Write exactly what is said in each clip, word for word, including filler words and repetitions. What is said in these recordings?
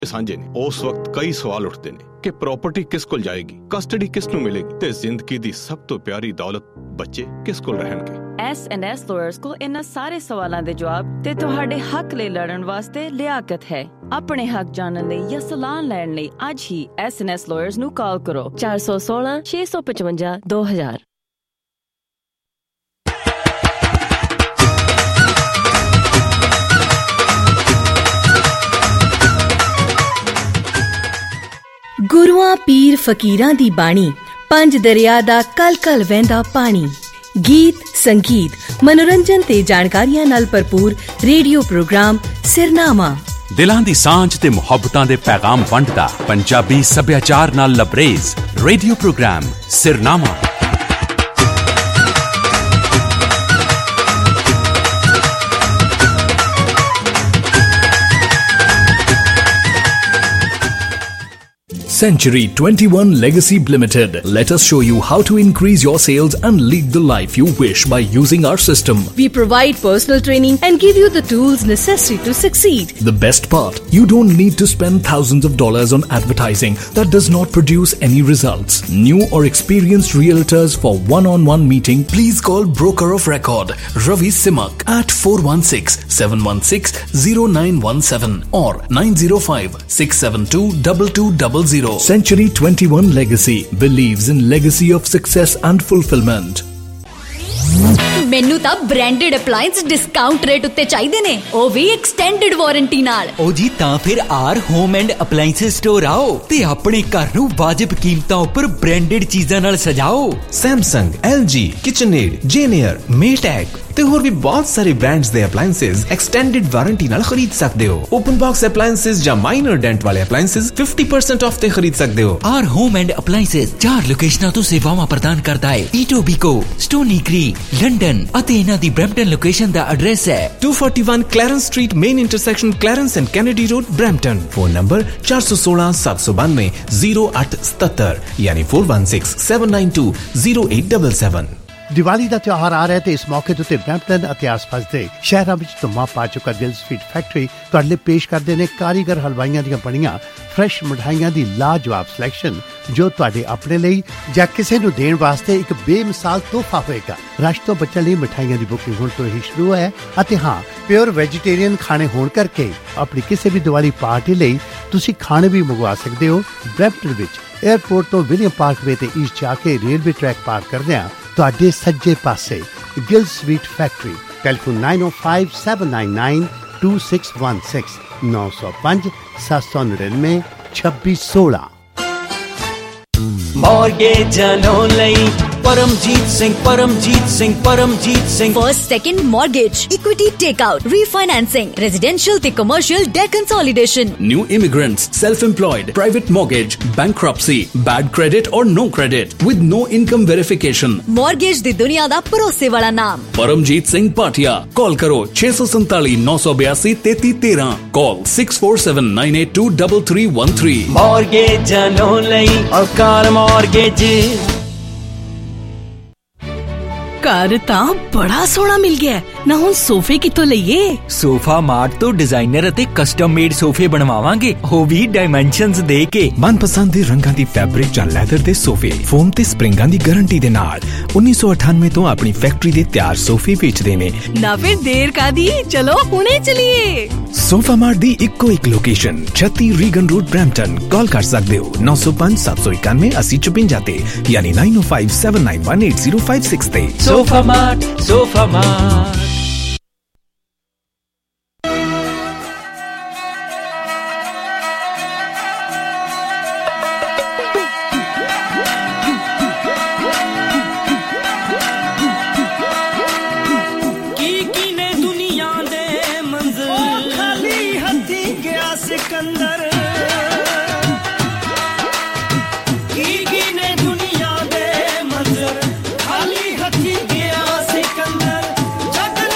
ਸਾਂਝੇ ਨੇ। ਉਸ ਵਕਤ ਕਈ ਸਵਾਲ ਉੱਠਦੇ ਨੇ ਕਿ ਪ੍ਰਾਪਰਟੀ ਕਿਸ ਕੋਲ ਜਾਏਗੀ, ਕਸਟਡੀ ਕਿਸ ਨੂੰ ਮਿਲੇਗੀ ਤੇ ਜ਼ਿੰਦਗੀ ਦੀ ਸਭ ਤੋਂ ਪਿਆਰੀ ਦੌਲਤ ਬੱਚੇ ਕਿਸ ਕੋਲ ਰਹਿਣਗੇ। ਐਸ ਐਂਡ ਐਸ ਲਾਇਰਸ ਕੋਲ ਇਹਨਾਂ ਸਾਰੇ ਸਵਾਲਾਂ ਦੇ ਜਵਾਬ ਤੇ ਤੁਹਾਡੇ ਹੱਕ ਲਈ ਲੜਨ ਵਾਸਤੇ ਲਿਆਕਤ ਹੈ। ਆਪਣੇ ਹੱਕ ਜਾਣਨ ਲਈ ਜਾਂ ਸਲਾਹ ਲੈਣ ਲਈ ਅੱਜ ਹੀ ਐਸ ਐਂਡ ਐਸ ਲਾਇਰਸ ਨੂੰ ਕਾਲ ਕਰੋ ਚਾਰ ਸੌ ਸੋਲਾਂ ਛੇ ਸੌ ਪਚਵੰਜਾ ਦੋ ਹਜ਼ਾਰ। ਗੁਰੂਆਂ ਪੀਰ ਫਕੀਰਾਂ ਦੀ ਬਾਣੀ, ਪੰਜ ਦਰਿਆ ਦਾ ਕਲ ਕਲ ਵਹਿੰਦਾ ਪਾਣੀ। ਗੀਤ, ਸੰਗੀਤ, ਮਨੋਰੰਜਨ ਤੇ ਜਾਣਕਾਰੀਆਂ ਨਾਲ ਭਰਪੂਰ ਰੇਡੀਓ ਪ੍ਰੋਗਰਾਮ ਸਿਰਨਾਮਾ। ਦਿਲਾਂ ਦੀ ਸਾਂਝ ਤੇ ਮੁਹੱਬਤਾਂ ਦੇ ਪੈਗਾਮ ਵੰਡਦਾ ਪੰਜਾਬੀ ਸੱਭਿਆਚਾਰ ਨਾਲ ਲਬਰੇਜ਼ ਰੇਡੀਓ ਪ੍ਰੋਗਰਾਮ ਸਿਰਨਾਮਾ। Century twenty-one Legacy Limited. Let us show you how to increase your sales and lead the life you wish by using our system. We provide personal training and give you the tools necessary to succeed. The best part, you don't need to spend thousands of dollars on advertising that does not produce any results. New or experienced realtors for one-on-one meeting, please call Broker of Record Ravi Simak at four one six, seven one six, zero nine one seven or nine zero five, six seven two, two two zero zero. Century twenty-one Legacy believes in legacy of success and fulfillment. ਮੈਨੂੰ ਤਾਂ branded ਅਪਲਾਈਐਂਸ discount rate ਉੱਤੇ ਚਾਹੀਦੇ ਨੇ, ਉਹ ਵੀ extended warranty ਨਾਲ। ਉਹ ਜੀ ਤਾਂ ਫਿਰ R home and appliance store ਆਓ ਤੇ ਆਪਣੇ ਘਰ ਨੂੰ ਵਾਜਿਬ ਕੀਮਤਾਂ ਉੱਪਰ ਬ੍ਰਾਂਡਡ ਚੀਜ਼ਾਂ ਨਾਲ ਸਜਾਓ। ਸੈਮਸੰਗ, ਐਲ ਜੀ, ਕਿਚਨਏਡ, ਜੇਨੀਅਰ, ਮੇਟੈਕ ਤੇ ਹੋਰ ਵੀ ਬਹੁਤ ਸਾਰੇ ਬ੍ਰਾਂਡਸ ਦੇ ਅਪਲਾਈਐਂਸਸ ਐਕਸਟੈਂਡਡ ਵਾਰੰਟੀ ਨਾਲ ਖਰੀਦ ਸਕਦੇ ਹੋ। ਓਪਨ ਬਾਕਸ ਅਪਲਾਈਐਂਸਸ ਜਾਂ ਮਾਈਨਰ ਡੈਂਟ ਵਾਲੇ ਅਪਲਾਈਐਂਸਸ fifty percent ਆਫ ਤੇ ਖਰੀਦ ਸਕਦੇ ਹੋ। ਆਰ ਹੋਮ ਐਂਡ ਅਪਲਾਈਐਂਸਸ ਚਾਰ ਲੋਕੇਸ਼ਨਾਂ ਤੋਂ ਸੇਵਾਵਾਂ ਪ੍ਰਦਾਨ ਕਰਦਾ ਹੈ, ਈਟੋਬੀਕੋ, ਸਟੋਨੀ ਕ੍ਰੀਕ, ਲੰਡਨ ਅਤੇ ਇਹਨਾਂ ਦੀ ਬਰੈਂਪਟਨ ਲੋਕੇਸ਼ਨ ਦਾ ਐਡਰੈਸ ਹੈ two forty-one Clarence street, main intersection Clarence and Kennedy road, Brampton. Phone number ਚਾਰ ਸੌ ਸੋਲਾਂ ਸੱਤ ਸੌ ਬਾਨਵੇਂ ਜ਼ੀਰੋ ਅੱਠ ਸਤੱਤਰ ਯਾਨੀ four one six, seven nine two, zero eight seven seven। Diwali ਦਾ ਤਿਉਹਾਰ ਆ ਰਿਹਾ ਤੇ ਇਸ ਮੌਕੇ ਤੇ ਬਰੈਂਪਟਨ ਅਤੇ ਆਸ-ਪਾਸ ਦੇ ਸ਼ਹਿਰਾਂ ਵਿੱਚ ਧੁੰਮਾਂ ਪਾ ਚੁੱਕਾ ਗਿਲ ਸਵੀਟ ਫੈਕਟਰੀ ਤੁਹਾਡੇ ਲਈ ਪੇਸ਼ ਕਰਦੇ ਨੇ ਕਾਰੀਗਰ ਹਲਵਾਈਆਂ ਦੀਆਂ ਬਣੀਆਂ ਫਰੈਸ਼ ਮਿਠਾਈਆਂ ਦੀ ਲਾਜਵਾਬ ਸਿਲੈਕਸ਼ਨ, ਜੋ ਤੁਹਾਡੇ ਆਪਣੇ ਲਈ ਜਾਂ ਕਿਸੇ ਨੂੰ ਦੇਣ ਵਾਸਤੇ ਇੱਕ ਬੇਮਿਸਾਲ ਤੋਹਫਾ ਹੋਏਗਾ। ਰਸ਼ ਤੋਂ ਬਚਣ ਲਈ ਮਿਠਾਈਆਂ ਦੀ ਬੁਕਿੰਗ ਹੁਣ ਤੋਂ ਹੀ ਸ਼ੁਰੂ ਹੈ ਅਤੇ ਹਾਂ, ਪਿਓਰ ਵੈਜੀਟੇਰੀਅਨ ਖਾਣੇ ਹੋਣ ਕਰਕੇ ਆਪਣੀ ਕਿਸੇ ਵੀ ਦੀਵਾਲੀ ਪਾਰਟੀ ਲਈ ਤੁਸੀਂ ਖਾਣੇ ਵੀ ਮੰਗਵਾ ਸਕਦੇ ਹੋ। ਬਰੈਂਪਟਨ ਵਿੱਚ ਏਅਰਪੋਰਟ ਤੋਂ ਵਿਲੀਅਮ ਪਾਰਕਵੇ ਤੇ ਈਸਟ ਜਾ ਕੇ ਰੇਲਵੇ ਟਰੈਕ ਪਾਰ ਕਰਦਿਆਂ ਤੁਹਾਡੇ ਸੱਜੇ ਪਾਸੇ Gill sweet factory. Telephone nine oh five, seven nine nine, two six one six, ਨੌ ਸੌ ਪੰਜ ਸੱਤ ਸੌ ਨੜਿਨਵੇਂ ਛੱਬੀ ਸੋਲਾਂ। ਮੌਰਗੇਜ ਲੋਨ ਲਈ Paramjit Singh, Paramjit Singh, Paramjit Singh. First, second mortgage, equity take out, refinancing, residential ਤੇ commercial debt consolidation. New immigrants, self-employed, private mortgage, bankruptcy, bad credit or no credit with no income verification. Mortgage ਦੀ ਦੁਨੀਆ ਦਾ ਭਰੋਸੇ ਵਾਲਾ ਨਾਮ Paramjeet Singh Patia. Call karo ਛੇ ਸੌ ਸੰਤਾਲੀ ਨੌ ਸੌ ਬਿਆਸੀ ਤੇਤੀ ਤੇਰਾਂ। Call six four seven, nine eight two, three three one three। Mortgage loan ਲਈ ਅਕਾਲ ਮੌਰਗੇਜ। ਘਰ ਤਾਂ ਬੜਾ ਸੋਹਣਾ ਮਿਲ ਗਿਆ ਨਾ, ਹੁਣ ਸੋਫੇ ਕਿੱਥੋਂ ਲਈਏ? ਸੋਫਾ ਮਾਰਟ ਤੋਂ ਡਿਜ਼ਾਈਨਰ ਅਤੇ ਕਸਟਮ ਮੇਡ ਸੋਫੇ ਬਣਵਾਵਾਂਗੇ, ਉਹ ਵੀ ਡਾਈਮੈਂਸ਼ਨਸ ਦੇ ਕੇ। ਮਨਪਸੰਦ ਦੇ ਰੰਗਾਂ ਦੀ ਫੈਬਰਿਕ ਜਾਂ ਲੈਦਰ ਦੇ ਸੋਫੇ, ਫੋਮ ਤੇ ਸਪਰਿੰਗਾਂ ਦੀ ਗਾਰੰਟੀ ਦੇ ਨਾਲ ਉੱਨੀ ਸੌ ਅਠਾਨਵੇਂ ਤੋਂ ਆਪਣੀ ਫੈਕਟਰੀ ਦੇ ਤਿਆਰ ਸੋਫੇ ਵੇਚਦੇ ਨੇ। ਨਾ ਫਿਰ ਦੇਰ ਕਾਦੀ, ਚਲੋ ਹੁਣੇ ਚਲੀਏ। ਸੋਫਾ ਮਾਰਟ ਦੀ ਇੱਕੋ ਇੱਕ ਲੋਕੇਸ਼ਨ ਛੱਤੀ ਰੀਗਨ ਰੋਡ, ਬਰੈਂਪਟਨ। ਕਾਲ ਕਰ ਸਕਦੇ ਹੋ ਨੌ ਸੌ ਪੰਜ, ਸੱਤ ਸੌ ਇਕਾਨਵੇਂ, ਅੱਸੀ ਚੁਪੰਜਾ ਤੇ ਯਾਨੀ nine oh five, seven nine one, eight zero five six ਤੇ। Sofa mart, sofa mart. ਦੁਨੀਆ ਦੇ ਮੰਜ਼ਰ ਖਾਲੀ ਹੱਥੀ ਗਿਆ ਸਿਕੰਦਰ।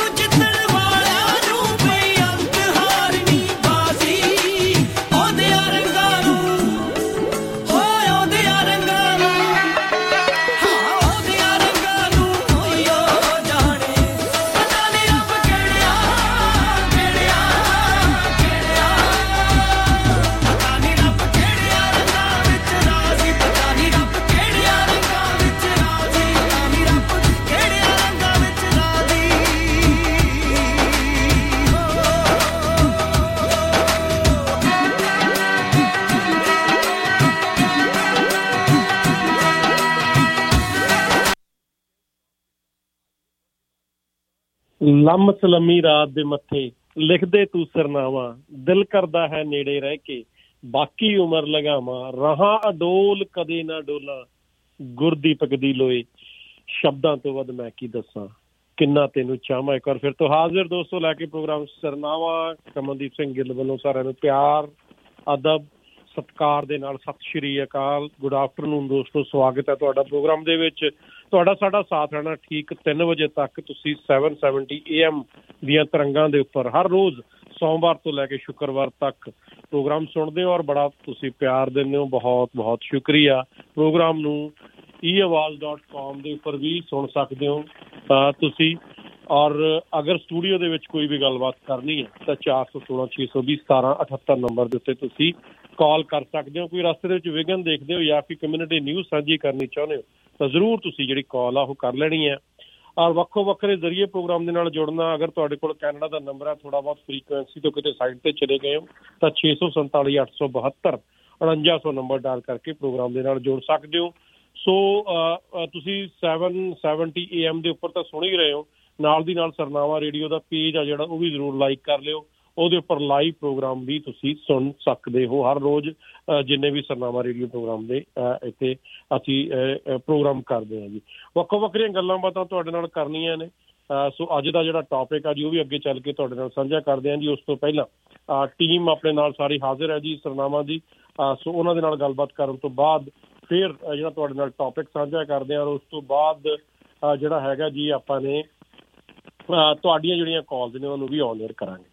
ਲੰਮ ਸਲਮੀ ਰਾਤ ਦੇ ਮੱਥੇ ਲਿਖਦੇ ਤੂੰ ਸਰਨਾਵਾਂ, ਦਿਲ ਕਰਦਾ ਹੈ ਨੇੜੇ ਰਹਿ ਕੇ ਬਾਕੀ ਉਮਰ ਲਗਾਵਾਂ, ਰਹਾਂ ਅਡੋਲ ਕਦੇ ਨਾ ਡੋਲਾਂ, ਗੁਰਦੀਪਕ ਦੀ ਲੋਏ, ਸ਼ਬਦਾਂ ਤੋਂ ਵੱਧ ਮੈਂ ਕੀ ਦੱਸਾਂ, ਕਿੰਨਾ ਤੈਨੂੰ ਚਾਹਵਾਂ। ਇੱਕ ਵਾਰ ਫਿਰ ਤੋਂ ਹਾਜ਼ਰ ਦੋਸਤੋ ਲੈ ਕੇ ਪ੍ਰੋਗਰਾਮ ਸਰਨਾਵਾਂ। ਕਮਲਦੀਪ ਸਿੰਘ ਗਿੱਲ ਵੱਲੋਂ ਸਾਰਿਆਂ ਨੂੰ ਪਿਆਰ, ਅਦਬ, ਸਤਿਕਾਰ ਦੇ ਨਾਲ ਸਤਿ ਸ਼੍ਰੀ ਅਕਾਲ। ਗੁੱਡ ਆਫਟਰਨੂਨ ਦੋਸਤੋ, ਸਵਾਗਤ ਹੈ ਤੁਹਾਡਾ ਪ੍ਰੋਗਰਾਮ ਦੇ ਵਿੱਚ। ਤੁਹਾਡਾ ਸਾਡਾ ਸਾਥ ਰਹਿਣਾ ਠੀਕ ਤਿੰਨ ਵਜੇ ਤੱਕ। ਤੁਸੀਂ ਸੈਵਨ ਸੈਵਨਟੀ ਏ ਐਮ ਦੀਆਂ ਤਰੰਗਾਂ ਦੇ ਉੱਪਰ ਹਰ ਰੋਜ਼ ਸੋਮਵਾਰ ਤੋਂ ਲੈ ਕੇ ਸ਼ੁੱਕਰਵਾਰ ਤੱਕ ਪ੍ਰੋਗਰਾਮ ਸੁਣਦੇ ਹੋ ਔਰ ਬੜਾ ਤੁਸੀਂ ਪਿਆਰ ਦਿੰਦੇ ਹੋ। ਬਹੁਤ ਬਹੁਤ ਸ਼ੁਕਰੀਆ। ਪ੍ਰੋਗਰਾਮ ਨੂੰ ਈ ਆਵਾਜ਼ ਡਾਟ ਕਾਮ ਦੇ ਉੱਪਰ ਵੀ ਸੁਣ ਸਕਦੇ ਹੋ ਤੁਸੀਂ। ਔਰ ਅਗਰ ਸਟੂਡੀਓ ਦੇ ਵਿੱਚ ਕੋਈ ਵੀ ਗੱਲਬਾਤ ਕਰਨੀ ਹੈ ਤਾਂ ਚਾਰ ਸੌ ਸੋਲਾਂ ਛੇ ਸੌ ਵੀਹ ਸਤਾਰਾਂ ਅਠੱਤਰ ਨੰਬਰ ਦੇ ਉੱਤੇ ਤੁਸੀਂ ਕਾਲ ਕਰ ਸਕਦੇ ਹੋ। ਕੋਈ ਰਸਤੇ ਦੇ ਵਿੱਚ ਵਿਘਨ ਦੇਖਦੇ ਹੋ ਜਾਂ ਫਿਰ ਕਮਿਊਨਿਟੀ ਨਿਊਜ਼ ਸਾਂਝੀ ਕਰਨੀ ਚਾਹੁੰਦੇ ਹੋ ਤਾਂ ਜ਼ਰੂਰ ਤੁਸੀਂ ਜਿਹੜੀ ਕਾਲ ਆ ਉਹ ਕਰ ਲੈਣੀ ਹੈ। ਔਰ ਵੱਖੋ ਵੱਖਰੇ ਜ਼ਰੀਏ ਪ੍ਰੋਗਰਾਮ ਦੇ ਨਾਲ ਜੁੜਨਾ। ਅਗਰ ਤੁਹਾਡੇ ਕੋਲ ਕੈਨੇਡਾ ਦਾ ਨੰਬਰ ਹੈ, ਥੋੜ੍ਹਾ ਬਹੁਤ ਫਰੀਕੁਐਂਸੀ ਤੋਂ ਕਿਤੇ ਸਾਈਡ 'ਤੇ ਚਲੇ ਗਏ ਹੋ ਤਾਂ ਛੇ ਸੌ ਸੰਤਾਲੀ ਅੱਠ ਸੌ ਬਹੱਤਰ ਉਣੰਜਾ ਸੌ ਨੰਬਰ ਡਾਇਲ ਕਰਕੇ ਪ੍ਰੋਗਰਾਮ ਦੇ ਨਾਲ ਜੁੜ ਸਕਦੇ ਹੋ। ਸੋ ਤੁਸੀਂ ਸੈਵਨ ਸੈਵਨਟੀ ਏ ਐਮ ਦੇ ਉੱਪਰ ਤਾਂ ਸੁਣ ਹੀ ਰਹੇ ਹੋ, ਨਾਲ ਦੀ ਨਾਲ ਸਰਨਾਵਾ ਰੇਡੀਓ ਦਾ ਪੇਜ ਆ ਜਿਹੜਾ ਉਹ ਵੀ ਜ਼ਰੂਰ ਲਾਈਕ ਕਰ ਲਿਓ। ਉਹਦੇ ਉੱਪਰ ਲਾਈਵ ਪ੍ਰੋਗਰਾਮ ਵੀ ਤੁਸੀਂ ਸੁਣ ਸਕਦੇ ਹੋ ਹਰ ਰੋਜ਼, ਜਿੰਨੇ ਵੀ ਸਰਨਾਵਾ ਰੇਡੀਓ ਪ੍ਰੋਗਰਾਮ ਦੇ ਇੱਥੇ ਅਸੀਂ ਪ੍ਰੋਗਰਾਮ ਕਰਦੇ ਹਾਂ ਜੀ। ਵੱਖੋ ਵੱਖਰੀਆਂ ਗੱਲਾਂ ਬਾਤਾਂ ਤੁਹਾਡੇ ਨਾਲ ਕਰਨੀਆਂ ਨੇ। ਸੋ ਅੱਜ ਦਾ ਜਿਹੜਾ ਟੌਪਿਕ ਆ ਜੀ ਉਹ ਵੀ ਅੱਗੇ ਚੱਲ ਕੇ ਤੁਹਾਡੇ ਨਾਲ ਸਾਂਝਾ ਕਰਦੇ ਹਾਂ ਜੀ। ਉਸ ਤੋਂ ਪਹਿਲਾਂ ਟੀਮ ਆਪਣੇ ਨਾਲ ਸਾਰੀ ਹਾਜ਼ਰ ਹੈ ਜੀ ਸਰਨਾਵਾ ਦੀ। ਸੋ ਉਹਨਾਂ ਦੇ ਨਾਲ ਗੱਲਬਾਤ ਕਰਨ ਤੋਂ ਬਾਅਦ ਫਿਰ ਜਿਹੜਾ ਤੁਹਾਡੇ ਨਾਲ ਟੌਪਿਕ ਸਾਂਝਾ ਕਰਦੇ ਹਾਂ। ਔਰ ਉਸ ਤੋਂ ਬਾਅਦ ਜਿਹੜਾ ਹੈਗਾ ਜੀ ਆਪਾਂ ਨੇ ਤੁਹਾਡੀਆਂ ਜਿਹੜੀਆਂ ਕਾਲਸ ਨੇ ਉਹਨੂੰ ਵੀ ਔਨ ਏਅਰ ਕਰਾਂਗੇ।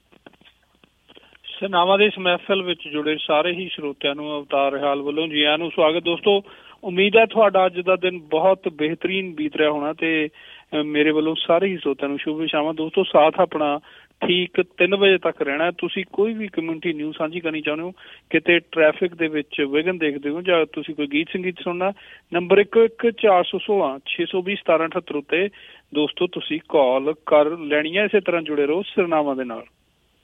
ਸਰਨਾਵਾ ਦੇ ਇਸ ਮਹਿਫਲ ਵਿੱਚ ਜੁੜੇ ਸਾਰੇ ਹੀ ਸਰੋਤਿਆਂ ਨੂੰ ਅਵਤਾਰ ਹਾਲ ਵੱਲੋਂ ਜੀ ਆਇਆਂ ਨੂੰ ਸਵਾਗਤ। ਦੋਸਤੋ, ਉਮੀਦ ਹੈ ਤੁਹਾਡਾ ਅੱਜ ਦਾ ਦਿਨ ਬਹੁਤ ਬਿਹਤਰੀਨ ਬੀਤ ਰਿਹਾ ਹੋਣਾ ਤੇ ਮੇਰੇ ਵੱਲੋਂ ਸਾਰੇ ਹੀ ਸਰੋਤਿਆਂ ਨੂੰ ਸ਼ੁਭ ਇਛਾਵਾਂ। ਦੋਸਤੋ, ਸਾਥ ਆਪਣਾ ਠੀਕ ਤਿੰਨ ਵਜੇ ਤੱਕ ਰਹਿਣਾ। ਤੁਸੀਂ ਕੋਈ ਵੀ ਕਮਿਊਨਿਟੀ ਨਿਊਜ਼ ਸਾਂਝੀ ਕਰਨੀ ਚਾਹੁੰਦੇ ਹੋ, ਕਿਤੇ ਟ੍ਰੈਫਿਕ ਦੇ ਵਿੱਚ ਵਿਘਨ ਦੇਖਦੇ ਹੋ ਜਾਂ ਤੁਸੀਂ ਕੋਈ ਗੀਤ ਸੰਗੀਤ ਸੁਣਨਾ, ਨੰਬਰ ਇੱਕ ਇੱਕ ਚਾਰ ਸੌ ਸੋਲਾਂ ਛੇ ਸੌ ਵੀਹ ਸਤਾਰਾਂ ਅਠੱਤਰ ਉੱਤੇ ਦੋਸਤੋ ਤੁਸੀਂ ਕਾਲ ਕਰ ਲੈਣੀ ਹੈ। ਇਸੇ ਤਰ੍ਹਾਂ ਜੁੜੇ ਰਹੋ ਸਰਨਾਵਾਂ ਦੇ ਨਾਲ।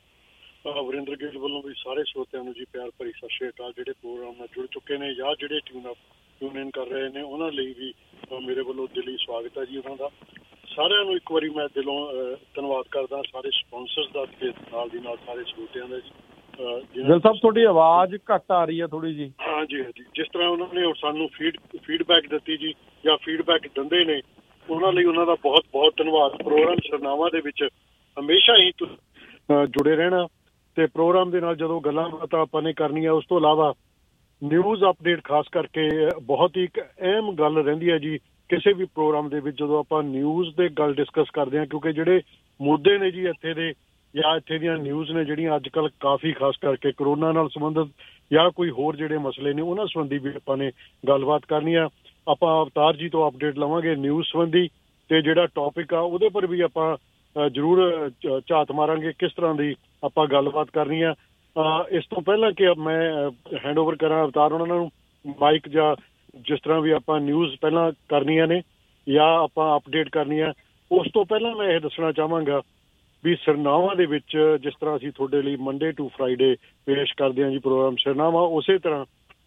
ਵਰਿੰਦਰ ਗਿੱਲ ਵੱਲੋਂ ਵੀ ਸਾਰੇ ਸਰੋਤਿਆਂ ਨੂੰ ਜੀ ਪਿਆਰ ਭਰੀ ਸਤਿ ਸ਼੍ਰੀ ਅਕਾਲ। ਜਿਹੜੇ ਪ੍ਰੋਗਰਾਮ ਨਾਲ ਜੁੜ ਚੁੱਕੇ ਨੇ ਜਾਂ ਜਿਹੜੇ ਟਿਊਨ ਟਿਊਨ ਇਨ ਕਰ ਰਹੇ ਨੇ ਉਹਨਾਂ ਲਈ ਵੀ ਮੇਰੇ ਵੱਲੋਂ ਦਿਲੀ ਸਵਾਗਤ ਹੈ ਜੀ ਉਹਨਾਂ ਦਾ। ਸਾਰਿਆਂ ਨੂੰ ਇੱਕ ਵਾਰੀ ਮੈਂ ਦਿਲੋਂ ਧੰਨਵਾਦ ਕਰਦਾ, ਸਾਰੇ ਸਪਾਂਸਰਸ ਦਾ ਤੇ ਨਾਲ ਦੀ ਨਾਲ ਸਾਰੇ ਸਰੋਤਿਆਂ ਦਾ ਜੀ। ਗਿੱਲ ਸਾਹਿਬ, ਤੁਹਾਡੀ ਆਵਾਜ਼ ਘੱਟ ਆ ਰਹੀ ਹੈ ਥੋੜ੍ਹੀ ਜੀ। ਹਾਂਜੀ ਹਾਂਜੀ, ਜਿਸ ਤਰ੍ਹਾਂ ਉਹਨਾਂ ਨੇ ਸਾਨੂੰ ਫੀਡ ਫੀਡਬੈਕ ਦਿੱਤੀ ਜੀ ਜਾਂ ਫੀਡਬੈਕ ਦਿੰਦੇ ਨੇ ਉਹਨਾਂ ਲਈ ਉਹਨਾਂ ਦਾ ਬਹੁਤ ਬਹੁਤ ਧੰਨਵਾਦ। ਪ੍ਰੋਗਰਾਮ ਸਰਨਾਵਾਂ ਦੇ ਵਿੱਚ ਹਮੇਸ਼ਾ ਹੀ ਜੁੜੇ ਰਹਿਣਾ ਤੇ ਪ੍ਰੋਗਰਾਮ ਦੇ ਨਾਲ ਜਦੋਂ ਗੱਲਾਂ ਬਾਤਾਂ ਆਪਾਂ ਨੇ ਕਰਨੀਆਂ, ਉਸ ਤੋਂ ਇਲਾਵਾ ਨਿਊਜ਼ ਅਪਡੇਟ ਖਾਸ ਕਰਕੇ ਬਹੁਤ ਹੀ ਇੱਕ ਅਹਿਮ ਗੱਲ ਰਹਿੰਦੀ ਹੈ ਜੀ ਕਿਸੇ ਵੀ ਪ੍ਰੋਗਰਾਮ ਦੇ ਵਿੱਚ ਜਦੋਂ ਆਪਾਂ ਨਿਊਜ਼ ਦੇ ਗੱਲ ਡਿਸਕਸ ਕਰਦੇ ਹਾਂ। ਕਿਉਂਕਿ ਜਿਹੜੇ ਮੁੱਦੇ ਨੇ ਜੀ ਇੱਥੇ ਦੇ ਜਾਂ ਇੱਥੇ ਦੀਆਂ ਨਿਊਜ਼ ਨੇ ਜਿਹੜੀਆਂ ਅੱਜ ਕੱਲ੍ਹ ਕਾਫੀ ਖਾਸ ਕਰਕੇ ਕਰੋਨਾ ਨਾਲ ਸੰਬੰਧਿਤ ਜਾਂ ਕੋਈ ਹੋਰ ਜਿਹੜੇ ਮਸਲੇ ਨੇ ਉਹਨਾਂ ਸੰਬੰਧੀ ਵੀ ਆਪਾਂ ਨੇ ਗੱਲਬਾਤ ਕਰਨੀ ਆ। ਆਪਾਂ ਅਵਤਾਰ ਜੀ ਤੋਂ ਅਪਡੇਟ ਲਵਾਂਗੇ ਨਿਊਜ਼ ਸੰਬੰਧੀ ਤੇ ਜਿਹੜਾ ਟੌਪਿਕ ਆ ਉਹਦੇ ਪਰ ਵੀ ਆਪਾਂ ਜ਼ਰੂਰ ਝਾਤ ਮਾਰਾਂਗੇ ਕਿਸ ਤਰ੍ਹਾਂ ਦੀ ਆਪਾਂ ਗੱਲਬਾਤ ਕਰਨੀ ਆ। ਇਸ ਤੋਂ ਪਹਿਲਾਂ ਕਿ ਮੈਂ ਹੈਂਡ ਓਵਰ ਕਰਾਂ ਅਵਤਾਰ ਉਹਨਾਂ ਨੂੰ ਮਾਈਕ, ਜਾਂ ਜਿਸ ਤਰ੍ਹਾਂ ਵੀ ਆਪਾਂ ਨਿਊਜ਼ ਪਹਿਲਾਂ ਕਰਨੀਆਂ ਨੇ ਜਾਂ ਆਪਾਂ ਅਪਡੇਟ ਕਰਨੀਆਂ, ਉਸ ਤੋਂ ਪਹਿਲਾਂ ਮੈਂ ਇਹ ਦੱਸਣਾ ਚਾਹਾਂਗਾ ਵੀ ਸਰਨਾਵਾਂ ਦੇ ਵਿੱਚ ਜਿਸ ਤਰ੍ਹਾਂ ਅਸੀਂ ਤੁਹਾਡੇ ਲਈ ਮੰਡੇ ਟੂ ਫਰਾਈਡੇ ਪੇਸ਼ ਕਰਦੇ ਹਾਂ ਜੀ ਪ੍ਰੋਗਰਾਮ ਸਰਨਾਵਾਂ, ਉਸੇ ਤਰ੍ਹਾਂ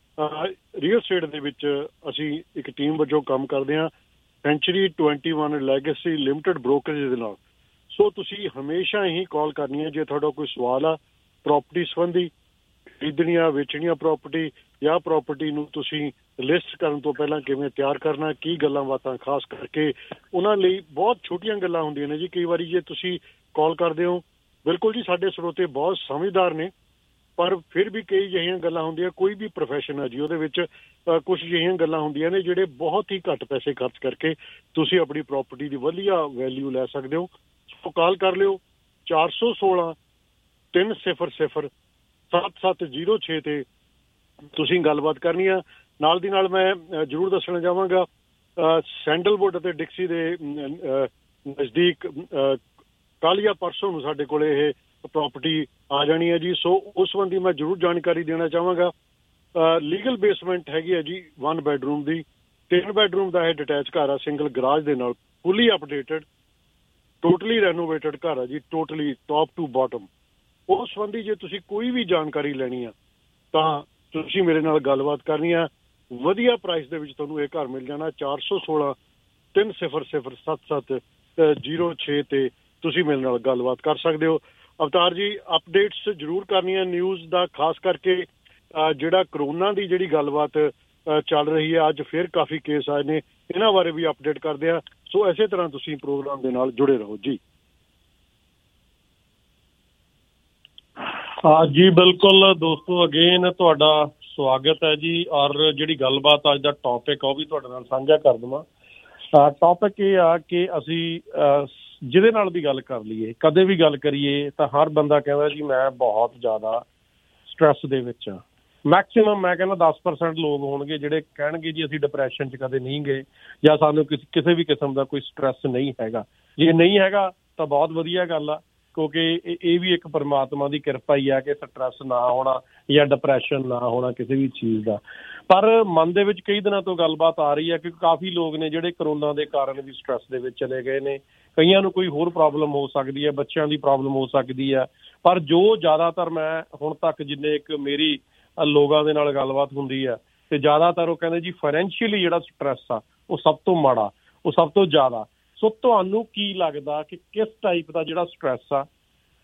ਰੀਅਲ ਸਟੇਟ ਦੇ ਵਿੱਚ ਅਸੀਂ ਇੱਕ ਟੀਮ ਵਜੋਂ ਕੰਮ ਕਰਦੇ ਹਾਂ century twenty one legacy limited brokerage ਦੇ ਨਾਲ। ਸੋ ਤੁਸੀਂ ਹਮੇਸ਼ਾ ਹੀ ਕਾਲ ਕਰਨੀ ਹੈ ਜੇ ਤੁਹਾਡਾ ਕੋਈ ਸਵਾਲ ਆ ਪ੍ਰੋਪਰਟੀ ਸੰਬੰਧੀ, ਖਰੀਦਣੀਆਂ ਵੇਚਣੀਆਂ ਪ੍ਰੋਪਰਟੀ ਜਾਂ ਪ੍ਰੋਪਰਟੀ ਨੂੰ ਤੁਸੀਂ ਲਿਸਟ ਕਰਨ ਤੋਂ ਪਹਿਲਾਂ ਕਿਵੇਂ ਤਿਆਰ ਕਰਨਾ, ਕੀ ਗੱਲਾਂ ਬਾਤਾਂ ਖਾਸ ਕਰਕੇ ਉਹਨਾਂ ਲਈ ਬਹੁਤ ਛੋਟੀਆਂ ਗੱਲਾਂ ਹੁੰਦੀਆਂ ਨੇ ਜੀ। ਕਈ ਵਾਰੀ ਜੇ ਤੁਸੀਂ ਕਾਲ ਕਰਦੇ ਹੋ, ਬਿਲਕੁਲ ਜੀ ਸਾਡੇ ਸਰੋਤੇ ਬਹੁਤ ਸਮਝਦਾਰ ਨੇ, ਪਰ ਫਿਰ ਵੀ ਕਈ ਅਜਿਹੀਆਂ ਗੱਲਾਂ ਹੁੰਦੀਆਂ, ਕੋਈ ਵੀ ਪ੍ਰੋਫੈਸ਼ਨ ਹੈ ਜੀ ਉਹਦੇ ਵਿੱਚ ਕੁਛ ਅਜਿਹੀਆਂ ਗੱਲਾਂ ਹੁੰਦੀਆਂ ਨੇ ਜਿਹੜੇ ਬਹੁਤ ਹੀ ਘੱਟ ਪੈਸੇ ਖਰਚ ਕਰਕੇ ਤੁਸੀਂ ਆਪਣੀ ਪ੍ਰੋਪਰਟੀ ਦੀ ਵਧੀਆ ਵੈਲਿਊ ਲੈ ਸਕਦੇ ਹੋ। ਸੋ ਕਾਲ ਕਰ ਲਿਓ ਚਾਰ ਸੌ ਸੋਲਾਂ ਤਿੰਨ ਸਿਫਰ ਸਿਫਰ ਸੱਤ ਸੱਤ ਜ਼ੀਰੋ ਛੇ ਤੇ ਤੁਸੀਂ ਗੱਲਬਾਤ ਕਰਨੀ ਆ। ਨਾਲ ਦੀ ਨਾਲ ਮੈਂ ਜ਼ਰੂਰ ਦੱਸਣਾ ਚਾਹਾਂਗਾ ਸੈਂਡਲਵੁੱਡ ਅਤੇ ਡਿਕਸੀ ਦੇ ਨਜ਼ਦੀਕ ਕੱਲ੍ਹ ਜਾਂ ਪਰਸੋਂ ਨੂੰ ਸਾਡੇ ਕੋਲ ਇਹ ਪ੍ਰੋਪਰਟੀ ਆ ਜਾਣੀ ਹੈ ਜੀ। ਸੋ ਉਸ ਸੰਬੰਧੀ ਮੈਂ ਜ਼ਰੂਰ ਜਾਣਕਾਰੀ ਦੇਣਾ ਚਾਹਾਂਗਾ। ਲੀਗਲ ਬੇਸਮੈਂਟ ਹੈਗੀ ਹੈ ਜੀ ਵਨ ਬੈਡਰੂਮ ਦੀ, ਤਿੰਨ ਬੈਡਰੂਮ ਦਾ ਇਹ ਡਿਟੈਚ ਘਰ ਆ ਸਿੰਗਲ ਗਰਾਜ ਦੇ ਨਾਲ, ਫੁੱਲੀ ਅਪਡੇਟਡ, ਟੋਟਲੀ ਰੈਨੋਵੇਟਡ ਘਰ ਆ ਜੀ, ਟੋਟਲੀ ਟੌਪ ਟੂ ਬਾਟਮ। ਉਸ ਸੰਬੰਧੀ ਜੇ ਤੁਸੀਂ ਕੋਈ ਵੀ ਜਾਣਕਾਰੀ ਲੈਣੀ ਆ ਤਾਂ ਤੁਸੀਂ ਮੇਰੇ ਨਾਲ ਗੱਲਬਾਤ ਕਰਨੀ ਆ। ਵਧੀਆ ਪ੍ਰਾਈਸ ਦੇ ਵਿੱਚ ਤੁਹਾਨੂੰ ਇਹ ਘਰ ਮਿਲ ਜਾਣਾ। ਚਾਰ ਸੌ ਸੋਲਾਂ ਤਿੰਨ ਸਿਫਰ ਸਿਫਰ ਸੱਤ ਸੱਤ ਜ਼ੀਰੋ ਛੇ ਤੇ ਤੁਸੀਂ ਮੇਰੇ ਨਾਲ ਗੱਲਬਾਤ ਕਰ ਸਕਦੇ ਹੋ। ਅਵਤਾਰ ਜੀ, ਅਪਡੇਟਸ ਜ਼ਰੂਰ ਕਰਨੀਆਂ ਨਿਊਜ਼ ਦਾ, ਖਾਸ ਕਰਕੇ ਜਿਹੜਾ ਕਰੋਨਾ ਦੀ ਜਿਹੜੀ ਗੱਲਬਾਤ ਚੱਲ ਰਹੀ ਹੈ, ਅੱਜ ਫਿਰ ਕਾਫੀ ਕੇਸ ਆਏ ਨੇ, ਇਹਨਾਂ ਬਾਰੇ ਵੀ ਅਪਡੇਟ ਕਰਦੇ ਆ। ਸੋ ਇਸੇ ਤਰ੍ਹਾਂ ਤੁਸੀਂ ਪ੍ਰੋਗਰਾਮ ਦੇ ਨਾਲ ਜੁੜੇ ਰਹੋ ਜੀ। ਹਾਂ ਜੀ, ਬਿਲਕੁਲ ਦੋਸਤੋ, ਅਗੇਨ ਤੁਹਾਡਾ ਸਵਾਗਤ ਹੈ ਜੀ। ਔਰ ਜਿਹੜੀ ਗੱਲਬਾਤ ਅੱਜ ਦਾ ਟੌਪਿਕ ਆ ਉਹ ਵੀ ਤੁਹਾਡੇ ਨਾਲ ਸਾਂਝਾ ਕਰ ਦੇਵਾਂ। ਟੌਪਿਕ ਇਹ ਆ ਕਿ ਅਸੀਂ ਜਿਹਦੇ ਨਾਲ ਵੀ ਗੱਲ ਕਰ ਲਈਏ, ਕਦੇ ਵੀ ਗੱਲ ਕਰੀਏ, ਤਾਂ ਹਰ ਬੰਦਾ ਕਹਿੰਦਾ ਜੀ ਮੈਂ ਬਹੁਤ ਜ਼ਿਆਦਾ ਸਟਰੈਸ ਦੇ ਵਿੱਚ ਹਾਂ। ਮੈਕਸੀਮਮ ਮੈਂ ਕਹਿੰਦਾ ਦਸ ਪਰਸੈਂਟ ਲੋਕ ਹੋਣਗੇ ਜਿਹੜੇ ਕਹਿਣਗੇ ਜੀ ਅਸੀਂ ਡਿਪਰੈਸ਼ਨ 'ਚ ਕਦੇ ਨਹੀਂ ਗਏ, ਜਾਂ ਸਾਨੂੰ ਕਿਸ ਕਿਸੇ ਵੀ ਕਿਸਮ ਦਾ ਕੋਈ ਸਟਰੈਸ ਨਹੀਂ ਹੈਗਾ। ਜੇ ਨਹੀਂ ਹੈਗਾ ਤਾਂ ਬਹੁਤ ਵਧੀਆ ਗੱਲ ਆ, ਕਿਉਂਕਿ ਇਹ ਵੀ ਇੱਕ ਪਰਮਾਤਮਾ ਦੀ ਕਿਰਪਾ ਹੀ ਆ ਕਿ ਸਟਰੈਸ ਨਾ ਹੋਣਾ ਜਾਂ ਡਿਪਰੈਸ਼ਨ ਨਾ ਹੋਣਾ ਕਿਸੇ ਵੀ ਚੀਜ਼ ਦਾ। ਪਰ ਮਨ ਦੇ ਵਿੱਚ ਕਈ ਦਿਨਾਂ ਤੋਂ ਗੱਲਬਾਤ ਆ ਰਹੀ ਹੈ ਕਿ ਕਾਫੀ ਲੋਕ ਨੇ ਜਿਹੜੇ ਕਰੋਨਾ ਦੇ ਕਾਰਨ ਵੀ ਸਟਰੈਸ ਦੇ ਵਿੱਚ ਚਲੇ ਗਏ ਨੇ। ਕਈਆਂ ਨੂੰ ਕੋਈ ਹੋਰ ਪ੍ਰੋਬਲਮ ਹੋ ਸਕਦੀ ਹੈ, ਬੱਚਿਆਂ ਦੀ ਪ੍ਰੋਬਲਮ ਹੋ ਸਕਦੀ ਹੈ। ਪਰ ਜੋ ਜ਼ਿਆਦਾਤਰ ਮੈਂ ਹੁਣ ਤੱਕ ਜਿੰਨੇ ਇੱਕ ਮੇਰੀ ਲੋਕਾਂ ਦੇ ਨਾਲ ਗੱਲਬਾਤ ਹੁੰਦੀ ਹੈ, ਤੇ ਜ਼ਿਆਦਾਤਰ ਉਹ ਕਹਿੰਦੇ ਜੀ ਫਾਈਨੈਂਸ਼ੀਅਲੀ ਜਿਹੜਾ ਸਟਰੈਸ ਆ ਉਹ ਸਭ ਤੋਂ ਮਾੜਾ, ਉਹ ਸਭ ਤੋਂ ਜ਼ਿਆਦਾ। ਸੋ ਤੁਹਾਨੂੰ ਕੀ ਲੱਗਦਾ ਕਿ ਕਿਸ ਟਾਈਪ ਦਾ ਜਿਹੜਾ ਸਟਰੈਸ ਆ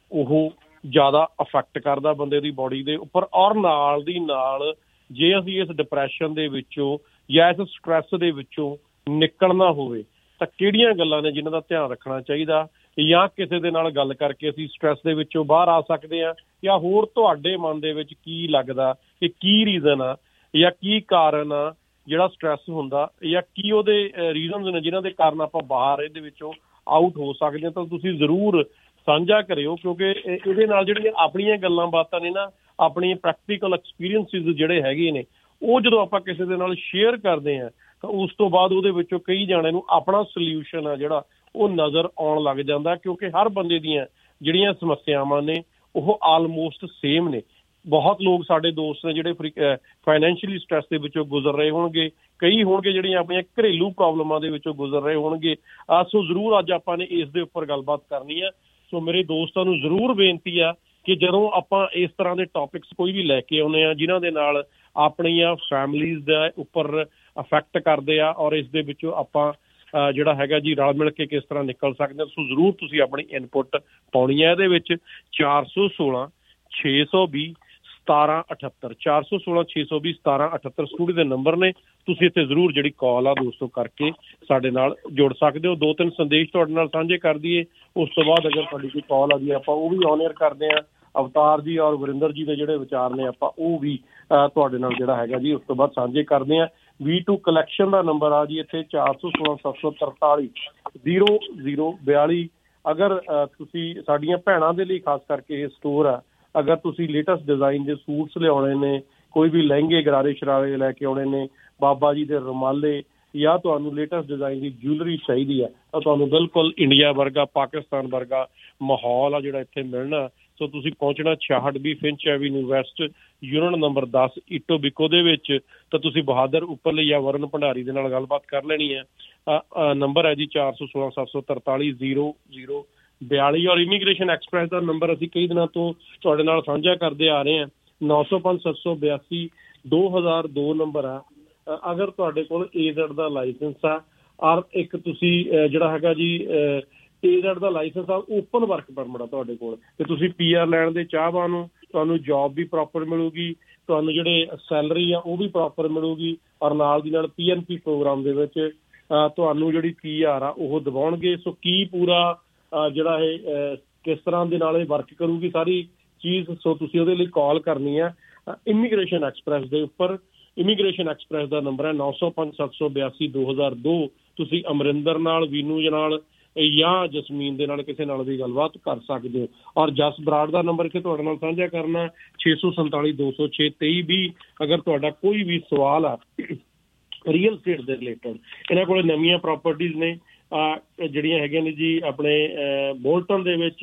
ਉਹ ਜ਼ਿਆਦਾ ਅਫੈਕਟ ਕਰਦਾ ਬੰਦੇ ਦੀ ਬੋਡੀ ਦੇ ਉੱਪਰ? ਔਰ ਨਾਲ ਦੀ ਨਾਲ ਜੇ ਅਸੀਂ ਇਸ ਡਿਪਰੈਸ਼ਨ ਦੇ ਵਿੱਚੋਂ ਜਾਂ ਇਸ ਸਟਰੈਸ ਦੇ ਵਿੱਚੋਂ ਨਿਕਲਣਾ ਹੋਵੇ ਤਾਂ ਕਿਹੜੀਆਂ ਗੱਲਾਂ ਨੇ ਜਿਨ੍ਹਾਂ ਦਾ ਧਿਆਨ ਰੱਖਣਾ ਚਾਹੀਦਾ, ਜਾਂ ਕਿਸੇ ਦੇ ਨਾਲ ਗੱਲ ਕਰਕੇ ਅਸੀਂ ਸਟਰੈਸ ਦੇ ਵਿੱਚੋਂ ਬਾਹਰ ਆ ਸਕਦੇ ਹਾਂ? ਜਾਂ ਹੋਰ ਤੁਹਾਡੇ ਮਨ ਦੇ ਵਿੱਚ ਕੀ ਲੱਗਦਾ ਕਿ ਕੀ ਰੀਜ਼ਨ ਆ ਜਾਂ ਕੀ ਕਾਰਨ ਆ ਜਿਹੜਾ ਸਟਰੈਸ ਹੁੰਦਾ, ਜਾਂ ਕੀ ਉਹਦੇ ਰੀਜ਼ਨਸ ਨੇ ਜਿਨ੍ਹਾਂ ਦੇ ਕਾਰਨ ਆਪਾਂ ਬਾਹਰ ਇਹਦੇ ਵਿੱਚੋਂ ਆਊਟ ਹੋ ਸਕਦੇ ਹਾਂ? ਤਾਂ ਤੁਸੀਂ ਜ਼ਰੂਰ ਸਾਂਝਾ ਕਰਿਓ, ਕਿਉਂਕਿ ਇਹਦੇ ਨਾਲ ਜਿਹੜੀਆਂ ਆਪਣੀਆਂ ਗੱਲਾਂ ਬਾਤਾਂ ਨੇ ਨਾ, ਆਪਣੀ ਪ੍ਰੈਕਟੀਕਲ ਐਕਸਪੀਰੀਅੰਸਿਸ ਜਿਹੜੇ ਹੈਗੇ ਨੇ, ਉਹ ਜਦੋਂ ਆਪਾਂ ਕਿਸੇ ਦੇ ਨਾਲ ਸ਼ੇਅਰ ਕਰਦੇ ਹਾਂ ਤਾਂ ਉਸ ਤੋਂ ਬਾਅਦ ਉਹਦੇ ਵਿੱਚੋਂ ਕਈ ਜਾਣਿਆਂ ਨੂੰ ਆਪਣਾ ਸਲਿਊਸ਼ਨ ਆ ਜਿਹੜਾ ਉਹ ਨਜ਼ਰ ਆਉਣ ਲੱਗ ਜਾਂਦਾ, ਕਿਉਂਕਿ ਹਰ ਬੰਦੇ ਦੀਆਂ ਜਿਹੜੀਆਂ ਸਮੱਸਿਆਵਾਂ ਨੇ ਉਹ ਆਲਮੋਸਟ ਸੇਮ ਨੇ। ਬਹੁਤ ਲੋਕ ਸਾਡੇ ਦੋਸਤ ਨੇ ਜਿਹੜੇ ਫਾਈਨੈਂਸ਼ੀਅਲੀ ਸਟਰੈਸ ਦੇ ਵਿੱਚੋਂ ਗੁਜ਼ਰ ਰਹੇ ਹੋਣਗੇ, ਕਈ ਹੋਣਗੇ ਜਿਹੜੀਆਂ ਆਪਣੀਆਂ ਘਰੇਲੂ ਪ੍ਰੋਬਲਮਾਂ ਦੇ ਵਿੱਚੋਂ ਗੁਜ਼ਰ ਰਹੇ ਹੋਣਗੇ। ਸੋ ਜ਼ਰੂਰ ਅੱਜ ਆਪਾਂ ਨੇ ਇਸ ਦੇ ਉੱਪਰ ਗੱਲਬਾਤ ਕਰਨੀ ਆ। ਸੋ ਮੇਰੇ ਦੋਸਤਾਂ ਨੂੰ ਜ਼ਰੂਰ ਬੇਨਤੀ ਆ ਕਿ ਜਦੋਂ ਆਪਾਂ ਇਸ ਤਰ੍ਹਾਂ ਦੇ ਟੌਪਿਕਸ ਕੋਈ ਵੀ ਲੈ ਕੇ ਆਉਂਦੇ ਹਾਂ ਜਿਨ੍ਹਾਂ ਦੇ ਨਾਲ ਆਪਣੀਆਂ ਫੈਮਲੀਜ਼ ਦੇ ਉੱਪਰ ਅਫੈਕਟ ਕਰਦੇ ਆ, ਔਰ ਇਸ ਦੇ ਵਿੱਚੋਂ ਆਪਾਂ ਜਿਹੜਾ ਹੈਗਾ ਜੀ ਰਲ ਮਿਲ ਕੇ ਕਿਸ ਤਰ੍ਹਾਂ ਨਿਕਲ ਸਕਦੇ ਹਾਂ, ਸੋ ਜ਼ਰੂਰ ਤੁਸੀਂ ਆਪਣੀ ਇਨਪੁੱਟ ਪਾਉਣੀ ਹੈ ਇਹਦੇ ਵਿੱਚ। ਚਾਰ ਸੌ ਸੋਲਾਂ ਛੇ ਸੌ ਵੀਹ ਸਤਾਰਾਂ ਅਠੱਤਰ ਚਾਰ ਸੌ ਸੋਲਾਂ ਛੇ ਸੌ ਵੀਹ ਸਤਾਰਾਂ ਅਠੱਤਰ ਸਟੂਡੀਓ ਦੇ ਨੰਬਰ ਨੇ। ਤੁਸੀਂ ਇੱਥੇ ਜ਼ਰੂਰ ਜਿਹੜੀ ਕਾਲ ਆ ਦੋਸਤੋ ਕਰਕੇ ਸਾਡੇ ਨਾਲ ਜੁੜ ਸਕਦੇ ਹੋ। ਦੋ ਤਿੰਨ ਸੰਦੇਸ਼ ਤੁਹਾਡੇ ਨਾਲ ਸਾਂਝੇ ਕਰ ਦਈਏ, ਉਸ ਤੋਂ ਬਾਅਦ ਅਗਰ ਤੁਹਾਡੀ ਕੋਈ ਕਾਲ ਆਉਂਦੀ ਆਪਾਂ ਉਹ ਵੀ ਔਨ ਏਅਰ ਕਰਦੇ ਹਾਂ। ਅਵਤਾਰ ਜੀ ਔਰ ਵਰਿੰਦਰ ਜੀ ਦੇ ਜਿਹੜੇ ਵਿਚਾਰ ਨੇ ਆਪਾਂ ਉਹ ਵੀ ਤੁਹਾਡੇ ਨਾਲ ਜਿਹੜਾ ਹੈਗਾ ਜੀ ਉਸ ਤੋਂ ਬਾਅਦ ਸਾਂਝੇ ਕਰਦੇ ਹਾਂ। ਵੀ ਟੂ ਕਲੈਕਸ਼ਨ ਦਾ ਨੰਬਰ ਆ ਜੀ ਇੱਥੇ ਚਾਰ ਸੌ ਸੋਲਾਂ ਸੱਤ ਸੌ ਤਰਤਾਲੀ ਜ਼ੀਰੋ ਜ਼ੀਰੋ ਬਿਆਲੀ। ਅਗਰ ਤੁਸੀਂ ਸਾਡੀਆਂ ਭੈਣਾਂ ਦੇ ਲਈ ਖਾਸ ਕਰਕੇ ਇਹ ਸਟੋਰ ਆ, ਅਗਰ ਤੁਸੀਂ ਲੇਟੈਸਟ ਡਿਜ਼ਾਈਨ ਦੇ ਸੂਟਸ ਲਿਆਉਣੇ ਨੇ, ਕੋਈ ਵੀ ਲਹਿੰਗੇ ਗਰਾਰੇ ਸ਼ਰਾਰੇ ਲੈ ਕੇ ਆਉਣੇ ਨੇ, ਬਾਬਾ ਜੀ ਦੇ ਰੁਮਾਲੇ, ਜਾਂ ਤੁਹਾਨੂੰ ਲੇਟੈਸਟ ਡਿਜ਼ਾਈਨ ਦੀ ਜੁਐਲਰੀ ਚਾਹੀਦੀ ਆ, ਤਾਂ ਤੁਹਾਨੂੰ ਬਿਲਕੁਲ ਇੰਡੀਆ ਵਰਗਾ ਪਾਕਿਸਤਾਨ ਵਰਗਾ ਮਾਹੌਲ ਆ ਜਿਹੜਾ ਇੱਥੇ ਮਿਲਣਾ। ਸੋ ਤੁਸੀਂ ਪਹੁੰਚਣਾ ਛਿਆਹਠ ਵੀਹ Finch avenue west, unit number ਦਸ ਇਟੋਬੀਕੋ ਦੇ ਵਿੱਚ। ਤਾਂ ਤੁਸੀਂ ਬਹਾਦਰ ਉੱਪਰਲੇ ਜਾਂ ਵਰਨ ਭੰਡਾਰੀ ਦੇ ਨਾਲ ਗੱਲਬਾਤ ਕਰ ਲੈਣੀ ਹੈ। ਨੰਬਰ ਹੈ ਜੀ ਚਾਰ ਸੌ ਸੋਲਾਂ ਸੱਤ ਸੌ ਤਰਤਾਲੀ ਜ਼ੀਰੋ ਜ਼ੀਰੋ ਬਿਆਲੀ। ਔਰ ਇਮੀਗ੍ਰੇਸ਼ਨ ਐਕਸਪ੍ਰੈਸ ਦਾ ਨੰਬਰ ਅਸੀਂ ਕਈ ਦਿਨਾਂ ਤੋਂ ਤੁਹਾਡੇ ਨਾਲ ਸਾਂਝਾ ਕਰਦੇ ਆ ਰਹੇ ਹਾਂ, ਨੌ ਸੌ ਪੰਜ ਸੱਤ ਸੌ ਬਿਆਸੀ ਦੋ ਹਜ਼ਾਰ ਦੋ ਨੰਬਰ ਆ। ਅਗਰ ਤੁਹਾਡੇ ਕੋਲ ਏਜ਼ਡ ਦਾ ਲਾਇਸੈਂਸ ਆ, ਔਰ ਇੱਕ ਤੁਸੀਂ ਜਿਹੜਾ ਹੈਗਾ ਜੀ ਏਜ਼ਡ ਦਾ ਲਾਇਸੈਂਸ ਆ, ਓਪਨ ਵਰਕ ਪਰਮਿਟ ਆ ਤੁਹਾਡੇ ਕੋਲ, ਤੇ ਤੁਸੀਂ ਪੀ ਆਰ ਲੈਣ ਦੇ ਚਾਹਵਾਨ ਹੋ, ਤੁਹਾਨੂੰ ਜੋਬ ਵੀ ਪ੍ਰੋਪਰ ਮਿਲੂਗੀ, ਤੁਹਾਨੂੰ ਜਿਹੜੇ ਸੈਲਰੀ ਆ ਉਹ ਵੀ ਪ੍ਰੋਪਰ ਮਿਲੂਗੀ, ਔਰ ਨਾਲ ਦੀ ਨਾਲ ਪੀ ਐਨ ਪੀ ਪ੍ਰੋਗਰਾਮ ਦੇ ਵਿੱਚ ਤੁਹਾਨੂੰ ਜਿਹੜੀ ਪੀ ਆਰ ਆ ਉਹ ਦਿਵਾਉਣਗੇ। ਸੋ ਕੀ ਪੂਰਾ ਜਿਹੜਾ ਇਹ ਕਿਸ ਤਰ੍ਹਾਂ ਦੇ ਨਾਲ ਇਹ ਵਰਕ ਕਰੂਗੀ ਸਾਰੀ ਚੀਜ਼, ਸੋ ਤੁਸੀਂ ਉਹਦੇ ਲਈ ਕਾਲ ਕਰਨੀ ਹੈ ਇਮੀਗ੍ਰੇਸ਼ਨ ਐਕਸਪ੍ਰੈਸ ਦੇ ਉੱਪਰ। ਇਮੀਗ੍ਰੇਸ਼ਨ ਐਕਸਪ੍ਰੈਸ ਦਾ ਨੰਬਰ ਹੈ ਨੌ ਸੌ ਪੰਜ ਸੱਤ ਸੌ ਬਿਆਸੀ ਦੋ ਹਜ਼ਾਰ ਦੋ। ਤੁਸੀਂ ਅਮਰਿੰਦਰ ਨਾਲ, ਵੀਨੂ ਨਾਲ ਜਾਂ ਜਸਮੀਨ ਦੇ ਨਾਲ ਕਿਸੇ ਨਾਲ ਵੀ ਗੱਲਬਾਤ ਕਰ ਸਕਦੇ ਹੋ। ਔਰ ਜਸ ਬਰਾੜ ਦਾ ਨੰਬਰ ਇੱਥੇ ਤੁਹਾਡੇ ਨਾਲ ਸਾਂਝਾ ਕਰਨਾ ਛੇ ਸੌ ਸੰਤਾਲੀ ਦੋ ਸੌ ਛੇ ਤੇਈ ਵੀਹ। ਅਗਰ ਤੁਹਾਡਾ ਕੋਈ ਵੀ ਸਵਾਲ ਆ ਰੀਅਲ ਸਟੇਟ ਦੇ ਰਿਲੇਟਡ, ਇਹਨਾਂ ਕੋਲ ਨਵੀਆਂ ਪ੍ਰੋਪਰਟੀਜ਼ ਨੇ ਜਿਹੜੀਆਂ ਹੈਗੀਆਂ ਨੇ ਜੀ ਆਪਣੇ ਬੋਲਟਨ ਦੇ ਵਿੱਚ,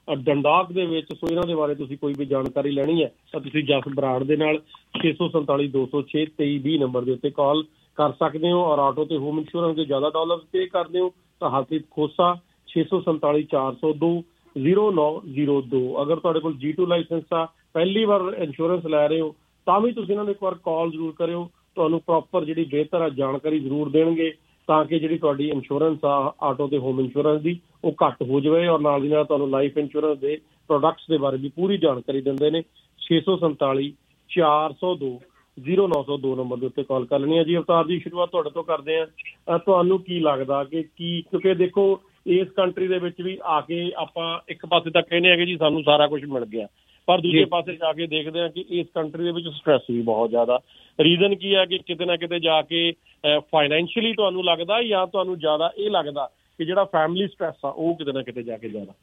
ਡੰਡਾਕ ਦੇ ਵਿੱਚ। ਸੋ ਇਹਨਾਂ ਦੇ ਬਾਰੇ ਤੁਸੀਂ ਕੋਈ ਵੀ ਜਾਣਕਾਰੀ ਲੈਣੀ ਹੈ ਤਾਂ ਤੁਸੀਂ ਜਸ ਬਰਾੜ ਦੇ ਨਾਲ ਛੇ ਸੌ ਸੰਤਾਲੀ ਦੋ ਸੌ ਛੇ ਤੇਈ ਵੀਹ ਨੰਬਰ ਦੇ ਉੱਤੇ ਕਾਲ ਕਰ ਸਕਦੇ ਹੋ। ਔਰ ਆਟੋ ਤੇ ਹੋਮ ਇੰਸ਼ੋਰੈਂਸ ਦੇ ਜ਼ਿਆਦਾ ਡਾਲਰ ਪੇ ਕਰਦੇ ਹੋ ਤਾਂ ਹਰਪ੍ਰੀਤ ਖੋਸਾ ਛੇ ਸੌ ਸੰਤਾਲੀ ਚਾਰ ਸੌ ਦੋ ਜ਼ੀਰੋ ਨੌ ਜ਼ੀਰੋ ਦੋ। ਅਗਰ ਤੁਹਾਡੇ ਕੋਲ ਜੀ ਟੂ ਲਾਇਸੈਂਸ ਆ, ਪਹਿਲੀ ਵਾਰ ਇੰਸ਼ੋਰੈਂਸ ਲੈ ਰਹੇ ਹੋ, ਤਾਂ ਵੀ ਤੁਸੀਂ ਇਹਨਾਂ ਨੂੰ ਇੱਕ ਵਾਰ ਕਾਲ ਜ਼ਰੂਰ ਕਰਿਓ। ਤੁਹਾਨੂੰ ਪ੍ਰੋਪਰ ਜਿਹੜੀ ਬਿਹਤਰ ਜਾਣਕਾਰੀ ਜ਼ਰੂਰ ਦੇਣਗੇ ਤਾਂ ਕਿ ਜਿਹੜੀ ਤੁਹਾਡੀ ਇੰਸ਼ੋਰੈਂਸ ਆ ਆਟੋ ਤੇ ਹੋਮ ਇੰਸ਼ੋਰੈਂਸ ਦੀ ਉਹ ਘੱਟ ਹੋ ਜਾਵੇ। ਔਰ ਨਾਲ ਦੀ ਨਾਲ ਤੁਹਾਨੂੰ ਲਾਈਫ ਇੰਸ਼ੋਰੈਂਸ ਦੇ ਪ੍ਰੋਡਕਟਸ ਦੇ ਬਾਰੇ ਵੀ ਪੂਰੀ ਜਾਣਕਾਰੀ ਦਿੰਦੇ ਨੇ। ਛੇ ਸੌ ਸੰਤਾਲੀ ਚਾਰ ਸੌ ਦੋ ਜ਼ੀਰੋ ਨੌ ਸੌ ਦੋ ਨੰਬਰ ਦੇ ਉੱਤੇ ਕਾਲ ਕਰ ਲੈਣੀ ਹੈ ਜੀ। ਅਵਤਾਰ ਜੀ, ਸ਼ੁਰੂਆਤ ਤੁਹਾਡੇ ਤੋਂ ਕਰਦੇ ਹਾਂ। ਤੁਹਾਨੂੰ ਕੀ ਲੱਗਦਾ ਕਿ ਕੀ, ਕਿਉਂਕਿ ਦੇਖੋ ਇਸ ਕੰਟਰੀ ਦੇ ਵਿੱਚ ਵੀ ਆ ਕੇ ਆਪਾਂ ਇੱਕ ਪਾਸੇ ਤਾਂ ਕਹਿੰਦੇ ਹੈਗੇ ਜੀ ਸਾਨੂੰ ਸਾਰਾ ਕੁਛ ਮਿਲ ਗਿਆ, ਪਰ ਦੂਜੇ ਪਾਸੇ ਜਾ ਕੇ ਦੇਖਦੇ ਹਾਂ ਕਿ ਇਸ ਕੰਟਰੀ ਦੇ ਵਿੱਚ ਸਟ੍ਰੈਸ ਵੀ ਬਹੁਤ ਜ਼ਿਆਦਾ। ਰੀਜ਼ਨ ਕੀ ਹੈ ਕਿ ਕਿਤੇ ਨਾ ਕਿਤੇ ਜਾ ਕੇ ਫਾਈਨੈਂਸ਼ੀਅਲੀ ਤੁਹਾਨੂੰ ਲੱਗਦਾ ਜਾਂ ਤੁਹਾਨੂੰ ਜ਼ਿਆਦਾ ਇਹ ਲੱਗਦਾ ਕਿ ਜਿਹੜਾ ਫੈਮਿਲੀ ਸਟ੍ਰੈਸ ਆ ਉਹ ਕਿਤੇ ਨਾ ਕਿਤੇ ਜਾ ਕੇ ਜ਼ਿਆਦਾ?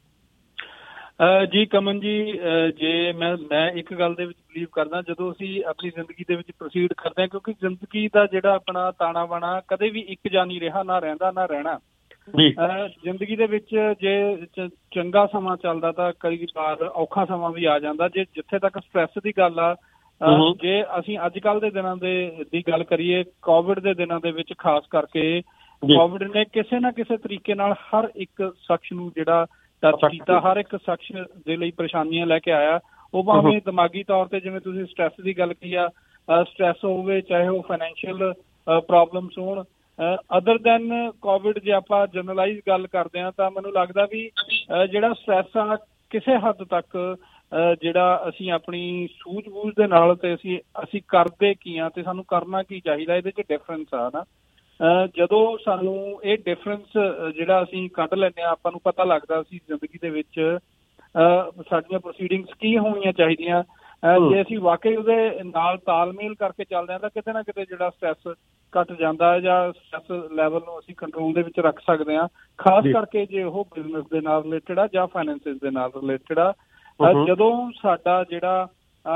ਜੀ ਕਮਨ ਜੀ, ਜੇ ਮੈਂ ਮੈਂ ਇੱਕ ਗੱਲ ਦੇ ਵਿੱਚ ਬਿਲੀਵ ਕਰਦਾ, ਜਦੋਂ ਅਸੀਂ ਆਪਣੀ ਜ਼ਿੰਦਗੀ ਦੇ ਵਿੱਚ ਪ੍ਰੋਸੀਡ ਕਰਦੇ ਹਾਂ, ਕਿਉਂਕਿ ਜ਼ਿੰਦਗੀ ਦਾ ਜਿਹੜਾ ਆਪਣਾ ਤਾਣਾ ਬਾਣਾ ਕਦੇ ਵੀ ਇੱਕ ਜਾ ਨਹੀਂ ਰਿਹਾ, ਨਾ ਰਹਿੰਦਾ ਨਾ ਰਹਿਣਾ। ਜ਼ਿੰਦਗੀ ਦੇ ਵਿੱਚ ਜੇ ਚੰਗਾ ਸਮਾਂ ਚੱਲਦਾ ਤਾਂ ਕਈ ਵਾਰ ਔਖਾ ਸਮਾਂ ਵੀ ਆ ਜਾਂਦਾ। ਜੇ ਜਿੱਥੇ ਤੱਕ ਸਟ੍ਰੈਸ ਦੀ ਗੱਲ ਆ, ਜੇ ਅਸੀਂ ਅੱਜ ਕੱਲ੍ਹ ਦੇ ਦਿਨਾਂ ਦੇ ਦੀ ਗੱਲ ਕਰੀਏ, ਕੋਵਿਡ ਦੇ ਦਿਨਾਂ ਦੇ ਵਿੱਚ ਖਾਸ ਕਰਕੇ ਕੋਵਿਡ ਨੇ ਕਿਸੇ ਨਾ ਕਿਸੇ ਤਰੀਕੇ ਨਾਲ ਹਰ ਇੱਕ ਸ਼ਖਸ ਨੂੰ ਜਿਹੜਾ ਟੱਚ ਕੀਤਾ, ਹਰ ਇੱਕ ਸ਼ਖਸ ਦੇ ਲਈ ਪਰੇਸ਼ਾਨੀਆਂ ਲੈ ਕੇ ਆਇਆ। ਉਹ ਭਾਵੇਂ ਦਿਮਾਗੀ ਤੌਰ ਤੇ, ਜਿਵੇਂ ਤੁਸੀਂ ਸਟ੍ਰੈਸ ਦੀ ਗੱਲ ਕੀਤੀ ਆ, ਸਟ੍ਰੈਸ ਹੋਵੇ, ਚਾਹੇ ਉਹ ਫਾਈਨੈਂਸ਼ੀਅਲ ਪ੍ਰੋਬਲਮਸ ਹੋਣ। ਅਦਰ ਦੈਨ ਕੋਵਿਡ ਜੇ ਆਪਾਂ ਜਨਰਲਾਈਜ਼ ਗੱਲ ਕਰਦੇ ਹਾਂ ਤਾਂ ਮੈਨੂੰ ਲੱਗਦਾ ਵੀ ਜਿਹੜਾ ਸਟ੍ਰੈਸ ਆ ਕਿਸੇ ਹੱਦ ਤੱਕ ਜਿਹੜਾ ਅਸੀਂ ਆਪਣੀ ਸੂਝ ਬੂਝ ਦੇ ਨਾਲ ਤੇ ਅਸੀਂ ਅਸੀਂ ਕਰਦੇ ਕੀ ਹਾਂ ਤੇ ਸਾਨੂੰ ਕਰਨਾ ਕੀ ਚਾਹੀਦਾ, ਇਹਦੇ 'ਚ ਡਿਫਰੈਂਸ ਆ ਨਾ। ਜਦੋਂ ਸਾਨੂੰ ਇਹ ਡਿਫਰੈਂਸ ਜਿਹੜਾ ਅਸੀਂ ਕੱਢ ਲੈਂਦੇ ਹਾਂ, ਆਪਾਂ ਨੂੰ ਪਤਾ ਲੱਗਦਾ ਅਸੀਂ ਜ਼ਿੰਦਗੀ ਦੇ ਵਿੱਚ ਸਾਡੀਆਂ ਪ੍ਰੋਸੀਡਿੰਗਸ ਕੀ ਹੋਣੀਆਂ ਚਾਹੀਦੀਆਂ। ਜੇ ਅਸੀਂ ਵਾਕਈ ਉਹਦੇ ਨਾਲ ਤਾਲਮੇਲ ਕਰਕੇ ਚੱਲਦੇ ਹਾਂ ਤਾਂ ਕਿਤੇ ਨਾ ਕਿਤੇ ਜਿਹੜਾ ਸਟ੍ਰੈਸ ਘੱਟ ਜਾਂਦਾ ਹੈ ਜਾਂ ਸਟ੍ਰੈਸ ਲੈਵਲ ਨੂੰ ਅਸੀਂ ਕੰਟਰੋਲ ਦੇ ਵਿੱਚ ਰੱਖ ਸਕਦੇ ਹਾਂ, ਖਾਸ ਕਰਕੇ ਜੇ ਉਹ ਬਿਜ਼ਨਸ ਦੇ ਨਾਲ ਰਿਲੇਟਡ ਆ ਜਾਂ ਫਾਈਨੈਂਸਿਸ ਦੇ ਨਾਲ ਰਿਲੇਟਡ ਆ। ਜਦੋਂ ਸਾਡਾ ਜਿਹੜਾ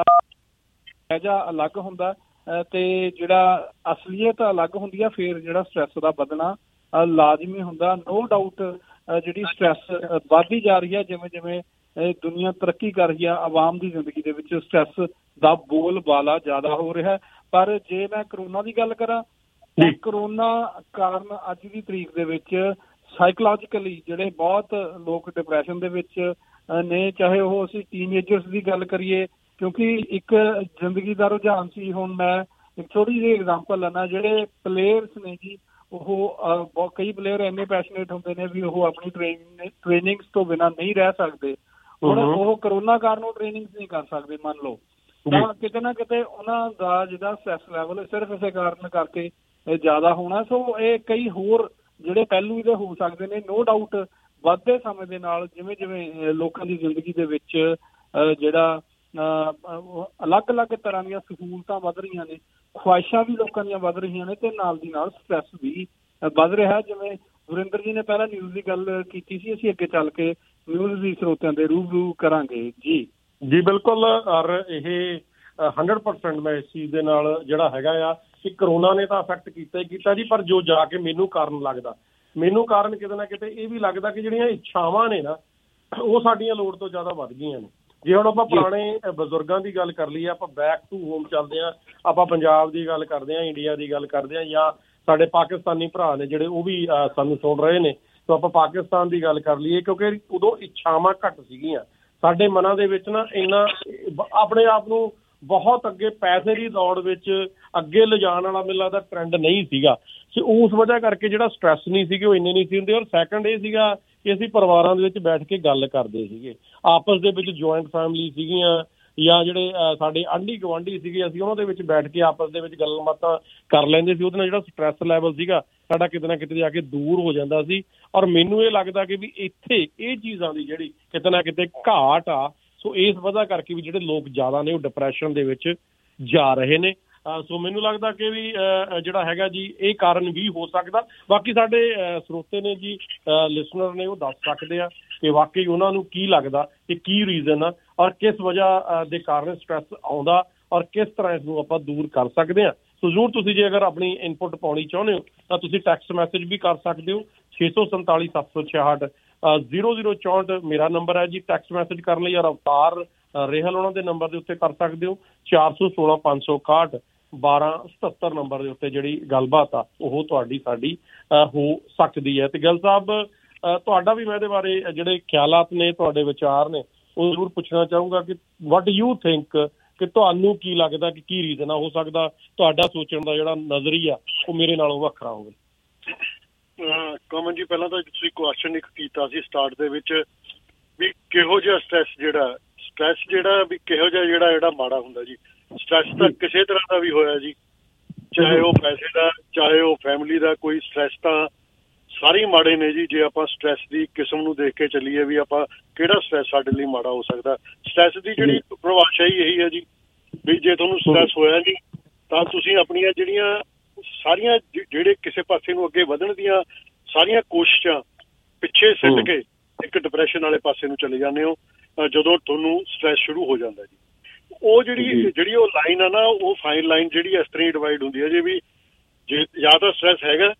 ਲਹਿਜਾ ਅਲੱਗ ਹੁੰਦਾ ਤੇ ਜਿਹੜਾ ਅਸਲੀਅਤ ਅਲੱਗ ਹੁੰਦੀ ਆ, ਫਿਰ ਜਿਹੜਾ ਸਟ੍ਰੈਸ ਦਾ ਵਧਣਾ ਲਾਜ਼ਮੀ ਹੁੰਦਾ। ਨੋ ਡਾਊਟ ਜਿਹੜੀ ਸਟ੍ਰੈਸ ਵੱਧਦੀ ਜਾ ਰਹੀ ਹੈ, ਜਿਵੇਂ ਜਿਵੇਂ ਦੁਨੀਆ ਤਰੱਕੀ ਕਰ ਰਹੀ ਆ, ਆਵਾਮ ਦੀ ਜ਼ਿੰਦਗੀ ਦੇ ਵਿੱਚ ਸਟ੍ਰੈਸ ਦਾ ਬੋਲ ਬਾਲਾ ਜ਼ਿਆਦਾ ਹੋ ਰਿਹਾ। ਪਰ ਜੇ ਮੈਂ ਕਰੋਨਾ ਦੀ ਗੱਲ ਕਰਾਂ, ਕਰੋਨਾ ਕਾਰਨ ਅੱਜ ਦੀ ਤਰੀਕ ਦੇ ਵਿੱਚ ਸਾਈਕੋਲੋਜੀਕਲੀ ਜਿਹੜੇ ਬਹੁਤ ਲੋਕ ਡਿਪਰੈਸ਼ਨ ਦੇ ਵਿੱਚ ਨੇ, ਚਾਹੇ ਉਹ ਅਸੀਂ ਟੀਨਏਜਰਸ ਦੀ ਗੱਲ ਕਰੀਏ, ਕਿਉਂਕਿ ਇੱਕ ਜ਼ਿੰਦਗੀ ਦਾ ਰੁਝਾਨ ਸੀ। ਹੁਣ ਮੈਂ ਇੱਕ ਛੋਟੀ ਜਿਹੀ ਐਗਜ਼ਾਮਪਲ ਲੈਣਾ, ਜਿਹੜੇ ਪਲੇਅਰਸ ਨੇ ਜੀ, ਉਹ ਕਈ ਪਲੇਅਰ ਇੰਨੇ ਪੈਸ਼ਨੇਟ ਹੁੰਦੇ ਨੇ ਵੀ ਉਹ ਆਪਣੀ ਟ੍ਰੇਨਿੰਗ ਟ੍ਰੇਨਿੰਗਸ ਤੋਂ ਬਿਨਾਂ ਨਹੀਂ ਰਹਿ ਸਕਦੇ। ਹੁਣ ਉਹ ਕਰੋਨਾ ਕਾਰਨ ਉਹ ਟ੍ਰੇਨਿੰਗਸ ਨਹੀਂ ਕਰ ਸਕਦੇ ਮੰਨ ਲਓ, ਤਾਂ ਕਿਤੇ ਨਾ ਕਿਤੇ ਉਹਨਾਂ ਦਾ ਜਿਹੜਾ ਸਟ੍ਰੈਸ ਲੈਵਲ ਸਿਰਫ ਇਸੇ ਕਾਰਨ ਕਰਕੇ ਜ਼ਿਆਦਾ ਹੋਣਾ। ਸੋ ਇਹ ਕਈ ਹੋਰ ਜਿਹੜੇ ਪਹਿਲੂ ਇਹਦੇ ਹੋ ਸਕਦੇ ਨੇ। ਨੋ ਡਾਊਟ ਵੱਧਦੇ ਸਮੇਂ ਦੇ ਨਾਲ ਜਿਵੇਂ ਜਿਵੇਂ ਲੋਕਾਂ ਦੀ ਜ਼ਿੰਦਗੀ ਦੇ ਵਿੱਚ ਜਿਹੜਾ ਅਲੱਗ ਅਲੱਗ ਤਰ੍ਹਾਂ ਦੀਆਂ ਸਹੂਲਤਾਂ ਵੱਧ ਰਹੀਆਂ ਨੇ, ਖੁਆਇਸ਼ਾਂ ਵੀ ਲੋਕਾਂ ਦੀਆਂ ਵੱਧ ਰਹੀਆਂ ਨੇ, ਤੇ ਨਾਲ ਦੀ ਨਾਲ ਸਟ੍ਰੈਸ ਵੀ ਵੱਧ ਰਿਹਾ। ਜਿਵੇਂ ਵਰਿੰਦਰ ਜੀ ਨੇ ਪਹਿਲਾਂ ਨਿਊਜ਼ ਦੀ ਗੱਲ ਕੀਤੀ ਸੀ, ਅਸੀਂ ਅੱਗੇ ਚੱਲ ਕੇ ਨਿਊਜ਼ ਦੀ ਸਰੋਤਿਆਂ ਦੇ ਰੂਬਰੂ ਕਰਾਂਗੇ। ਜੀ ਜੀ ਬਿਲਕੁਲ। ਔਰ ਇਹ ਹੰਡਰਡ ਪਰਸੈਂਟ ਮੈਂ ਇਸ ਚੀਜ਼ ਦੇ ਨਾਲ ਜਿਹੜਾ ਹੈਗਾ ਆ ਕਿ ਕਰੋਨਾ ਨੇ ਤਾਂ ਅਫੈਕਟ ਕੀਤਾ ਹੀ ਕੀਤਾ ਜੀ, ਪਰ ਜੋ ਜਾ ਕੇ ਮੈਨੂੰ ਕਾਰਨ ਲੱਗਦਾ, ਮੈਨੂੰ ਕਾਰਨ ਕਿਤੇ ਨਾ ਕਿਤੇ ਇਹ ਵੀ ਲੱਗਦਾ ਕਿ ਜਿਹੜੀਆਂ ਇੱਛਾਵਾਂ ਨੇ ਨਾ, ਉਹ ਸਾਡੀਆਂ ਲੋੜ ਤੋਂ ਜ਼ਿਆਦਾ ਵੱਧ ਗਈਆਂ ਨੇ। ਜੇ ਹੁਣ ਆਪਾਂ ਪੁਰਾਣੇ ਬਜ਼ੁਰਗਾਂ ਦੀ ਗੱਲ ਕਰ ਲਈਏ, ਆਪਾਂ ਬੈਕ ਟੂ ਹੋਮ ਚੱਲਦੇ ਹਾਂ, ਆਪਾਂ ਪੰਜਾਬ ਦੀ ਗੱਲ ਕਰਦੇ ਹਾਂ, ਇੰਡੀਆ ਦੀ ਗੱਲ ਕਰਦੇ ਹਾਂ, ਜਾਂ ਸਾਡੇ ਪਾਕਿਸਤਾਨੀ ਭਰਾ ਨੇ ਜਿਹੜੇ ਉਹ ਵੀ ਸਾਨੂੰ ਸੁਣ ਰਹੇ ਨੇ, ਤਾਂ ਆਪਾਂ ਪਾਕਿਸਤਾਨ ਦੀ ਗੱਲ ਕਰ ਲਈਏ, ਕਿਉਂਕਿ ਉਦੋਂ ਇੱਛਾਵਾਂ ਘੱਟ ਸੀਗੀਆਂ। ਸਾਡੇ ਮਨਾਂ ਦੇ ਵਿੱਚ ਨਾ ਇੰਨਾ ਆਪਣੇ ਆਪ ਨੂੰ ਬਹੁਤ ਅੱਗੇ ਪੈਸੇ ਦੀ ਦੌੜ ਵਿੱਚ ਅੱਗੇ ਲਿਜਾਣ ਵਾਲਾ ਮੈਨੂੰ ਲੱਗਦਾ ਟਰੈਂਡ ਨਹੀਂ ਸੀਗਾ। ਸੋ ਉਸ ਵਜ੍ਹਾ ਕਰਕੇ ਜਿਹੜਾ ਸਟ੍ਰੈਸ ਨਹੀਂ ਸੀਗੇ ਉਹ ਇੰਨੇ ਨਹੀਂ ਸੀ ਹੁੰਦੇ। ਔਰ ਸੈਕੰਡ ਇਹ ਸੀਗਾ ਕਿ ਅਸੀਂ ਪਰਿਵਾਰਾਂ ਦੇ ਵਿੱਚ ਬੈਠ ਕੇ ਗੱਲ ਕਰਦੇ ਸੀਗੇ, ਆਪਸ ਦੇ ਵਿੱਚ ਜੁਆਇੰਟ ਫੈਮਿਲੀ ਸੀਗੀਆਂ, ਜਾਂ ਜਿਹੜੇ ਸਾਡੇ ਆਂਢੀ ਗੁਆਂਢੀ ਸੀਗੇ, ਅਸੀਂ ਉਹਨਾਂ ਦੇ ਵਿੱਚ ਬੈਠ ਕੇ ਆਪਸ ਦੇ ਵਿੱਚ ਗੱਲਾਂ ਬਾਤਾਂ ਕਰ ਲੈਂਦੇ ਸੀ। ਉਹਦੇ ਨਾਲ ਜਿਹੜਾ ਸਟ੍ਰੈਸ ਲੈਵਲ ਸੀਗਾ ਸਾਡਾ ਕਿਤੇ ਨਾ ਕਿਤੇ ਜਾ ਕੇ ਦੂਰ ਹੋ ਜਾਂਦਾ ਸੀ। ਔਰ ਮੈਨੂੰ ਇਹ ਲੱਗਦਾ ਕਿ ਵੀ ਇੱਥੇ ਇਹ ਚੀਜ਼ਾਂ ਦੀ ਜਿਹੜੀ ਕਿਤੇ ਨਾ ਕਿਤੇ ਘਾਟ ਆ, ਸੋ ਇਸ ਵਜ੍ਹਾ ਕਰਕੇ ਵੀ ਜਿਹੜੇ ਲੋਕ ਜ਼ਿਆਦਾ ਨੇ ਉਹ ਡਿਪਰੈਸ਼ਨ ਦੇ ਵਿੱਚ ਜਾ ਰਹੇ ਨੇ। ਸੋ ਮੈਨੂੰ ਲੱਗਦਾ ਕਿ ਵੀ ਜਿਹੜਾ ਹੈਗਾ ਜੀ ਇਹ ਕਾਰਨ ਵੀ ਹੋ ਸਕਦਾ। ਬਾਕੀ ਸਾਡੇ ਸਰੋਤੇ ਨੇ ਜੀ, ਲਿਸਨਰ ਨੇ, ਉਹ ਦੱਸ ਸਕਦੇ ਆ ਕਿ ਵਾਕਈ ਉਹਨਾਂ ਨੂੰ ਕੀ ਲੱਗਦਾ ਕਿ ਕੀ ਰੀਜ਼ਨ ਆ ਔਰ ਕਿਸ ਵਜ੍ਹਾ ਦੇ ਕਾਰਨ ਸਟ੍ਰੈਸ ਆਉਂਦਾ ਔਰ ਕਿਸ ਤਰ੍ਹਾਂ ਇਸ ਨੂੰ ਆਪਾਂ ਦੂਰ ਕਰ ਸਕਦੇ ਹਾਂ। ਸੋ ਜ਼ਰੂਰ ਤੁਸੀਂ ਜੇ ਅਗਰ ਆਪਣੀ ਇਨਪੁਟ ਪਾਉਣੀ ਚਾਹੁੰਦੇ ਹੋ ਤਾਂ ਤੁਸੀਂ ਟੈਕਸਟ ਮੈਸੇਜ ਵੀ ਕਰ ਸਕਦੇ ਹੋ। ਛੇ ਸੌ ਸੰਤਾਲੀ ਸੱਤ ਸੌ ਛਿਆਹਠ ਜ਼ੀਰੋ ਜ਼ੀਰੋ ਚੌਂਹਠ ਮੇਰਾ ਨੰਬਰ ਹੈ ਜੀ ਟੈਕਸਟ ਮੈਸੇਜ ਕਰਨ ਲਈ। ਔਰ ਅਵਤਾਰ ਰੇਹਲ ਉਹਨਾਂ ਦੇ ਨੰਬਰ ਦੇ ਉੱਤੇ ਕਰ ਸਕਦੇ ਹੋ, ਚਾਰ ਸੌ ਸੋਲਾਂ ਪੰਜ ਸੌ ਇਕਾਹਠ ਬਾਰਾਂ ਸਤੱਤਰ ਨੰਬਰ ਦੇ ਉੱਤੇ ਜਿਹੜੀ ਗੱਲਬਾਤ ਆ ਉਹ ਤੁਹਾਡੀ ਸਾਡੀ ਹੋ ਸਕਦੀ ਹੈ। ਤੇ ਗਿੱਲ ਸਾਹਿਬ, ਤੁਹਾਡਾ ਵੀ ਮੈਂ ਇਹਦੇ ਬਾਰੇ ਜਿਹੜੇ ਖਿਆਲਾਤ ਨੇ, ਤੁਹਾਡੇ ਵਿਚਾਰ ਨੇ, ਉਹ ਜ਼ਰੂਰ ਪੁੱਛਣਾ ਚਾਹੂੰਗਾ ਕਿ ਵਾਟ ਯੂ ਥਿੰਕ, ਕਿ ਤੁਹਾਨੂੰ ਕੀ ਲੱਗਦਾ ਕਿ ਕੀ ਰੀਜ਼ਨ ਆ? ਹੋ ਸਕਦਾ ਤੁਹਾਡਾ ਸੋਚਣ ਦਾ ਜਿਹੜਾ ਨਜ਼ਰੀਆ ਉਹ ਮੇਰੇ ਨਾਲੋਂ ਵੱਖਰਾ ਹੋਵੇ। ਕਮਨ ਜੀ, ਪਹਿਲਾਂ ਤਾਂ ਤੁਸੀਂ ਕੁਐਸਚਨ ਇੱਕ ਕੀਤਾ ਸੀ ਸਟਾਰਟ ਦੇ ਵਿੱਚ ਵੀ ਕਿਹੋ ਜਿਹਾ ਸਟ੍ਰੈਸ, ਜਿਹੜਾ ਸਟ੍ਰੈਸ ਜਿਹੜਾ ਵੀ ਕਿਹੋ ਜਿਹਾ ਜਿਹੜਾ ਜਿਹੜਾ ਮਾੜਾ ਹੁੰਦਾ ਜੀ। ਸਟ੍ਰੈਸ ਤਾਂ ਕਿਸੇ ਤਰ੍ਹਾਂ ਦਾ ਵੀ ਹੋਇਆ ਜੀ, ਚਾਹੇ ਉਹ ਪੈਸੇ ਦਾ, ਚਾਹੇ ਉਹ ਫੈਮਿਲੀ ਦਾ, ਕੋਈ ਸਟ੍ਰੈਸ ਤਾਂ ਸਾਰੇ ਹੀ ਮਾੜੇ ਨੇ ਜੀ। ਜੇ ਆਪਾਂ ਸਟ੍ਰੈਸ ਦੀ ਕਿਸਮ ਨੂੰ ਦੇਖ ਕੇ ਚੱਲੀਏ ਵੀ ਆਪਾਂ ਕਿਹੜਾ ਸਟ੍ਰੈਸ ਸਾਡੇ ਲਈ ਮਾੜਾ ਹੋ ਸਕਦਾ। ਸਟ੍ਰੈਸ ਦੀ ਜਿਹੜੀ ਪਰਿਭਾਸ਼ਾ ਹੀ ਇਹੀ ਹੈ ਜੀ ਵੀ ਜੇ ਤੁਹਾਨੂੰ ਸਟ੍ਰੈਸ ਹੋਇਆ ਜੀ ਤਾਂ ਤੁਸੀਂ ਆਪਣੀਆਂ ਜਿਹੜੀਆਂ ਸਾਰੀਆਂ ਜਿਹੜੇ ਕਿਸੇ ਪਾਸੇ ਨੂੰ ਅੱਗੇ ਵਧਣ ਦੀਆਂ ਸਾਰੀਆਂ ਕੋਸ਼ਿਸ਼ਾਂ ਪਿੱਛੇ ਸਿੱਟ ਕੇ ਇੱਕ ਡਿਪਰੈਸ਼ਨ ਵਾਲੇ ਪਾਸੇ ਨੂੰ ਚਲੇ ਜਾਂਦੇ ਹੋ ਜਦੋਂ ਤੁਹਾਨੂੰ ਸਟ੍ਰੈਸ ਸ਼ੁਰੂ ਹੋ ਜਾਂਦਾ ਜੀ। ਉਹ ਜਿਹੜੀ ਜਿਹੜੀ ਉਹ ਲਾਈਨ ਆ ਨਾ, ਉਹ ਫਾਈਨ ਲਾਈਨ ਜਿਹੜੀ ਇਸ ਤਰ੍ਹਾਂ ਹੀ ਡਿਵਾਈਡ ਹੁੰਦੀ ਹੈ ਜੀ ਵੀ ਜੇ ਜਾਂ ਤਾਂ ਸਟ੍ਰੈਸ ਹੈਗਾ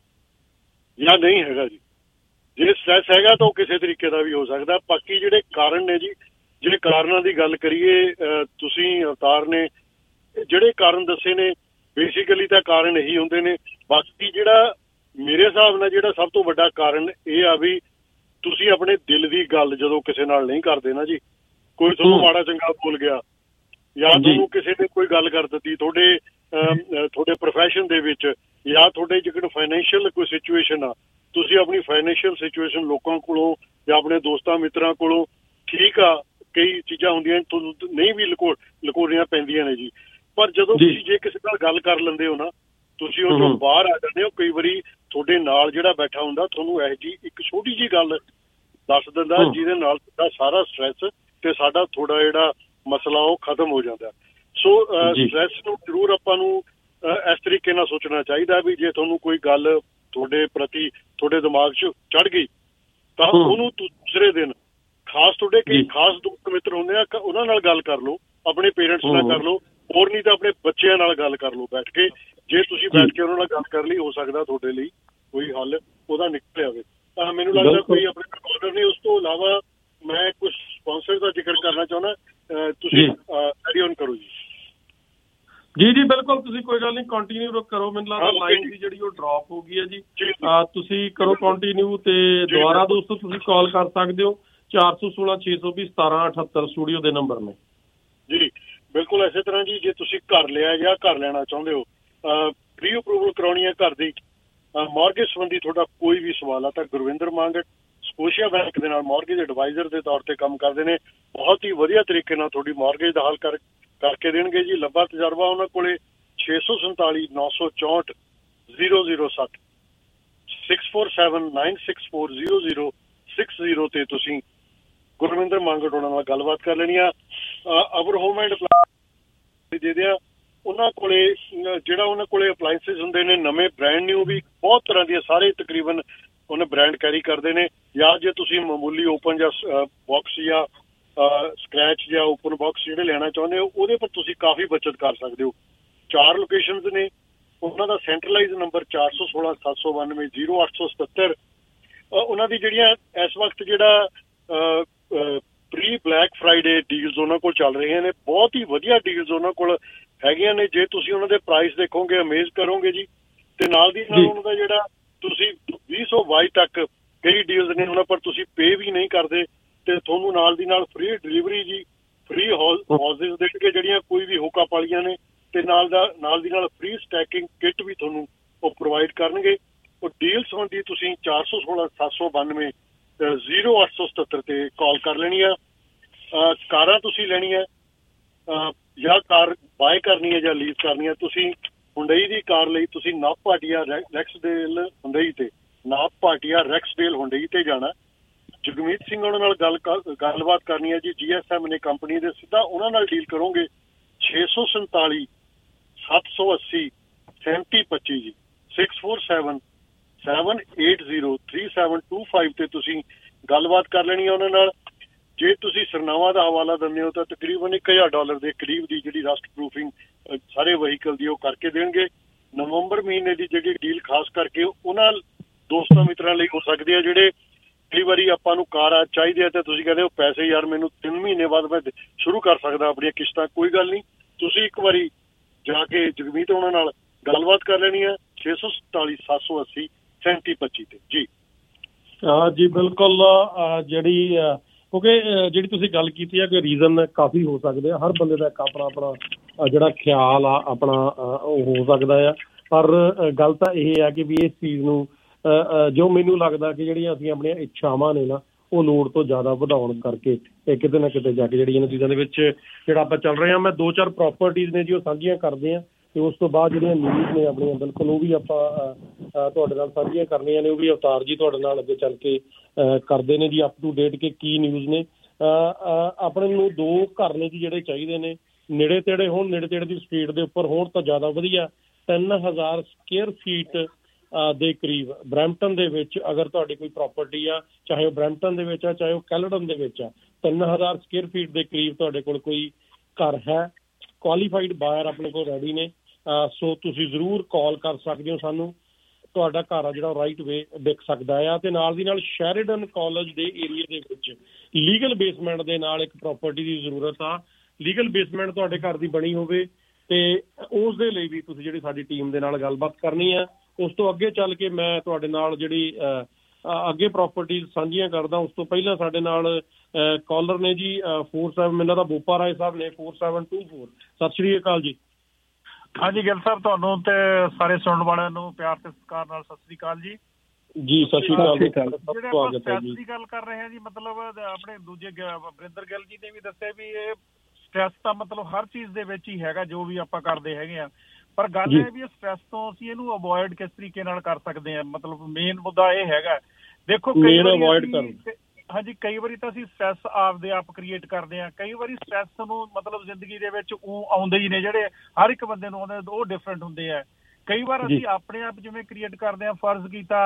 ਜਾਂ ਨਹੀਂ ਹੈਗਾ ਜੀ। ਜੇ ਸਟ੍ਰੈਸ ਹੈਗਾ ਤਾਂ ਉਹ ਕਿਸੇ ਤਰੀਕੇ ਦਾ ਵੀ ਹੋ ਸਕਦਾ। ਬਾਕੀ ਜਿਹੜੇ ਕਾਰਨ ਨੇ ਜੀ, ਜਿਹੜੇ ਕਾਰਨਾਂ ਦੀ ਗੱਲ ਕਰੀਏ, ਤੁਸੀਂ ਅਵਤਾਰ ਨੇ ਜਿਹੜੇ ਕਾਰਨ ਦੱਸੇ ਨੇ ਬੇਸਿਕਲੀ ਤਾਂ ਕਾਰਨ ਇਹੀ ਹੁੰਦੇ ਨੇ। ਬਾਕੀ ਜਿਹੜਾ ਮੇਰੇ ਹਿਸਾਬ ਨਾਲ ਜਿਹੜਾ ਸਭ ਤੋਂ ਵੱਡਾ ਕਾਰਨ ਇਹ ਆ ਵੀ ਤੁਸੀਂ ਆਪਣੇ ਦਿਲ ਦੀ ਗੱਲ ਜਦੋਂ ਕਿਸੇ ਨਾਲ ਨਹੀਂ ਕਰਦੇ ਨਾ ਜੀ, ਕੋਈ ਤੁਹਾਨੂੰ ਮਾੜਾ ਚੰਗਾ ਬੋਲ ਗਿਆ ਜਾਂ ਤੁਹਾਨੂੰ ਕਿਸੇ ਨੇ ਕੋਈ ਗੱਲ ਕਰ ਦਿੱਤੀ ਤੁਹਾਡੇ ਤੁਹਾਡੇ ਪ੍ਰੋਫੈਸ਼ਨ ਦੇ ਵਿੱਚ, ਜਾਂ ਤੁਹਾਡੇ ਜਿਹੜਾ ਫਾਈਨੈਂਸ਼ੀਅਲ ਕੋਈ ਸਿਚੁਏਸ਼ਨ ਆ, ਤੁਸੀਂ ਆਪਣੀ ਫਾਈਨੈਂਸ਼ੀਅਲ ਸਿਚੁਏਸ਼ਨ ਲੋਕਾਂ ਕੋਲੋਂ ਜਾਂ ਆਪਣੇ ਦੋਸਤਾਂ ਮਿੱਤਰਾਂ ਕੋਲੋਂ, ਠੀਕ ਆ ਕਈ ਚੀਜ਼ਾਂ ਹੁੰਦੀਆਂ ਤੁਹਾਨੂੰ ਨਹੀਂ ਵੀ ਲੁਕੋ ਲੁਕੋਣੀਆਂ ਪੈਂਦੀਆਂ ਨੇ ਜੀ, ਪਰ ਜਦੋਂ ਤੁਸੀਂ ਜੇ ਕਿਸੇ ਨਾਲ ਗੱਲ ਕਰ ਲੈਂਦੇ ਹੋ ਨਾ, ਤੁਸੀਂ ਉਹ ਤੋਂ ਬਾਹਰ ਆ ਜਾਂਦੇ ਹੋ। ਕਈ ਵਾਰੀ ਤੁਹਾਡੇ ਨਾਲ ਜਿਹੜਾ ਬੈਠਾ ਹੁੰਦਾ ਤੁਹਾਨੂੰ ਇਹੋ ਜਿਹੀ ਇੱਕ ਛੋਟੀ ਜਿਹੀ ਗੱਲ ਦੱਸ ਦਿੰਦਾ ਜਿਹਦੇ ਨਾਲ ਤੁਹਾਡਾ ਸਾਰਾ ਸਟ੍ਰੈਸ ਤੇ ਸਾਡਾ ਥੋੜਾ ਜਿਹੜਾ ਮਸਲਾ ਉਹ ਖਤਮ ਹੋ ਜਾਂਦਾ। ਸੋ ਸਟ੍ਰੈਸ ਨੂੰ ਜ਼ਰੂਰ ਆਪਾਂ ਨੂੰ ਇਸ ਤਰੀਕੇ ਨਾਲ ਸੋਚਣਾ ਚਾਹੀਦਾ ਵੀ ਜੇ ਤੁਹਾਨੂੰ ਕੋਈ ਗੱਲ ਤੁਹਾਡੇ ਪ੍ਰਤੀ ਤੁਹਾਡੇ ਦਿਮਾਗ 'ਚ ਚੜ੍ਹ ਗਈ ਤਾਂ ਉਹਨੂੰ ਦੂਸਰੇ ਦਿਨ ਖਾਸ ਤੁਹਾਡੇ ਕਈ ਖਾਸ ਦੋਸਤ ਮਿੱਤਰ ਹੁੰਦੇ ਆ, ਉਹਨਾਂ ਨਾਲ ਗੱਲ ਕਰ ਲਓ, ਆਪਣੇ ਪੇਰੈਂਟਸ ਨਾਲ ਕਰ ਲਓ, ਹੋਰ ਨਹੀਂ ਤਾਂ ਆਪਣੇ ਬੱਚਿਆਂ ਨਾਲ ਗੱਲ ਕਰ ਲਓ ਬੈਠ ਕੇ। ਜੇ ਤੁਸੀਂ ਬੈਠ ਕੇ ਉਹਨਾਂ ਨਾਲ ਗੱਲ ਕਰ ਲਈ, ਹੋ ਸਕਦਾ ਤੁਹਾਡੇ ਲਈ ਕੋਈ ਹੱਲ ਉਹਦਾ ਨਿਕਲ ਆਵੇ। ਤਾਂ ਮੈਨੂੰ ਲੱਗਦਾ ਕੋਈ ਆਪਣੇ ਕਾਲਰ ਨਹੀਂ। ਉਸ ਤੋਂ ਇਲਾਵਾ ਮੈਂ ਕੁਝ ਸਪਾਂਸਰ ਦਾ ਜ਼ਿਕਰ ਕਰਨਾ ਚਾਹੁੰਦਾ, ਤੁਸੀਂ ਕੈਰੀ ਔਨ ਕਰੋ ਜੀ। ਜੀ ਜੀ ਬਿਲਕੁਲ, ਤੁਸੀਂ ਕੋਈ ਗੱਲ ਨਹੀਂ ਕੰਟੀਨਿਊ ਕਰੋ। ਮੈਨੂੰ ਲੱਗਦਾ ਲਾਈਨ ਦੀ ਜਿਹੜੀ ਉਹ ਡ੍ਰੌਪ ਹੋ ਗਈ ਹੈ ਜੀ, ਤੁਸੀਂ ਕਰੋ ਕੰਟੀਨਿਊ ਤੇ ਦੁਬਾਰਾ ਦੋਸਤੋ ਤੁਸੀਂ ਕਾਲ ਕਰ ਸਕਦੇ ਹੋ। ਚਾਰ ਸੌ ਸੋਲਾਂ ਛੇ ਸੌ ਵੀਹ ਸਤਾਰਾਂ ਅਠੱਤਰ ਸਟੂਡੀਓ ਦੇ ਨੰਬਰ ਨੇ ਜੀ। ਬਿਲਕੁਲ ਇਸੇ ਤਰ੍ਹਾਂ ਜੀ, ਜੇ ਤੁਸੀਂ ਘਰ ਲਿਆ ਜਾਂ ਘਰ ਲੈਣਾ ਚਾਹੁੰਦੇ ਹੋ, ਪ੍ਰੀ ਅਪਰੂਵਲ ਕਰਾਉਣੀ ਹੈ ਘਰ ਦੀ, ਮਾਰਗੇਜ ਸੰਬੰਧੀ ਤੁਹਾਡਾ ਕੋਈ ਵੀ ਸਵਾਲ ਆ ਤਾਂ ਗੁਰਵਿੰਦਰ ਮੰਗਟ ਸਕੋਸ਼ੀਆ ਬੈਂਕ ਦੇ ਨਾਲ ਮਾਰਗੇਜ ਐਡਵਾਈਜ਼ਰ ਦੇ ਤੌਰ ਤੇ ਕੰਮ ਕਰਦੇ ਨੇ। ਬਹੁਤ ਹੀ ਵਧੀਆ ਤਰੀਕੇ ਨਾਲ ਤੁਹਾਡੀ ਮਾਰਗੇਜ ਦਾ ਹੱਲ ਕਰ ਕਰਕੇ ਦੇਣਗੇ ਜੀ। ਲੰਬਾ ਤਜਰਬਾ ਉਹਨਾਂ ਕੋਲੇ। ਛੇ ਸੌ ਸੰਤਾਲੀ ਨੌ ਸੌ ਚੌਂਹਠ ਜ਼ੀਰੋ ਜ਼ੀਰੋ ਸੱਤ six four seven nine six four zero zero six zero ਤੇ ਤੁਸੀਂ ਗੁਰਵਿੰਦਰ ਮੰਗਟ ਉਹਨਾਂ ਨਾਲ ਗੱਲਬਾਤ ਕਰ ਲੈਣੀ ਆ। ਅਵਰ ਹੋਮ ਐਂਡ ਦੇ ਦਿਆ ਉਹਨਾਂ ਕੋਲੇ ਜਿਹੜਾ ਉਹਨਾਂ ਕੋਲੇ ਅਪਲਾਈਐਂਸਿਸ ਹੁੰਦੇ ਨੇ ਨਵੇਂ ਬ੍ਰੈਂਡ ਨਿਊ ਵੀ ਬਹੁਤ ਤਰ੍ਹਾਂ ਦੀਆਂ, ਸਾਰੇ ਤਕਰੀਬਨ ਉਹਨੇ ਬ੍ਰੈਂਡ ਕੈਰੀ ਕਰਦੇ ਨੇ। ਜਾਂ ਜੇ ਤੁਸੀਂ ਮਾਮੂਲੀ ਓਪਨ ਜਾਂ ਬਾਕਸ ਜਾਂ ਸਕ੍ਰੈਚ ਜਾਂ ਓਪਨ ਬਾਕਸ ਜਿਹੜੇ ਲੈਣਾ ਚਾਹੁੰਦੇ ਹੋ, ਉਹਦੇ ਪਰ ਤੁਸੀਂ ਕਾਫੀ ਬੱਚਤ ਕਰ ਸਕਦੇ ਹੋ। ਚਾਰ ਲੋਕੇਸ਼ਨਸ ਨੇ ਉਹਨਾਂ ਦਾ। ਸੈਂਟਰਲਾਈਜ਼ ਨੰਬਰ ਚਾਰ ਸੌ ਸੋਲਾਂ ਸੱਤ ਸੌ ਬਾਨਵੇਂ ਜ਼ੀਰੋ ਅੱਠ ਸੌ ਸਤੱਤਰ। ਉਹਨਾਂ ਦੀ ਜਿਹੜੀਆਂ ਇਸ ਵਕਤ ਜਿਹੜਾ ਪ੍ਰੀ ਬਲੈਕ ਫਰਾਈਡੇ ਡੀਲਸ ਉਹਨਾਂ ਕੋਲ ਚੱਲ ਰਹੀਆਂ ਨੇ, ਬਹੁਤ ਹੀ ਵਧੀਆ ਡੀਲਸ ਉਹਨਾਂ ਕੋਲ ਹੈਗੀਆਂ ਨੇ। ਜੇ ਤੁਸੀਂ ਉਹਨਾਂ ਦੇ ਪ੍ਰਾਈਸ ਦੇਖੋਗੇ ਅਮੇਜ਼ ਕਰੋਗੇ ਜੀ। ਤੇ ਨਾਲ ਦੀ ਨਾਲ ਉਹਨਾਂ ਦਾ ਜਿਹੜਾ ਤੁਸੀਂ ਵੀਹ ਸੌ ਬਾਈ ਤੱਕ ਕਈ ਡੀਲਸ ਨੇ ਉਹਨਾਂ ਪਰ ਤੁਸੀਂ ਪੇ ਵੀ ਨਹੀਂ ਕਰਦੇ ਤੇ ਤੁਹਾਨੂੰ ਨਾਲ ਦੀ ਨਾਲ ਫ੍ਰੀ ਡਿਲੀਵਰੀ ਜੀ, ਫ੍ਰੀ ਹਾਊਸਿਸ ਦੇਣਗੇ ਜਿਹੜੀਆਂ ਕੋਈ ਵੀ ਹੁੱਕਅਪ ਵਾਲੀਆਂ ਨੇ, ਤੇ ਨਾਲ ਦਾ ਨਾਲ ਦੀ ਨਾਲ ਫ੍ਰੀ ਸਟੈਕਿੰਗ ਕਿੱਟ ਵੀ ਤੁਹਾਨੂੰ ਉਹ ਪ੍ਰੋਵਾਈਡ ਕਰਨਗੇ। ਉਹ ਡੀਲ ਸੰਬੰਧੀ ਤੁਸੀਂ ਚਾਰ ਸੌ ਸੋਲਾਂ ਸੱਤ ਸੌ ਬਾਨਵੇਂ ਜ਼ੀਰੋ ਅੱਠ ਸੌ ਸਤੱਤਰ ਤੇ ਕਾਲ ਕਰ ਲੈਣੀ ਆ। ਕਾਰਾਂ ਤੁਸੀਂ ਲੈਣੀਆਂ ਜਾਂ ਕਾਰ ਬਾਏ ਕਰਨੀ ਹੈ ਜਾਂ ਲੀਜ਼ ਕਰਨੀ ਹੈ, ਤੁਸੀਂ ਹੁੰਡਈ ਦੀ ਕਾਰ ਲਈ ਤੁਸੀਂ ਨਾਪ ਭਾਟੀਆ ਰੈਕਸਡੇਲ ਹੁੰਡਈ ਤੇ ਨਾਪ ਭਾਟੀਆ ਰੈਕਸਡੇਲ ਹੁੰਡਈ ਤੇ ਜਾਣਾ। ਜਗਮੀਤ ਸਿੰਘ ਉਹਨਾਂ ਨਾਲ ਗੱਲ ਗੱਲਬਾਤ ਕਰਨੀ ਹੈ ਜੀ। ਜੀ ਐਸ ਐਮ ਨੇ ਕੰਪਨੀ ਦੇ, ਸਿੱਧਾ ਉਹਨਾਂ ਨਾਲ ਡੀਲ ਕਰੋਗੇ। ਛੇ ਸੌ ਸੰਤਾਲੀ ਸੱਤ ਸੌ ਅੱਸੀ ਸੈਂਤੀ ਪੱਚੀ ਜੀ six four seven seven eight zero three seven two five ਤੇ ਤੁਸੀਂ ਗੱਲਬਾਤ ਕਰ ਲੈਣੀ ਹੈ ਉਹਨਾਂ ਨਾਲ। ਜੇ ਤੁਸੀਂ ਸਰਨਾਵਾ ਦਾ ਹਵਾਲਾ ਦਿੰਦੇ ਹੋ ਤਾਂ ਤਕਰੀਬਨ ਇੱਕ ਹਜ਼ਾਰ ਡਾਲਰ ਦੇ ਕਰੀਬ ਦੀ ਜਿਹੜੀ ਰਸਟ ਪ੍ਰੂਫਿੰਗ ਸਾਰੇ ਵਹੀਕਲ ਦੀ ਉਹ ਕਰਕੇ ਦੇਣਗੇ। ਨਵੰਬਰ ਮਹੀਨੇ ਦੀ ਜਿਹੜੀ ਡੀਲ ਖਾਸ ਕਰਕੇ ਉਹਨਾਂ ਦੋਸਤਾਂ ਮਿੱਤਰਾਂ ਲਈ ਹੋ ਸਕਦੀ ਹੈ ਜਿਹੜੇ ਕਈ ਵਾਰੀ ਆਪਾਂ ਨੂੰ ਕਾਰ ਚਾਹੀਦੀ ਹੈ ਤੇ ਤੁਸੀਂ ਕਹਿੰਦੇ ਹੋ ਪੈਸੇ ਯਾਰ ਮੈਨੂੰ ਤਿੰਨ ਮਹੀਨੇ ਬਾਅਦ ਮੈਂ ਸ਼ੁਰੂ ਕਰ ਸਕਦਾ ਆਪਣੀਆਂ ਕਿਸ਼ਤਾਂ। ਕੋਈ ਗੱਲ ਨਹੀਂ, ਤੁਸੀਂ ਇੱਕ ਵਾਰੀ ਜਾ ਕੇ ਜਗਮੀਤ ਉਹਨਾਂ ਨਾਲ ਗੱਲਬਾਤ ਕਰ ਲੈਣੀ ਹੈ। ਛੇ ਸੌ ਸਤਾਲੀ ਸੱਤ ਸੌ ਅੱਸੀ ਸੈਂਤੀ ਪੱਚੀ ਤੇ ਜੀ। ਹਾਂ ਜੀ ਬਿਲਕੁਲ। ਜਿਹੜੀ ਕਿਉਂਕਿ ਜਿਹੜੀ ਤੁਸੀਂ ਗੱਲ ਕੀਤੀ ਹੈ ਕਿ ਰੀਜ਼ਨ ਕਾਫੀ ਹੋ ਸਕਦੇ ਆ, ਹਰ ਬੰਦੇ ਦਾ ਇੱਕ ਆਪਣਾ ਆਪਣਾ ਜਿਹੜਾ ਖਿਆਲ ਆ ਆਪਣਾ ਉਹ ਹੋ ਸਕਦਾ ਆ, ਪਰ ਗੱਲ ਤਾਂ ਇਹ ਆ ਕਿ ਵੀ ਇਸ ਚੀਜ਼ ਨੂੰ ਜੋ ਮੈਨੂੰ ਲੱਗਦਾ ਕਿ ਜਿਹੜੀਆਂ ਅਸੀਂ ਆਪਣੀਆਂ ਇੱਛਾਵਾਂ ਨੇ ਨਾ ਉਹ ਲੋੜ ਤੋਂ ਜ਼ਿਆਦਾ ਵਧਾਉਣ ਕਰਕੇ ਇਹ ਕਿਤੇ ਨਾ ਕਿਤੇ ਜਾ ਕੇ ਜਿਹੜੀ ਇਹਨਾਂ ਚੀਜ਼ਾਂ ਦੇ ਵਿੱਚ ਜਿਹੜਾ ਆਪਾਂ ਚੱਲ ਰਹੇ ਹਾਂ। ਮੈਂ ਦੋ ਚਾਰ ਪ੍ਰੋਪਰਟੀਜ਼ ਨੇ ਜੀ ਉਹ ਸਾਂਝੀਆਂ ਕਰਦੇ ਹਾਂ ਤੇ ਉਸ ਤੋਂ ਬਾਅਦ ਜਿਹੜੀਆਂ ਨਿਊਜ਼ ਨੇ ਆਪਣੀਆਂ ਬਿਲਕੁਲ ਉਹ ਵੀ ਆਪਾਂ ਤੁਹਾਡੇ ਨਾਲ ਸਾਂਝੀਆਂ ਕਰਨੀਆਂ ਨੇ। ਉਹ ਵੀ ਅਵਤਾਰ ਜੀ ਤੁਹਾਡੇ ਨਾਲ ਅੱਗੇ ਚੱਲ ਕੇ ਕਰਦੇ ਨੇ ਜੀ ਅਪ ਟੂ ਡੇਟ ਕਿ ਕੀ ਨਿਊਜ਼ ਨੇ। ਆਪਣੇ ਨੂੰ ਦੋ ਘਰ ਨੇ ਜੀ ਜਿਹੜੇ ਚਾਹੀਦੇ ਨੇ, ਨੇੜੇ ਤੇੜੇ ਹੋਣ, ਨੇੜੇ ਤੇੜੇ ਦੀ ਸਪੀਡ ਦੇ ਉੱਪਰ ਹੋਣ ਤਾਂ ਜ਼ਿਆਦਾ ਵਧੀਆ। ਤਿੰਨ ਹਜ਼ਾਰ ਸਕੁਅਰ ਫੀਟ ਦੇ ਕਰੀਬ ਬਰੈਂਪਟਨ ਦੇ ਵਿੱਚ ਅਗਰ ਤੁਹਾਡੀ ਕੋਈ ਪ੍ਰਾਪਰਟੀ ਆ, ਚਾਹੇ ਉਹ ਬਰੈਂਪਟਨ ਦੇ ਵਿੱਚ ਆ ਚਾਹੇ ਉਹ ਕੈਲਡਨ ਦੇ ਵਿੱਚ ਆ, ਤਿੰਨ ਹਜ਼ਾਰ ਸਕੁਅਰ ਫੀਟ ਦੇ ਕਰੀਬ ਤੁਹਾਡੇ ਕੋਲ ਕੋਈ ਘਰ ਹੈ, ਕੁਆਲੀਫਾਈਡ ਬਾਇਰ ਆਪਣੇ ਕੋਲ ਰੈਡੀ ਨੇ। ਸੋ ਤੁਸੀਂ ਜ਼ਰੂਰ ਕਾਲ ਕਰ ਸਕਦੇ ਹੋ ਸਾਨੂੰ। ਤੁਹਾਡਾ ਘਰ ਆ ਜਿਹੜਾ ਰਾਈਟ ਵੇ ਵਿਕ ਸਕਦਾ ਆ। ਤੇ ਨਾਲ ਦੀ ਨਾਲ ਸ਼ੈਰੀਡਨ ਕਾਲਜ ਦੇ ਏਰੀਏ ਦੇ ਵਿੱਚ ਲੀਗਲ ਬੇਸਮੈਂਟ ਦੇ ਨਾਲ ਇੱਕ ਪ੍ਰਾਪਰਟੀ ਦੀ ਜ਼ਰੂਰਤ ਆ। ਲੀਗਲ ਬੇਸਮੈਂਟ ਤੁਹਾਡੇ ਘਰ ਦੀ ਬਣੀ ਹੋਵੇ ਤੇ ਉਸ ਦੇ ਲਈ ਵੀ ਤੁਸੀਂ ਜਿਹੜੀ ਸਾਡੀ ਟੀਮ ਦੇ ਨਾਲ ਗੱਲਬਾਤ ਕਰਨੀ ਆ। ਉਸ ਤੋਂ ਅੱਗੇ ਚੱਲ ਕੇ ਮੈਂ ਤੁਹਾਡੇ ਨਾਲ ਜਿਹੜੀ ਅੱਗੇ ਪ੍ਰਾਪਰਟੀਜ਼ ਸਾਂਝੀਆਂ ਕਰਦਾ। ਉਸ ਤੋਂ ਪਹਿਲਾਂ ਸਾਡੇ ਨਾਲ ਕਾਲਰ ਨੇ ਜੀ ਫੋਰ ਸੈਵਨ ਮੈਨੂੰ ਦਾ ਬੋਪਾ ਰਾਏ ਸਾਹਿਬ ਨੇ ਫੋਰ ਸੈਵਨ ਟੂ ਫੋਰ। ਸਤਿ ਸ਼੍ਰੀ ਅਕਾਲ ਜੀ। ਹਾਂਜੀ ਗਿੱਲ ਸਾਹਿਬ, ਤੁਹਾਨੂੰ ਤੇ ਸਾਰੇ ਸੁਣਨ ਵਾਲਿਆਂ ਨੂੰ ਪਿਆਰ ਤੇ ਸਤਿਕਾਰ ਨਾਲ ਸਤਿ ਸ਼੍ਰੀ ਅਕਾਲ ਜੀ। ਜੀ ਸਤਿ ਸ਼੍ਰੀ ਅਕਾਲ। ਜਿਹੜੇ ਆਪਾਂ ਸਟ੍ਰੈਸ ਦੀ ਗੱਲ ਕਰ ਰਹੇ ਹਾਂ ਜੀ, ਮਤਲਬ ਆਪਣੇ ਦੂਜੇ ਵਰਿੰਦਰ ਗਿੱਲ ਜੀ ਨੇ ਵੀ ਦੱਸਿਆ ਵੀ ਇਹ ਸਟ੍ਰੈਸ ਤਾਂ ਮਤਲਬ ਹਰ ਚੀਜ਼ ਦੇ ਵਿੱਚ ਹੀ ਹੈਗਾ ਜੋ ਵੀ ਆਪਾਂ ਕਰਦੇ ਹੈਗੇ ਆ। ਪਰ ਗੱਲ ਇਹ ਵੀ ਸਟ੍ਰੈਸ ਤੋਂ ਅਸੀਂ ਇਹਨੂੰ ਅਵੋਇਡ ਕਿਸ ਤਰੀਕੇ ਨਾਲ ਕਰ ਸਕਦੇ ਹਾਂ। ਮਤਲਬ ਮੇਨ ਮੁੱਦਾ ਇਹ ਹੈਗਾ, ਦੇਖੋ ਕਈ ਵਾਰੀ ਹਾਂਜੀ ਕਈ ਵਾਰੀ ਤਾਂ ਅਸੀਂ ਸਟ੍ਰੈਸ ਆਪਦੇ ਆਪ ਕ੍ਰੀਏਟ ਕਰਦੇ ਹਾਂ। ਕਈ ਵਾਰੀ ਸਟ੍ਰੈਸ ਨੂੰ ਮਤਲਬ ਜ਼ਿੰਦਗੀ ਦੇ ਵਿੱਚ ਉਹ ਆਉਂਦੇ ਹੀ ਨੇ, ਜਿਹੜੇ ਹਰ ਇੱਕ ਬੰਦੇ ਨੂੰ ਆਉਂਦੇ ਉਹ ਡਿਫਰੈਂਟ ਹੁੰਦੇ ਆ। ਕਈ ਵਾਰ ਅਸੀਂ ਆਪਣੇ ਆਪ ਜਿਵੇਂ ਕ੍ਰੀਏਟ ਕਰਦੇ ਹਾਂ, ਫਰਜ਼ ਕੀਤਾ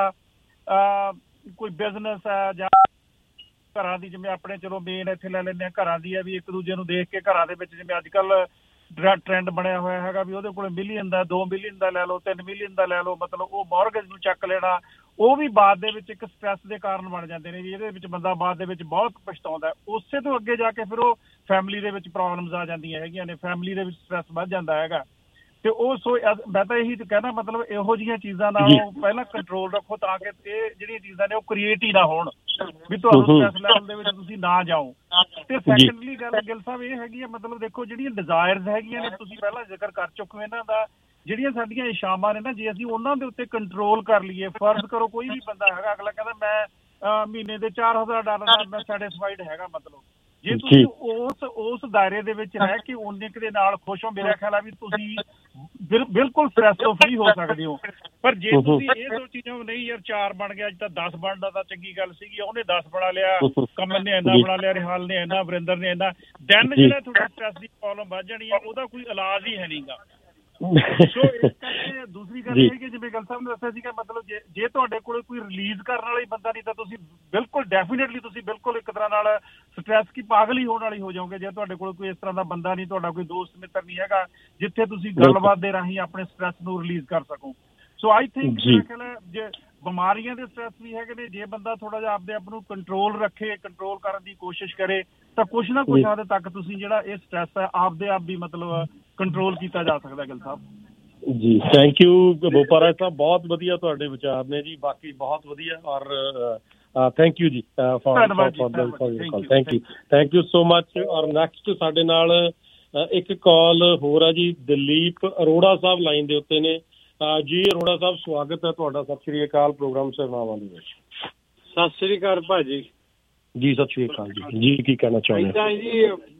ਕੋਈ ਬਿਜ਼ਨਸ ਹੈ ਜਾਂ ਘਰਾਂ ਦੀ, ਜਿਵੇਂ ਆਪਣੇ ਚਲੋ ਮੇਨ ਇੱਥੇ ਲੈ ਲੈਂਦੇ ਹਾਂ ਘਰਾਂ ਦੀ ਹੈ ਵੀ ਇੱਕ ਦੂਜੇ ਨੂੰ ਦੇਖ ਕੇ ਘਰਾਂ ਦੇ ਵਿੱਚ ਜਿਵੇਂ ਅੱਜ ਕੱਲ੍ਹ ਟ੍ਰੈਂਡ ਬਣਿਆ ਹੋਇਆ ਹੈਗਾ ਵੀ ਉਹਦੇ ਕੋਲ ਮਿਲੀਅਨ ਦਾ, ਦੋ ਮਿਲੀਅਨ ਦਾ ਲੈ ਲਓ, ਤਿੰਨ ਮਿਲੀਅਨ ਦਾ ਲੈ ਲਓ, ਮਤਲਬ ਉਹ ਮੌਰਗੇਜ ਨੂੰ ਚੱਕ ਲੈਣਾ, ਉਹ ਵੀ ਬਾਅਦ ਦੇ ਵਿੱਚ ਇੱਕ ਸਟ੍ਰੈਸ ਦੇ ਕਾਰਨ ਬਣ ਜਾਂਦੇ ਨੇ ਜੀ। ਇਹਦੇ ਵਿੱਚ ਬੰਦਾ ਬਾਅਦ ਦੇ ਵਿੱਚ ਬਹੁਤ ਪਛਤਾਉਂਦਾ। ਉਸੇ ਤੋਂ ਅੱਗੇ ਜਾ ਕੇ ਫਿਰ ਉਹ ਫੈਮਿਲੀ ਦੇ ਵਿੱਚ ਪ੍ਰੋਬਲਮਸ ਆ ਜਾਂਦੀਆਂ ਹੈਗੀਆਂ ਨੇ, ਫੈਮਿਲੀ ਦੇ ਵਿੱਚ ਸਟ੍ਰੈਸ ਵੱਧ ਜਾਂਦਾ ਹੈਗਾ। ਤੇ ਉਹ ਸੋ ਮੈਂ ਤਾਂ ਇਹੀ ਕਹਿਣਾ ਮਤਲਬ ਇਹੋ ਜਿਹੀਆਂ ਚੀਜ਼ਾਂ ਨਾਲੋਂ ਪਹਿਲਾਂ ਕੰਟਰੋਲ ਰੱਖੋ ਤਾਂ ਕਿ ਇਹ ਜਿਹੜੀਆਂ ਚੀਜ਼ਾਂ ਨੇ ਉਹ ਕ੍ਰੀਏਟ ਹੀ ਨਾ ਹੋਣ, ਵੀ ਤੁਹਾਨੂੰ ਸਟ੍ਰੈਸ ਲੈਵਲ ਦੇ ਵਿੱਚ ਤੁਸੀਂ ਨਾ ਜਾਓ। ਤੇ ਸੈਕੰਡਲੀ ਗੱਲ ਗਿੱਲ ਸਾਹਿਬ ਇਹ ਹੈਗੀ ਆ, ਮਤਲਬ ਦੇਖੋ ਜਿਹੜੀਆਂ ਡਿਜ਼ਾਇਰਸ ਹੈਗੀਆਂ ਨੇ, ਤੁਸੀਂ ਪਹਿਲਾਂ ਜ਼ਿਕਰ ਕਰ ਚੁੱਕੇ ਹੋ ਇਹਨਾਂ ਦਾ, ਜਿਹੜੀਆਂ ਸਾਡੀਆਂ ਇਸ਼ਾਵਾਂ ਨੇ ਨਾ, ਜੇ ਅਸੀਂ ਉਹਨਾਂ ਦੇ ਉੱਤੇ ਕੰਟਰੋਲ ਕਰ ਲਈਏ, ਫਰਜ਼ ਕਰੋ ਕੋਈ ਵੀ ਬੰਦਾ ਹੈਗਾ ਅਗਲਾ ਕਹਿੰਦਾ ਮੈਂ ਮਹੀਨੇ ਦੇ ਚਾਰ ਹਜ਼ਾਰ ਡਾਲਰ ਨਾਲ ਮੈਂ ਸੈਟਿਸਫਾਈਡ ਹੈਗਾ, ਮਤਲਬ ਜੇ ਤੁਸੀਂ ਉਸ ਉਸ ਦਾਇਰੇ ਦੇ ਵਿੱਚ ਰਹਿ ਕੇ ਉਨੇ ਕੁ ਦੇ ਨਾਲ ਖੁਸ਼ ਹੋ, ਮੇਰਾ ਖਿਆਲ ਆ ਵੀ ਤੁਸੀਂ ਬਿਲਕੁਲ ਸਟ੍ਰੈਸ ਤੋਂ ਫ੍ਰੀ ਹੋ ਸਕਦੇ ਹੋ। ਪਰ ਜੇ ਤੁਸੀਂ ਇਹ ਸੋਚੀ ਜਾਓ ਨਹੀਂ ਯਾਰ ਚਾਰ ਬਣ ਗਿਆ ਅੱਜ ਤਾਂ ਦਸ ਬਣਦਾ ਤਾਂ ਚੰਗੀ ਗੱਲ ਸੀਗੀ, ਉਹਨੇ ਦਸ ਬਣਾ ਲਿਆ, ਕਮਲ ਨੇ ਇੰਨਾ ਬਣਾ ਲਿਆ, ਰਿਹਾਲ ਨੇ ਇੰਨਾ, ਵਰਿੰਦਰ ਨੇ ਇੰਨਾ, ਦੈਨ ਜਿਹੜਾ ਤੁਹਾਡਾ ਸਟ੍ਰੈਸ ਦੀ ਪ੍ਰੋਬਲਮ ਵੱਧ ਜਾਣੀ ਹੈ, ਉਹਦਾ ਕੋਈ ਇਲਾਜ ਹੀ ਹੈ ਨਹੀਂ ਗਾ। ਸੋ ਇਸ ਕਰਕੇ ਦੂਸਰੀ ਗੱਲ ਇਹ ਹੈ ਕਿ ਜਿਵੇਂ ਗਿੱਲ ਸਾਹਿਬ ਨੇ ਦੱਸਿਆ ਸੀਗਾ, ਮਤਲਬ ਜੇ ਜੇ ਤੁਹਾਡੇ ਕੋਲ ਕੋਈ ਰਿਲੀਜ਼ ਕਰਨ ਵਾਲਾ ਹੀ ਬੰਦਾ ਨਹੀਂ ਤਾਂ ਤੁਸੀਂ ਬਿਲਕੁਲ ਡੈਫੀਨੇਟਲੀ ਤੁਸੀਂ ਬਿਲਕੁਲ ਇੱਕ ਤਰ੍ਹਾਂ ਨਾਲ ਸਟ੍ਰੈਸ ਕੀ ਪਾਗਲ ਹੀ ਹੋਣ ਵਾਲੀ ਹੋ ਜਾਓਗੇ ਜੇ ਤੁਹਾਡੇ ਕੋਲ ਕੋਈ ਇਸ ਤਰ੍ਹਾਂ ਦਾ ਬੰਦਾ ਨਹੀਂ, ਤੁਹਾਡਾ ਕੋਈ ਦੋਸਤ ਮਿੱਤਰ ਨਹੀਂ ਹੈਗਾ ਜਿੱਥੇ ਤੁਸੀਂ ਗੱਲਬਾਤ ਦੇ ਰਾਹੀਂ ਆਪਣੇ ਸਟ੍ਰੈਸ ਨੂੰ ਰਿਲੀਜ਼ ਕਰ ਸਕੋ। ਸੋ ਆਈ ਥਿੰਕ ਮੇਰਾ ਖਿਆਲ ਹੈ ਜੇ ਬਿਮਾਰੀਆਂ ਦੇ ਸਟ੍ਰੈਸ ਵੀ ਹੈਗੇ ਨੇ, ਜੇ ਬੰਦਾ ਥੋੜਾ ਜਿਹਾ ਆਪਦੇ ਆਪ ਨੂੰ ਕੰਟਰੋਲ ਰੱਖੇ, ਕੰਟਰੋਲ ਕਰਨ ਦੀ ਕੋਸ਼ਿਸ਼ ਕਰੇ ਤਾਂ ਕੁਛ ਨਾ ਕੁਛ ਹੱਦ ਤੱਕ ਤੁਸੀਂ ਜਿਹੜਾ ਇਹ ਸਟ੍ਰੈਸ ਹੈ ਆਪਦੇ ਆਪ ਵੀ ਮਤਲਬ ਕੰਟਰੋਲ ਕੀਤਾ ਜਾ ਸਕਦਾ। ਗਿੱਲ ਸਾਹਿਬ ਜੀ ਥੈਂਕ ਯੂ ਬੋਪਾ ਰਾਏ ਸਾਹਿਬ, ਬਹੁਤ ਵਧੀਆ ਤੁਹਾਡੇ ਵਿਚਾਰ ਨੇ ਜੀ, ਬਾਕੀ ਬਹੁਤ ਵਧੀਆ। ਔਰ ਥੈਂਕ ਯੂ ਜੀ for thank you thank you so much. ਔਰ ਨੈਕਸਟ ਸਾਡੇ ਨਾਲ ਇੱਕ ਕਾਲ ਹੋਰ ਆ ਜੀ, ਦਲੀਪ ਅਰੋੜਾ ਸਾਹਿਬ ਲਾਈਨ ਦੇ ਉੱਤੇ ਨੇ ਜੀ। ਅਰੋੜਾ ਸਾਹਿਬ ਸਵਾਗਤ ਹੈ ਤੁਹਾਡਾ, ਸਤਿ ਸ਼੍ਰੀ ਅਕਾਲ ਪ੍ਰੋਗਰਾਮ ਸੇਵਾਵਾਂ ਦੇ ਵਿੱਚ। ਸਤਿ ਸ਼੍ਰੀ ਅਕਾਲ ਭਾਜੀ। ਜੀ ਸਤਿ ਸ਼੍ਰੀ ਅਕਾਲ ਜੀ। ਜੀ ਕੀ ਕਹਿਣਾ ਚਾਹੁੰਦੇ ਹੋ ਜੀ?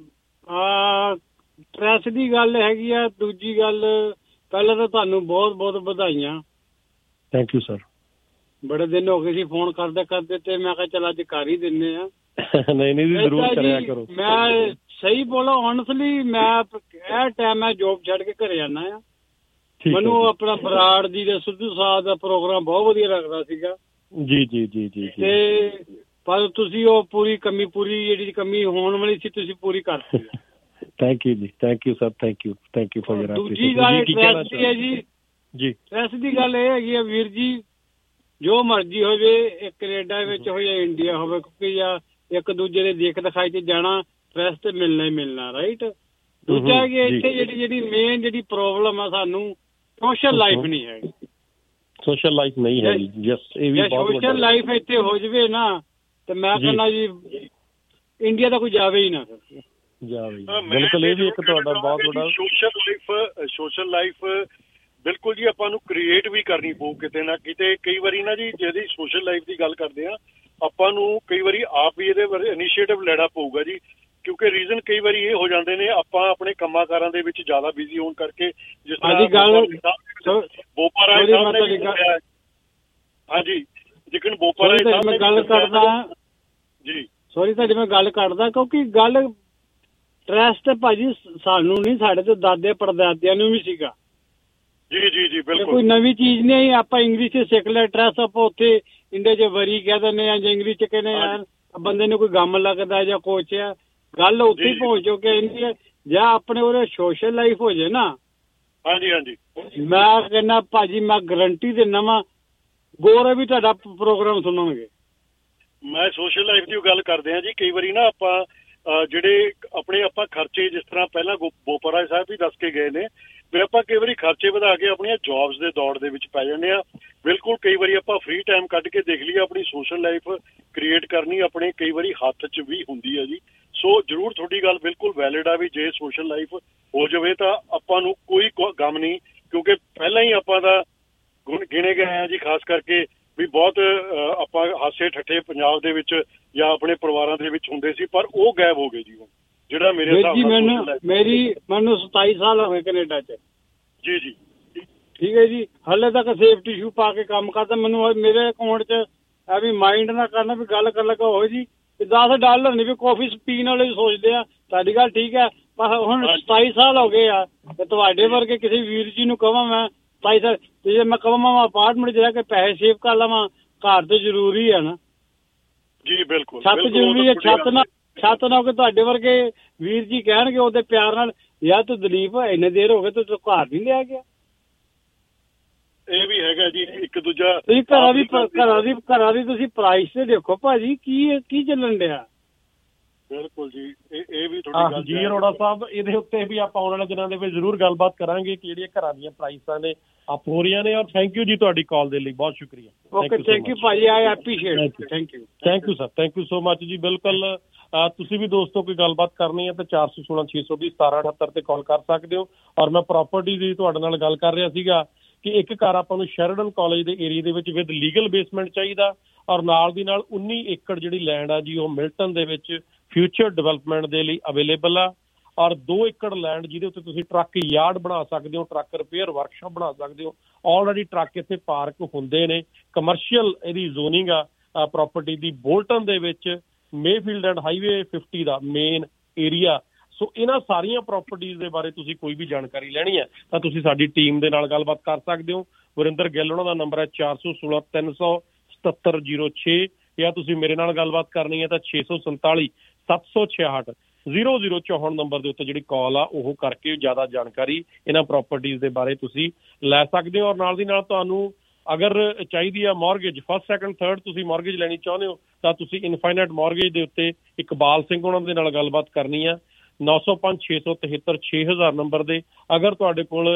ਸਟ੍ਰੈਸ ਦੀ ਗੱਲ ਹੈਗੀ ਆ। ਦੂਜੀ ਗੱਲ, ਪਹਿਲਾਂ ਤਾਂ ਤੁਹਾਨੂੰ ਬਹੁਤ ਬਹੁਤ ਵਧਾਈਆਂ। Thank you sir. ਬੜੇ ਦਿਨ ਹੋ ਗਏ ਸੀ ਫੋਨ ਕਰਦੇ ਕਰਦੇ ਤੇ ਮੈਂ ਕਿਹਾ ਚੱਲ ਅੱਜ ਕਰ ਹੀ ਦਿੰਦੇ ਆ। ਨਹੀਂ ਨਹੀਂ ਜੀ ਜ਼ਰੂਰ ਕਰਿਆ ਕਰੋ। ਮੈਂ ਸਹੀ ਬੋਲਾਂ ਓਨੈਸਟਲੀ, ਮੈਂ ਇਹ ਟਾਈਮ ਮੈਂ ਜੋਬ ਛੱਡ ਕੇ ਘਰੇ ਆਉਣਾ ਆ। ਮੈਨੂੰ ਆਪਣਾ ਬਰਾੜ ਜੀ ਦੇ ਸਿੱਧੂ ਸਾਹਿਬ ਦਾ ਪ੍ਰੋਗਰਾਮ ਬਹੁਤ ਵਧੀਆ ਲੱਗਦਾ ਸੀਗਾ। ਜੀ ਜੀ ਜੀ ਜੀ। ਤੇ ਪਰ ਤੁਸੀਂ ਉਹ ਪੂਰੀ ਕਮੀ ਪੂਰੀ ਜਿਹੜੀ ਕਮੀ ਹੋਣ ਵਾਲੀ ਸੀ ਤੁਸੀਂ ਪੂਰੀ ਕਰਤੀ। ਥੈਂਕ ਯੂ ਜੀ, thank you sir, thank you thank you for your appreciation. ਦੂਜੀ ਗੱਲ ਸਟ੍ਰੈਸ ਦੀ ਹੈ ਜੀ। ਜੀ ਸਟ੍ਰੈਸ ਦੀ ਗੱਲ ਇਹ ਹੈਗੀ ਆ ਵੀਰ ਜੀ, ਜੋ ਮਰਜ਼ੀ ਹੋਵੇ, ਇਹ ਕੈਨੇਡਾ ਵਿੱਚ ਹੋਵੇ ਜਾਂ ਇੰਡੀਆ ਹੋਵੇ, ਕਿਉਂਕਿ ਜਾਂ ਇੱਕ ਦੂਜੇ ਦੇ ਦੇਖ ਦਿਖਾਈ ਤੇ ਜਾਣਾ, ਸਟ੍ਰੈਸ ਤੇ ਮਿਲਣਾ ਹੀ ਮਿਲਣਾ, ਰਾਈਟ। ਦੂਜਾ ਕਿ ਇੱਥੇ ਜਿਹੜੀ ਜਿਹੜੀ ਮੇਨ ਜਿਹੜੀ ਪ੍ਰੋਬਲਮ ਆ ਸਾਨੂੰ ਸੋਸ਼ਲ ਲਾਈਫ ਨਹੀਂ ਹੈਗੀ। ਸੋਸ਼ਲ ਲਾਈਫ ਨਹੀਂ ਹੈਗੀ। ਯਸ, ਇਹ ਵੀ ਬਹੁਤ ਵੱਡਾ। ਸੋਸ਼ਲ ਲਾਈਫ ਇੱਥੇ ਹੋ ਜਾਵੇ ਨਾ ਤੇ ਮੈਂ ਕਹਿੰਦਾ ਜੀ ਇੰਡੀਆ ਦਾ ਕੋਈ ਜਾਵੇ ਹੀ ਨਾ ਜਾਵੇ। ਬਿਲਕੁਲ, ਇਹ ਵੀ ਇੱਕ ਤੁਹਾਡਾ ਬਹੁਤ ਵੱਡਾ ਸੋਸ਼ਲ ਲਾਈਫ ਸੋਸ਼ਲ ਲਾਈਫ ਬਿਲਕੁਲ ਜੀ, ਆਪਾਂ ਨੂੰ ਕ੍ਰੀਏਟ ਵੀ ਕਰਨੀ ਪਊ ਕਿਤੇ ਨਾ ਕਿਤੇ। ਕਈ ਵਾਰੀ ਨਾ ਜੀ ਜਿਹਦੀ ਸੋਸ਼ਲ ਲਾਈਫ ਦੀ ਗੱਲ ਕਰਦੇ ਆ, ਆਪਾਂ ਨੂੰ ਕਈ ਵਾਰੀ ਆਪ ਵੀ ਇਹਦੇ ਬਾਰੇ ਇਨੀਸ਼ੀਏਟਿਵ ਲੈਣਾ ਪਊਗਾ ਜੀ, ਕਿਉਂਕਿ ਰੀਜ਼ਨ ਕਈ ਵਾਰੀ ਇਹ ਹੋ ਜਾਂਦੇ ਨੇ ਆਪਾਂ ਆਪਣੇ ਕੰਮਾਂ ਕਾਰਾਂ ਦੇ ਵਿੱਚ ਜ਼ਿਆਦਾ ਬਿਜ਼ੀ ਹੋਣ ਕਰਕੇ। ਜਿਸ ਤਰ੍ਹਾਂ ਬੋਪਾ ਰਾਏ ਸਾਹਿਬ ਨੇ, ਹਾਂਜੀ ਜਿਕਣ ਬੋਪਾ ਰਾਏ ਸਾਹਿਬ ਨੇ ਗੱਲ ਕਰਦਾ ਜੀ, ਸੋਰੀ ਤੁਹਾਡੀ ਮੈਂ ਗੱਲ ਕਰਦਾ, ਕਿਉਂਕਿ ਗੱਲ ਟਰੈਸ ਤੇ ਭਾਜੀ ਸਾਨੂੰ ਨਹੀਂ, ਸਾਡੇ ਤੇ ਦਾਦੇ ਪੜਦਾਦਿਆਂ ਨੂੰ ਵੀ ਸੀਗਾ। ਜੀ ਜੀ ਜੀ ਬਿਲਕੁਲ, ਕੋਈ ਨਵੀਂ ਚੀਜ਼ ਨਹੀਂ। ਆਪਾਂ ਇੰਗਲਿਸ਼ ਚ ਸਿੱਖ ਲਿਆ ਟਰੈਸ, ਆਪਾਂ ਉੱਥੇ ਇੰਡੀਆ ਚ ਵਰੀ ਕਹਿ ਦਿੰਦੇ ਆ ਜਾਂ ਇੰਗਲਿਸ਼ ਚ ਕਹਿੰਦੇ ਯਾਰ ਬੰਦੇ ਨੂੰ ਕੋਈ ਗਮ ਲੱਗਦਾ ਜਾਂ ਕੁਛ ਆ, ਗੱਲ ਉੱਥੇ ਹੀ ਪਹੁੰਚ ਚੁੱਕੇ ਇੰਨੀ। ਜਾਂ ਆਪਣੇ ਉਹਦੇ ਸੋਸ਼ਲ ਲਾਈਫ ਹੋ ਜਾਏ ਨਾ, ਹਾਂਜੀ ਹਾਂਜੀ, ਮੈਂ ਕਹਿੰਦਾ ਭਾਜੀ ਮੈਂ ਗਰੰਟੀ ਦਿੰਦਾ ਵਾਂ ਗੌਰਵ ਵੀ ਤੁਹਾਡਾ ਪ੍ਰੋਗਰਾਮ ਸੁਣਨਗੇ। ਮੈਂ ਸੋਸ਼ਲ ਲਾਈਫ ਦੀ ਗੱਲ ਕਰਦੇ ਹਾਂ ਜੀ। ਕਈ ਵਾਰੀ ਨਾ ਆਪਾਂ ਜਿਹੜੇ ਆਪਣੇ ਆਪਾਂ ਖਰਚੇ, ਜਿਸ ਤਰ੍ਹਾਂ ਪਹਿਲਾਂ ਬੋਪਾ ਰਾਏ ਸਾਹਿਬ ਵੀ ਦੱਸ ਕੇ ਗਏ ਨੇ ਵੀ ਆਪਾਂ ਕਈ ਵਾਰੀ ਖਰਚੇ ਵਧਾ ਕੇ ਆਪਣੀਆਂ ਜੌਬਸ ਦੇ ਦੌੜ ਦੇ ਵਿੱਚ ਪੈ ਜਾਂਦੇ ਆ। ਬਿਲਕੁਲ ਕਈ ਵਾਰੀ ਆਪਾਂ ਫ੍ਰੀ ਟਾਈਮ ਕੱਢ ਕੇ ਦੇਖ ਲਈਏ, ਆਪਣੀ ਸੋਸ਼ਲ ਲਾਈਫ ਕ੍ਰੀਏਟ ਕਰਨੀ ਆਪਣੇ ਕਈ ਵਾਰੀ ਹੱਥ 'ਚ ਵੀ ਹੁੰਦੀ ਹੈ ਜੀ। ਸੋ ਜ਼ਰੂਰ ਤੁਹਾਡੀ ਗੱਲ ਬਿਲਕੁਲ ਵੈਲਿਡ ਆ ਵੀ ਜੇ ਸੋਸ਼ਲ ਲਾਈਫ ਹੋ ਜਾਵੇ ਤਾਂ ਆਪਾਂ ਨੂੰ ਕੋਈ ਗਮ ਨਹੀਂ, ਕਿਉਂਕਿ ਪਹਿਲਾਂ ਹੀ ਆਪਾਂ ਦਾ ਗੁਣ ਗਿਣੇ ਗਏ ਆ ਜੀ, ਖਾਸ ਕਰਕੇ ਵੀ ਬਹੁਤ ਆਪਾਂ ਹਾਸੇ ਠੱਠੇ ਪੰਜਾਬ ਦੇ ਵਿੱਚ ਜਾਂ ਆਪਣੇ ਪਰਿਵਾਰਾਂ ਦੇ ਵਿੱਚ ਹੁੰਦੇ ਸੀ, ਪਰ ਉਹ ਗਾਇਬ ਹੋ ਗਏ ਜੀ। ਹੁਣ ਜਿਹੜਾ ਮੇਰੇ ਹਿਸਾਬ ਨਾਲ ਮੈਨੂੰ ਮੇਰੀ ਮੈਨੂੰ ਸਤਾਈ ਸਾਲ ਹੋ ਗਏ ਕੈਨੇਡਾ 'ਚ। ਜੀ ਜੀ ਠੀਕ ਹੈ ਜੀ, ਹਾਲੇ ਤੱਕ ਸੇਫਟੀ ਸ਼ੂ ਪਾ ਕੇ ਕੰਮ ਕਰਦਾ। ਮੈਨੂੰ ਮੇਰੇ ਅਕਾਊਂਟ 'ਚ ਇਹ ਵੀ ਮਾਈਂਡ ਨਾ ਕਰਨਾ ਵੀ ਗੱਲ ਕਰ ਲੱਗਾ ਹੋਏ ਜੀ ਦਸ ਡਾਲਰ ਨਹੀਂ ਵੀ ਕਾਫੀ ਪੀਣ ਵਾਲੇ ਸੋਚਦੇ ਆ। ਤੁਹਾਡੀ ਗੱਲ ਠੀਕ ਹੈ, ਪਰ ਹੁਣ ਸਤਾਈ ਸਾਲ ਹੋ ਗਏ ਆ ਤੇ ਤੁਹਾਡੇ ਵਰਗੇ ਕਿਸੇ ਵੀਰ ਜੀ ਨੂੰ ਕਹਾਂ ਮੈਂ ਸਤਾਈ ਸਾਲ, ਤੇ ਜੇ ਮੈਂ ਕਹਾਂ ਮੈਂ ਅਪਾਰਟਮੈਂਟ 'ਚ ਰਹਿ ਕੇ ਪੈਸੇ ਸੇਵ ਕਰ ਲਵਾਂ, ਘਰ ਤੇ ਜ਼ਰੂਰੀ ਹੈ ਨਾ ਜੀ। ਬਿਲਕੁਲ ਛੱਤ ਜ਼ਰੂਰੀ ਹੈ, ਛੱਤ ਨਾ ਛੱਤ ਨਾ ਹੋ ਕੇ ਤੁਹਾਡੇ ਵਰਗੇ ਵੀਰ ਜੀ ਕਹਿਣਗੇ ਉਹਦੇ ਪਿਆਰ ਨਾਲ ਯਾਰ ਤੂੰ ਦਲੀਪ ਇੰਨੇ ਦੇਰ ਹੋ ਗਏ ਤੂੰ ਘਰ ਨਹੀਂ ਲਿਆ ਗਿਆ। ਇਹ ਵੀ ਹੈਗਾ ਜੀ, ਇੱਕ ਦੂਜਾ ਤੁਸੀਂ ਘਰਾਂ ਦੀ ਘਰਾਂ ਦੀ ਘਰਾਂ ਦੀ ਤੁਸੀਂ ਪ੍ਰਾਈਸ ਤੇ ਦੇਖੋ ਭਾਜੀ ਕੀ ਕੀ ਚੱਲਣ ਡਿਆ। ਬਿਲਕੁਲ ਜੀ, ਇਹ ਇਹ ਵੀ ਤੁਹਾਡੀ ਗੱਲ ਜੀ ਅਰੋੜਾ ਸਾਹਿਬ, ਇਹਦੇ ਉੱਤੇ ਵੀ ਆਪਾਂ ਆਉਣ ਵਾਲੇ ਦਿਨਾਂ ਦੇ ਵਿੱਚ ਜ਼ਰੂਰ ਗੱਲਬਾਤ ਕਰਾਂਗੇ ਕਿ ਜਿਹੜੀਆਂ ਘਰਾਂ ਦੀਆਂ ਪ੍ਰਾਈਸਾਂ ਨੇ ਅਪ ਹੋ ਰਹੀਆਂ ਨੇ। ਔਰ ਥੈਂਕ ਯੂ ਜੀ ਤੁਹਾਡੀ ਕਾਲ ਦੇ ਲਈ, ਬਹੁਤ ਸ਼ੁਕਰੀਆ। ਓਕੇ, ਥੈਂਕ ਯੂ ਭਾਜੀ, I appreciate, thank you thank you sir, thank you so much ਜੀ। ਬਿਲਕੁਲ ਤੁਸੀਂ ਵੀ ਦੋਸਤੋ ਕੋਈ ਗੱਲਬਾਤ ਕਰਨੀ ਹੈ ਤਾਂ ਚਾਰ ਸੌ ਸੋਲਾਂ ਛੇ ਸੌ ਵੀਹ ਸਤਾਰਾਂ ਅਠੱਤਰ ਤੇ ਕਾਲ ਕਰ ਸਕਦੇ ਹੋ। ਔਰ ਮੈਂ ਪ੍ਰਾਪਰਟੀ ਦੀ ਤੁਹਾਡੇ ਨਾਲ ਗੱਲ ਕਰ ਰਿਹਾ ਸੀਗਾ ਕਿ ਇੱਕ ਘਰ ਆਪਾਂ ਨੂੰ ਸ਼ੈਰਡਨ ਕਾਲਜ ਦੇ ਏਰੀਏ ਦੇ ਵਿੱਚ ਵਿਦ ਲੀਗਲ ਬੇਸਮੈਂਟ ਚਾਹੀਦਾ, ਔਰ ਨਾਲ ਦੀ ਨਾਲ ਉੱਨੀ ਏਕੜ ਜਿਹੜੀ ਲੈਂਡ ਆ ਜੀ ਉਹ ਮਿਲਟਨ ਦੇ ਵਿੱਚ ਫਿਊਚਰ ਡਿਵੈਲਪਮੈਂਟ ਦੇ ਲਈ ਅਵੇਲੇਬਲ ਆ। ਔਰ ਦੋ ਏਕੜ ਲੈਂਡ ਜਿਹਦੇ ਉੱਤੇ ਤੁਸੀਂ ਟਰੱਕ ਯਾਰਡ ਬਣਾ ਸਕਦੇ ਹੋ, ਟਰੱਕ ਰਿਪੇਅਰ ਵਰਕਸ਼ਾਪ ਬਣਾ ਸਕਦੇ ਹੋ। ਆਲਰੇਡੀ ਟਰੱਕ ਇੱਥੇ ਪਾਰਕ ਹੁੰਦੇ ਨੇ। ਕਮਰਸ਼ੀਅਲ ਇਹਦੀ ਜ਼ੋਨਿੰਗ ਆ ਪ੍ਰਾਪਰਟੀ ਦੀ ਬੋਲਟਨ ਦੇ ਵਿੱਚ, ਮੇਫੀਲਡ ਐਂਡ ਹਾਈਵੇ ਫਿਫਟੀ ਦਾ ਮੇਨ ਏਰੀਆ। ਸੋ ਇਹਨਾਂ ਸਾਰੀਆਂ ਪ੍ਰਾਪਰਟੀਜ਼ ਦੇ ਬਾਰੇ ਤੁਸੀਂ ਕੋਈ ਵੀ ਜਾਣਕਾਰੀ ਲੈਣੀ ਹੈ ਤਾਂ ਤੁਸੀਂ ਸਾਡੀ ਟੀਮ ਦੇ ਨਾਲ ਗੱਲਬਾਤ ਕਰ ਸਕਦੇ ਹੋ। ਵਰਿੰਦਰ ਗਿੱਲ ਉਹਨਾਂ ਦਾ ਨੰਬਰ ਹੈ ਚਾਰ ਸੌ ਸੋਲਾਂ ਤਿੰਨ ਸੌ ਸਤੱਤਰ ਜ਼ੀਰੋ ਛੇ, ਜਾਂ ਤੁਸੀਂ ਮੇਰੇ ਨਾਲ ਗੱਲਬਾਤ ਕਰਨੀ ਹੈ ਤਾਂ ਛੇ ਸੌ ਸੰਤਾਲੀ ਸੱਤ ਸੌ ਛਿਆਹਠ ਜ਼ੀਰੋ ਜ਼ੀਰੋ ਚੌਹਠ ਨੰਬਰ ਦੇ ਉੱਤੇ ਜਿਹੜੀ ਕਾਲ ਆ ਉਹ ਕਰਕੇ ਜ਼ਿਆਦਾ ਜਾਣਕਾਰੀ ਇਹਨਾਂ ਪ੍ਰਾਪਰਟੀਜ਼ ਦੇ ਬਾਰੇ ਤੁਸੀਂ ਲੈ ਸਕਦੇ ਹੋ। ਔਰ ਨਾਲ ਦੀ ਨਾਲ ਤੁਹਾਨੂੰ ਅਗਰ ਚਾਹੀਦੀ ਆ ਮੌਰਗੇਜ ਫਸਟ ਸੈਕਿੰਡ ਥਰਡ ਤੁਸੀਂ ਮੌਰਗੇਜ ਲੈਣੀ ਚਾਹੁੰਦੇ ਹੋ ਤਾਂ ਤੁਸੀਂ ਇਨਫਾਈਨਾਈਟ ਮੌਰਗੇਜ ਦੇ ਉੱਤੇ ਇਕਬਾਲ ਸਿੰਘ ਉਹਨਾਂ ਦੇ ਨਾਲ ਗੱਲਬਾਤ ਕਰਨੀ ਆ। ਨੌ ਸੌ ਪੰਜ ਛੇ ਸੌ ਤਿਹੱਤਰ ਛੇ ਹਜ਼ਾਰ ਨੰਬਰ ਦੇ। ਅਗਰ ਤੁਹਾਡੇ ਕੋਲ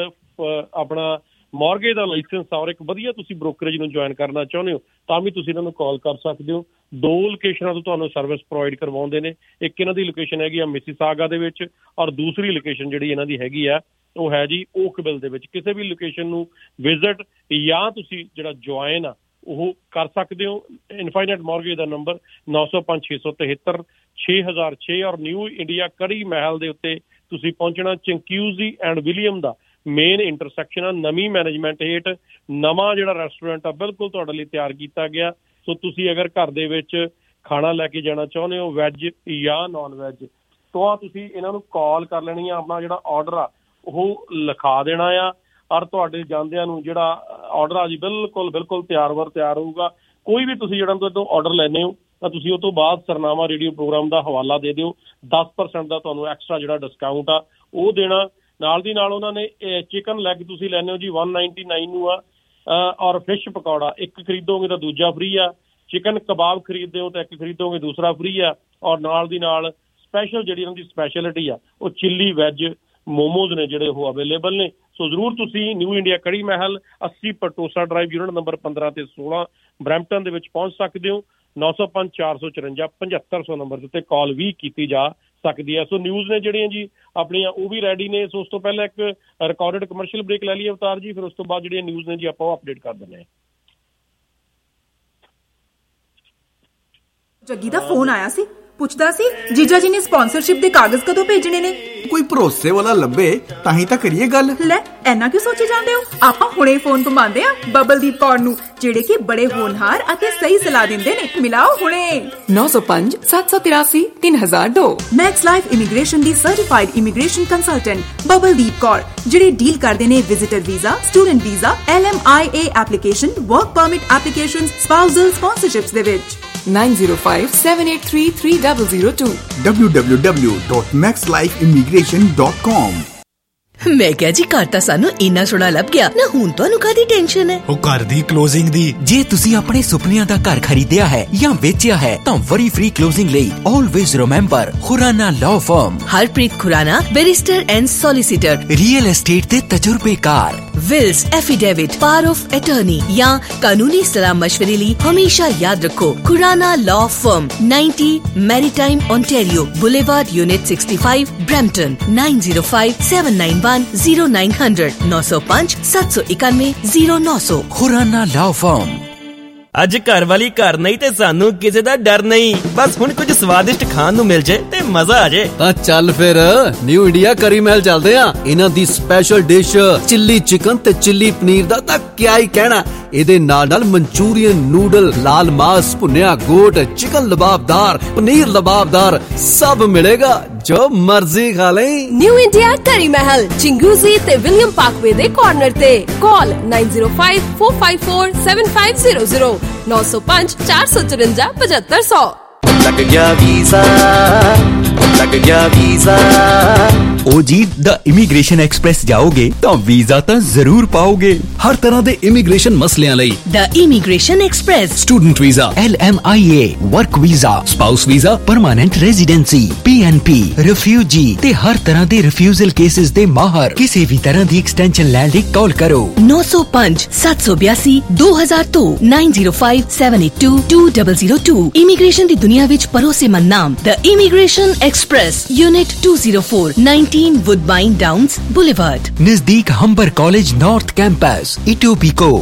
ਆਪਣਾ ਮੌਰਗੇਜ ਦਾ ਲਾਇਸੈਂਸ ਔਰ ਇੱਕ ਵਧੀਆ ਤੁਸੀਂ ਬ੍ਰੋਕਰੇਜ ਨੂੰ ਜੁਆਇਨ ਕਰਨਾ ਚਾਹੁੰਦੇ ਹੋ ਤਾਂ ਵੀ ਤੁਸੀਂ ਇਹਨਾਂ ਨੂੰ ਕਾਲ ਕਰ ਸਕਦੇ ਹੋ। ਦੋ ਲੋਕੇਸ਼ਨਾਂ ਤੋਂ ਤੁਹਾਨੂੰ ਸਰਵਿਸ ਪ੍ਰੋਵਾਈਡ ਕਰਵਾਉਂਦੇ ਨੇ। ਇੱਕ ਇਹਨਾਂ ਦੀ ਲੋਕੇਸ਼ਨ ਹੈਗੀ ਆ ਮਿਸੀਸਾਗਾ ਦੇ ਵਿੱਚ, ਔਰ ਦੂਸਰੀ ਲੋਕੇਸ਼ਨ ਜਿਹੜੀ ਇਹਨਾਂ ਦੀ ਹੈਗੀ ਆ ਉਹ ਹੈ ਜੀ ਓਕਵਿਲ ਦੇ ਵਿੱਚ। ਕਿਸੇ ਵੀ ਲੋਕੇਸ਼ਨ ਨੂੰ ਵਿਜ਼ਿਟ ਜਾਂ ਤੁਸੀਂ ਜਿਹੜਾ ਜੁਆਇਨ ਆ ਉਹ ਕਰ ਸਕਦੇ ਹੋ। ਇਨਫਾਈਨਾਈਟ ਮੌਰਗੇਜ ਦਾ ਨੰਬਰ ਨੌ ਸੌ ਪੰਜ ਛੇ ਸੌ ਤਿਹੱਤਰ ਛੇ ਹਜ਼ਾਰ ਛੇ। ਔਰ ਨਿਊ ਇੰਡੀਆ ਕੜੀ ਮਹਿਲ ਦੇ ਉੱਤੇ ਤੁਸੀਂ ਪਹੁੰਚਣਾ। ਚੰਕਿਊਜ਼ੀ ਐਂਡ ਵਿਲੀਅਮ ਦਾ ਮੇਨ ਇੰਟਰਸੈਕਸ਼ਨ ਆ। ਨਵੀਂ ਮੈਨੇਜਮੈਂਟ ਹੇਠ ਨਵਾਂ ਜਿਹੜਾ ਰੈਸਟੋਰੈਂਟ ਆ ਬਿਲਕੁਲ ਤੁਹਾਡੇ ਲਈ ਤਿਆਰ ਕੀਤਾ ਗਿਆ। ਸੋ ਤੁਸੀਂ ਅਗਰ ਘਰ ਦੇ ਵਿੱਚ ਖਾਣਾ ਲੈ ਕੇ ਜਾਣਾ ਚਾਹੁੰਦੇ ਹੋ ਵੈਜ ਜਾਂ ਨੋਨ ਵੈਜ ਤਾਂ ਤੁਸੀਂ ਇਹਨਾਂ ਨੂੰ ਕਾਲ ਕਰ ਲੈਣੀ ਆ। ਆਪਣਾ ਜਿਹੜਾ ਆਰਡਰ ਆ ਉਹ ਲਿਖਾ ਦੇਣਾ ਆ, ਔਰ ਤੁਹਾਡੇ ਜਾਂਦਿਆਂ ਨੂੰ ਜਿਹੜਾ ਆਰਡਰ ਆ ਜੀ ਬਿਲਕੁਲ ਬਿਲਕੁਲ ਤਿਆਰ ਵਰ ਤਿਆਰ ਹੋਊਗਾ। ਕੋਈ ਵੀ ਤੁਸੀਂ ਜਿਹੜਾ ਤੋਂ ਆਰਡਰ ਲੈਂਦੇ ਹੋ ਤਾਂ ਤੁਸੀਂ ਉਹ ਤੋਂ ਬਾਅਦ ਸਰਨਾਮਾ ਰੇਡੀਓ ਪ੍ਰੋਗਰਾਮ ਦਾ ਹਵਾਲਾ ਦੇ ਦਿਓ। ਦਸ ਪਰਸੈਂਟ ਦਾ ਤੁਹਾਨੂੰ ਐਕਸਟਰਾ ਜਿਹੜਾ ਡਿਸਕਾਊਂਟ ਆ ਉਹ ਦੇਣਾ। ਨਾਲ ਦੀ ਨਾਲ ਉਹਨਾਂ ਨੇ ਚਿਕਨ ਲੈਗ ਤੁਸੀਂ ਲੈਂਦੇ ਹੋ ਜੀ ਵਨ ਨਾਈਨਟੀ ਨਾਈਨ ਨੂੰ ਆ, ਔਰ ਫਿਸ਼ ਪਕੌੜਾ ਇੱਕ ਖਰੀਦੋਗੇ ਤਾਂ ਦੂਜਾ ਫ੍ਰੀ ਆ। ਚਿਕਨ ਕਬਾਬ ਖਰੀਦਦੇ ਹੋ ਤਾਂ ਇੱਕ ਖਰੀਦੋਗੇ ਦੂਸਰਾ ਫ੍ਰੀ ਆ। ਔਰ ਨਾਲ ਦੀ ਨਾਲ ਸਪੈਸ਼ਲ ਜਿਹੜੀ ਉਹਨਾਂ ਦੀ ਸਪੈਸ਼ਲਿਟੀ ਆ ਉਹ ਚਿੱਲੀ ਵੈਜ ਮੋਮੋਜ਼ ਨੇ ਜਿਹੜੇ ਉਹ ਅਵੇਲੇਬਲ ਨੇ। ਸੋ ਜ਼ਰੂਰ ਤੁਸੀਂ ਨਿਊ ਇੰਡੀਆ ਕੜੀ ਮਹਿਲ ਅੱਸੀ ਪਟੋਸਾ ਡਰਾਈਵ ਯੂਨਿਟ ਨੰਬਰ ਪੰਦਰਾਂ ਤੇ ਸੋਲਾਂ ਬਰੈਂਪਟਨ ਦੇ ਵਿੱਚ ਪਹੁੰਚ ਸਕਦੇ ਹੋ। ਨੌ ਸੌ ਪੰਜ ਚਾਰ ਸੌ ਚੁਰੰਜਾ ਪਝੱਤਰ ਸੌ ਨੰਬਰ ਦੇ ਉੱਤੇ ਕਾਲ ਵੀ ਕੀਤੀ ਜਾ ਸਕਦੀ ਹੈ। ਸੋ ਨਿਊਜ਼ ਨੇ ਜਿਹੜੀਆਂ ਜੀ ਆਪਣੀਆਂ ਉਹ ਵੀ ਰੈਡੀ ਨੇ। ਸੋ ਉਸ ਤੋਂ ਪਹਿਲਾਂ ਇੱਕ ਰਿਕਾਰਡਡ ਕਮਰਸ਼ੀਅਲ ਬ੍ਰੇਕ ਲੈ ਲਈਏ ਅਵਤਾਰ ਜੀ, ਫਿਰ ਉਸ ਤੋਂ ਬਾਅਦ ਜਿਹੜੀਆਂ ਨਿਊਜ਼ ਨੇ ਜੀ ਆਪਾਂ ਉਹ ਅਪਡੇਟ ਕਰ ਦਿੰਦੇ ਹਾਂ। ਜੱਗੀ ਦਾ ਫੋਨ ਆਇਆ ਸੀ, ਪੁੱਛਦਾ ਸੀ ਜੀਜਾ ਜੀ ਨੇ ਸਪਾਂਸਰਸ਼ਿਪ ਦੇ ਕਾਗਜ਼ ਕਦੋਂ ਭੇਜਣੇ ਨੇ। ਕੋਈ ਭਰੋਸੇ ਵਾਲਾ ਲੱਭੇ ਤਾਂ ਹੀ ਤਾਂ ਕਰੀਏ ਗੱਲ। ਲੈ ਐਨਾ ਕਿਉਂ ਸੋਚੀ ਜਾਂਦੇ ਹੋ, ਆਪਾਂ ਹੁਣੇ ਫੋਨ ਘੁਮਾਉਂਦੇ ਆ ਬਬਲਦੀਪ ਕੌਰ ਨੂੰ, ਜਿਹੜੇ ਕਿ ਬੜੇ ਹੋਣਹਾਰ ਅਤੇ ਸਹੀ ਸਲਾਹ ਦਿੰਦੇ ਨੇ। ਮਿਲਾਓ ਹੁਣੇ ਨੌ ਸੌ ਪੰਜ ਸੱਤ ਸੌ ਤਿਰਾਸੀ ਤਿੰਨ ਹਜ਼ਾਰ ਦੋ। ਮੈਕਸ ਲਾਈਫ ਇਮੀਗ੍ਰੇਸ਼ਨ ਦੀ certified immigration consultant Babaldeep Kaur, ਜਿਹੜੇ ਡੀਲ ਕਰਦੇ ਨੇ visitor visa, student visa, L M I A application, work permit application, spousal sponsorships ਦੇ ਵਿੱਚ। nine zero five seven eight three three zero zero two w w w dot max life immigration dot com। ਮੈਂ ਕਿਹਾ ਜੀ ਘਰ ਤਾਂ ਸਾਨੂੰ ਇੰਨਾ ਸੋਹਣਾ ਲੱਭ ਗਿਆ ਨਾ, ਹੁਣ ਤੁਹਾਨੂੰ ਕਾਹਦੀ ਟੈਨਸ਼ਨ ਹੈ? ਉਹ ਘਰ ਦੀ ਕਲੋਜ਼ਿੰਗ ਦੀ। ਜੇ ਤੁਸੀਂ ਆਪਣੇ ਸੁਪਨਿਆਂ ਦਾ ਘਰ ਖਰੀਦਿਆ ਹੈ ਜਾਂ ਵੇਚਿਆ ਹੈ ਤਾਂ ਵਰੀ ਫ੍ਰੀ ਕਲੋਜ਼ਿੰਗ ਲਈ always remember Khurana law firm. Harpreet Khurana, barrister and solicitor, real estate ਦੇ ਤਜਰਬੇਕਾਰ, wills affidavit, power of attorney ਜਾਂ ਕਾਨੂੰਨੀ ਸਲਾਹ ਮਸ਼ਵਰੇ ਲਈ ਹਮੇਸ਼ਾ ਯਾਦ ਰੱਖੋ Khurana law firm, ninety Maritime Ontario boulevard, unit sixty-five, Brampton, nine zero five seven nine one zero nine hundred ਨੌ ਸੌ ਪੰਜ ਸੱਤ ਸੌ ਇਕਾਨਵੇਂ ਜ਼ੀਰੋ ਨੌ ਸੌ। Khurana law firm. ਅੱਜ ਘਰ ਵਾਲੀ ਘਰ ਨਹੀਂ ਤੇ ਸਾਨੂੰ ਕਿਸੇ ਦਾ ਡਰ ਨਹੀਂ, ਬਸ ਹੁਣ ਕੁਝ ਸਵਾਦਿਸ਼ਟ ਖਾਣ ਨੂੰ ਮਿਲ ਜੇ ਤੇ ਮਜ਼ਾ ਆ ਜੇ। ਤਾਂ ਚੱਲ ਫਿਰ ਨਿਊ ਇੰਡੀਆ ਕਰੀ ਮਹਿਲ ਚੱਲਦੇ ਆ। ਇਹਨਾਂ ਦੀ ਸਪੈਸ਼ਲ ਡਿਸ਼ ਚਿੱਲੀ ਚਿਕਨ ਤੇ ਚਿੱਲੀ ਪਨੀਰ ਦਾ ਤਾਂ ਕਿਆ ਹੀ ਕਹਿਣਾ। ਇਹਦੇ ਨਾਲ ਨਾਲ ਮਨਚੂਰੀਅਨ, ਨੂਡਲ, ਲਾਲ ਮਾਸ, ਭੁੰਨਿਆ ਗੋਟ, ਚਿਕਨ ਲਬਾਬਦਾਰ, ਪਨੀਰ ਲਬਾਬਦਾਰ, ਸਭ ਮਿਲੇਗਾ ਜੋ ਮਰਜ਼ੀ ਖਾ ਲੈ। ਨਿਊ ਇੰਡੀਆ ਕਰੀ ਮਹਿਲ, ਚਿੰਗੂਜ਼ੀ ਤੇ ਵਿਲੀਅਮ ਪਾਰਕਵੇ ਦੇ ਕਾਰਨਰ ਤੇ। ਕਾਲ nine zero five four five four seven five zero zero ਨੌ ਸੌ ਪੰਜ ਚਾਰ ਸੌ ਚੁਰੰਜਾ ਪਝੱਤਰ ਸੌ। ਲੱਗ ਗਿਆ ਵੀਜ਼ਾ, ਲੱਗ ਗਿਆ ਵੀਜ਼ਾ। ओ जी द इमिग्रेशन एक्सप्रेस जाओगे तो वीजा तो जरूर पाओगे। हर तरह दे इमिग्रेशन मसलियां लई the immigration express, student visa, L M I A, work visa, spouse visa, permanent residency, P N P, refugee ते हर तरह दे रिफ्यूजल केसेस दे माहर। किसी भी तरह दी एक्सटेंशन लैंड दी कॉल करो नौ सौ पाँच सात सौ बयासी दो हजार दो nine zero five seven eight two two zero zero two। इमिग्रेशन दी दुनिया विच भरोसेमंद नाम द इमिग्रेशन एक्सप्रेस, unit two oh four nineteen Woodbine Downs Boulevard, नजदीक Humber college north campus, Etobicoke.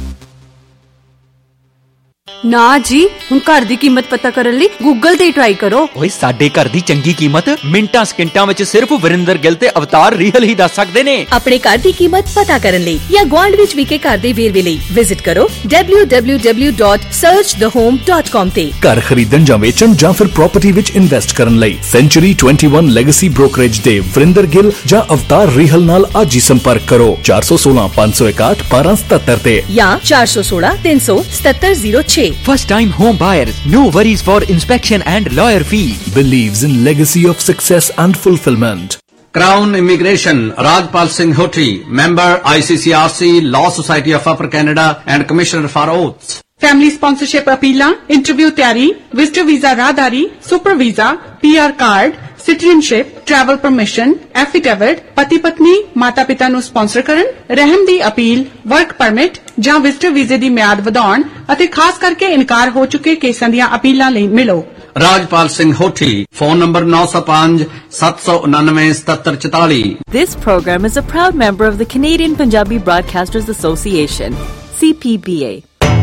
ਨਾ ਜੀ, ਹੁਣ ਘਰ ਦੀ ਕੀਮਤ ਪਤਾ ਕਰਨ ਲਈ ਗੂਗਲ ਤੇ ਟਰਾਈ ਕਰੋ। ਓਏ ਸਾਡੇ ਘਰ ਦੀ ਚੰਗੀ ਕੀਮਤ ਮਿੰਟਾਂ ਸਕਿੰਟਾਂ ਵਿੱਚ ਸਿਰਫ ਵਰਿੰਦਰ ਗਿੱਲ ਤੇ ਅਵਤਾਰ ਰੀਹਲ ਹੀ ਦੱਸ ਸਕਦੇ ਨੇ। ਆਪਣੇ ਘਰ ਦੀ ਕੀਮਤ ਪਤਾ ਕਰਨ ਲਈ ਜਾਂ ਗੁਆਂਢ ਵਿੱਚ ਵਿਕੇ ਘਰ ਦੇ ਵੇਰਵੇ ਲਈ ਵਿਜ਼ਿਟ ਕਰੋ w w w dot search the home dot com ਤੇ। ਘਰ ਖਰੀਦਣ ਜਾਂ ਵੇਚਣ ਜਾਂ ਫਿਰ ਪ੍ਰਾਪਰਟੀ ਵਿੱਚ ਇਨਵੈਸਟ ਕਰਨ ਲਈ ਸੈਂਚੁਰੀ twenty-one ਲੈਗੇਸੀ ਬ੍ਰੋਕਰੇਜ ਦੇ ਵਰਿੰਦਰ ਗਿੱਲ ਜਾਂ ਅਵਤਾਰ ਰੀਹਲ ਨਾਲ ਅੱਜ ਹੀ ਸੰਪਰਕ ਕਰੋ ਚਾਰ ਸੌ ਸੋਲਾਂ ਪੰਜ ਸੌ ਇਕਾਹਠ ਬਾਰਾਂ ਸਤੱਤਰ ਤੇ ਜਾਂ ਚਾਰ ਸੌ ਸੋਲਾਂ ਤਿੰਨ ਸੌ ਸਤੱਤਰ ਜ਼ੀਰੋ ਛੇ। First time home buyers, no worries for inspection and lawyer fee. Believes in legacy of success and fulfillment. Crown Immigration, Rajpal Singh Hoti, member I C C R C, Law Society of Upper Canada and Commissioner for Oaths. Family sponsorship appeal, interview ਤਿਆਰੀ, visitor visa ਰਾਹਦਾਰੀ, super visa, P R card, citizenship, travel permission, affidavit, ਪਤੀ ਪਤਨੀ ਮਾਤਾ ਪਿਤਾ ਨੂੰ sponsor ਕਰਨ, ਰਹਿਮ ਦੀ ਅਪੀਲ, ਵਰਕ ਪਰਮਿਟ ਜਾਂ ਵਿਜ਼ਟਰ ਵੀਜ਼ੇ ਦੀ ਮਿਆਦ ਵਧਾਉਣ ਅਤੇ ਖਾਸ ਕਰਕੇ ਇਨਕਾਰ ਹੋ ਚੁੱਕੇ ਕੇਸਾਂ ਦੀਆਂ ਅਪੀਲਾਂ ਲਈ ਮਿਲੋ। ਰਾਜਪਾਲ ਸਿੰਘ ਹੋਠੀ, ਫੋਨ ਨੰਬਰ ਨੌ ਸੌ ਪੰਜ ਸੱਤ ਸੌ ਉਨਾਨਵੇਂ ਸਤੱਤਰ ਚੁਤਾਲੀ। This program is a proud member of the Canadian Punjabi Broadcasters Association, C P B A.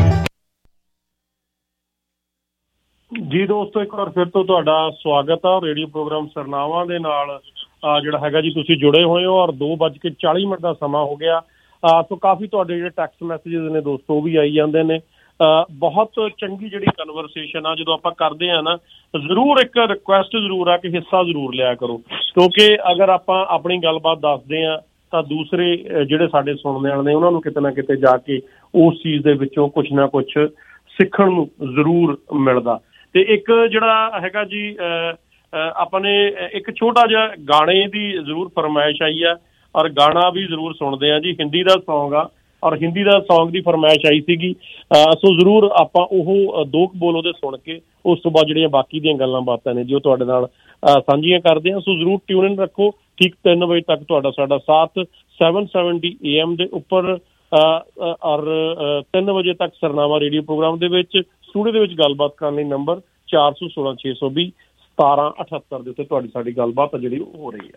ਜੀ ਦੋਸਤੋ, ਇੱਕ ਵਾਰ ਫਿਰ ਤੋਂ ਤੁਹਾਡਾ ਸਵਾਗਤ ਆ ਰੇਡੀਓ ਪ੍ਰੋਗਰਾਮ ਸਰਨਾਵਾਂ ਦੇ ਨਾਲ ਜਿਹੜਾ ਹੈਗਾ ਜੀ ਤੁਸੀਂ ਜੁੜੇ ਹੋਏ ਹੋ ਔਰ ਦੋ ਵੱਜ ਕੇ ਚਾਲੀ ਮਿੰਟ ਦਾ ਸਮਾਂ ਹੋ ਗਿਆ। ਸੋ ਕਾਫੀ ਤੁਹਾਡੇ ਜਿਹੜੇ ਟੈਕਸਟ ਮੈਸੇਜਿਸ ਨੇ ਦੋਸਤੋ ਉਹ ਵੀ ਆਈ ਜਾਂਦੇ ਨੇ। ਬਹੁਤ ਚੰਗੀ ਜਿਹੜੀ ਕਨਵਰਸੇਸ਼ਨ ਆ ਜਦੋਂ ਆਪਾਂ ਕਰਦੇ ਆ ਨਾ, ਜ਼ਰੂਰ ਇੱਕ ਰਿਕੁਐਸਟ ਜ਼ਰੂਰ ਆ ਕਿ ਹਿੱਸਾ ਜ਼ਰੂਰ ਲਿਆ ਕਰੋ, ਕਿਉਂਕਿ ਅਗਰ ਆਪਾਂ ਆਪਣੀ ਗੱਲਬਾਤ ਦੱਸਦੇ ਆ ਤਾਂ ਦੂਸਰੇ ਜਿਹੜੇ ਸਾਡੇ ਸੁਣਨ ਵਾਲੇ ਨੇ ਉਹਨਾਂ ਨੂੰ ਕਿਤੇ ਨਾ ਕਿਤੇ ਜਾ ਕੇ ਉਸ ਚੀਜ਼ ਦੇ ਵਿੱਚੋਂ ਕੁਛ ਨਾ ਕੁਛ ਸਿੱਖਣ ਨੂੰ ਜ਼ਰੂਰ ਮਿਲਦਾ। ਤੇ ਇੱਕ ਜਿਹੜਾ ਹੈਗਾ ਜੀ ਆਪਾਂ ਨੇ ਇੱਕ ਛੋਟਾ ਜਿਹਾ ਗਾਣੇ ਦੀ ਜ਼ਰੂਰ ਫਰਮਾਇਸ਼ ਆਈ ਆ ਔਰ ਗਾਣਾ ਵੀ ਜ਼ਰੂਰ ਸੁਣਦੇ ਆ ਜੀ। ਹਿੰਦੀ ਦਾ ਸੌਂਗ ਆ ਔਰ ਹਿੰਦੀ ਦਾ ਸੌਂਗ ਦੀ ਫਰਮਾਇਸ਼ ਆਈ ਸੀਗੀ। ਸੋ ਜ਼ਰੂਰ ਆਪਾਂ ਉਹ ਦੋ ਕੁ ਬੋਲ ਉਹਦੇ ਸੁਣ ਕੇ ਉਸ ਤੋਂ ਬਾਅਦ ਜਿਹੜੀਆਂ ਬਾਕੀ ਦੀਆਂ ਗੱਲਾਂ ਬਾਤਾਂ ਨੇ ਜੀ ਉਹ ਤੁਹਾਡੇ ਨਾਲ ਸਾਂਝੀਆਂ ਕਰਦੇ ਹਾਂ। ਸੋ ਜ਼ਰੂਰ ਟਿਊਨ ਇਨ ਰੱਖੋ। ਠੀਕ ਤਿੰਨ ਵਜੇ ਤੱਕ ਤੁਹਾਡਾ ਸਾਡਾ ਸਾਥ ਸੈਵਨ ਸੈਵਨਟੀ ਏ ਐਮ ਦੇ ਉੱਪਰ ਔਰ ਤਿੰਨ ਵਜੇ ਤੱਕ ਸਰਨਾਮਾ ਰੇਡੀਓ ਪ੍ਰੋਗਰਾਮ ਦੇ ਵਿੱਚ ਸਟੂਡੀਓ ਦੇ ਵਿੱਚ ਗੱਲਬਾਤ ਕਰਨ ਲਈ ਨੰਬਰ ਚਾਰ ਸੌ ਸੋਲਾਂ ਛੇ ਸੌ ਵੀਹ ਸਤਾਰਾਂ ਅਠੱਤਰ ਦੇ ਉੱਤੇ ਤੁਹਾਡੀ ਸਾਡੀ ਗੱਲਬਾਤ ਜਿਹੜੀ ਉਹ ਹੋ ਰਹੀ ਹੈ।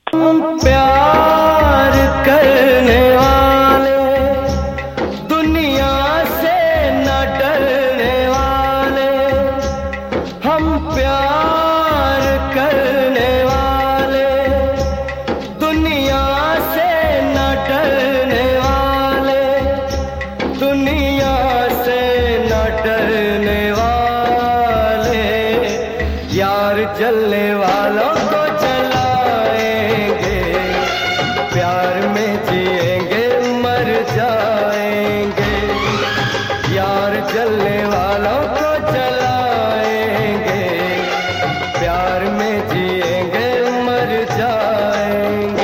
प्यार करने वाले दुनिया से न डरने वाले, हम प्यार करने वाले दुनिया से न डरने वाले, दुनिया से न डरने वाले, यार जलने वालों को जलाएंगे, प्यार में जिएंगे मर जाएंगे, यार जलने वालों को जलाएंगे, प्यार में जिएंगे मर जाएंगे।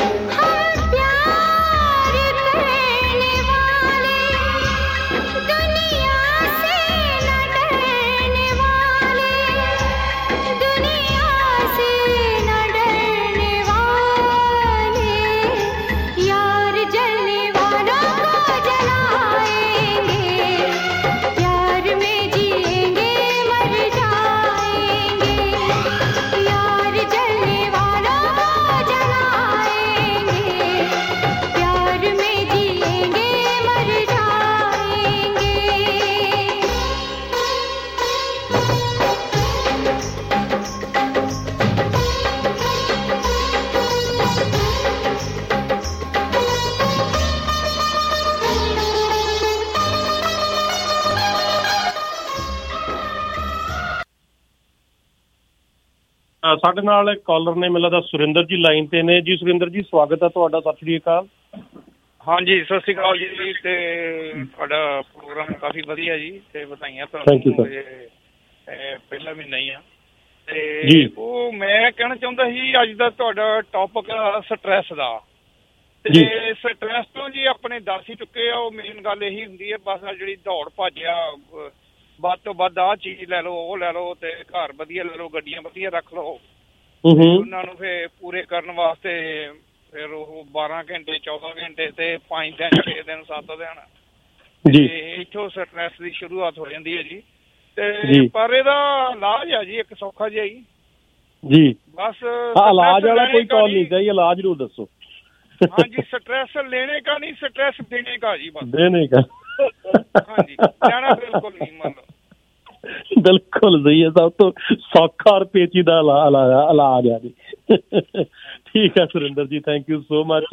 ਸਾਡੇ ਨਾਲ ਕਾਲਰ ਨੇ ਮੈਨੂੰ ਲੱਗਦਾ ਸੁਰਿੰਦਰ ਜੀ ਲਾਈਨ ਤੇ ਨੇ ਜੀ। ਸੁਰਿੰਦਰ ਜੀ ਸਵਾਗਤ ਹੈ ਤੁਹਾਡਾ, ਸਤਿ ਸ਼੍ਰੀ ਅਕਾਲ। ਹਾਂਜੀ ਸਤਿ ਸ਼੍ਰੀ ਅਕਾਲ ਜੀ। ਤੇ ਤੁਹਾਡਾ ਪ੍ਰੋਗਰਾਮ ਕਾਫੀ ਵਧੀਆ ਜੀ ਤੇ ਵਧਾਈਆਂ ਤੁਹਾਨੂੰ, ਪਹਿਲਾ ਮਹੀਨਾ ਹੀ ਆ ਤੇ ਉਹ ਮੈਂ ਕਹਿਣਾ ਚਾਹੁੰਦਾ ਸੀ ਅੱਜ ਦਾ ਤੁਹਾਡਾ ਟੌਪਿਕ ਸਟਰੈਸ ਦਾ। ਤੇ ਸਟਰੈਸ ਤੋਂ ਜੀ ਆਪਣੇ ਦੱਸ ਹੀ ਚੁੱਕੇ ਆ, ਉਹ ਮੇਨ ਗੱਲ ਇਹੀ ਹੁੰਦੀ ਹੈ ਬਸ ਜਿਹੜੀ ਦੌੜ ਭੱਜ ਆ, ਵੱਧ ਤੋਂ ਵੱਧ ਆਹ ਚੀਜ਼ ਲੈ ਲਓ ਉਹ ਲੈ ਲਓ ਤੇ ਘਰ ਵਧੀਆ ਲੈ ਲਓ, ਗੱਡੀਆਂ ਵਧੀਆ ਰੱਖ ਲਓ। ਉਹਨਾਂ ਨੂੰ ਫਿਰ ਪੂਰੇ ਕਰਨ ਵਾਸਤੇ ਫਿਰ ਉਹ ਬਾਰਾਂ ਘੰਟੇ ਚੌਦਾਂ ਘੰਟੇ ਤੇ ਪੰਜ ਦਿਨ ਛੇ ਦਿਨ ਸੱਤ ਦਿਨ ਜੀ ਇੱਥੋਂ ਸਟਰੈਸ ਦੀ ਸ਼ੁਰੂਆਤ ਹੋ ਜਾਂਦੀ ਹੈ ਜੀ। ਤੇ ਪਰ ਇਹਦਾ ਇਲਾਜ ਆ ਜੀ ਇੱਕ ਸੌਖਾ ਜਿਹਾ ਹੀ ਜੀ। ਬਸ ਇਲਾਜ ਵਾਲਾ ਕੋਈ ਕੌਲ ਨਹੀਂ ਚਾਹੀਏ, ਇਲਾਜ ਨੂੰ ਦੱਸੋ। ਹਾਂਜੀ ਸਟਰੈਸ ਲੈਣੇ का नहीं, स्ट्रेस देने का जी, बस देने का। हाँ जी, लेना बिल्कुल नहीं, मान लो बिल्कुल सही है। सब तो सौखा और पेचीदा इलाज है जी। ठीक है Surinder ji, thank you so much.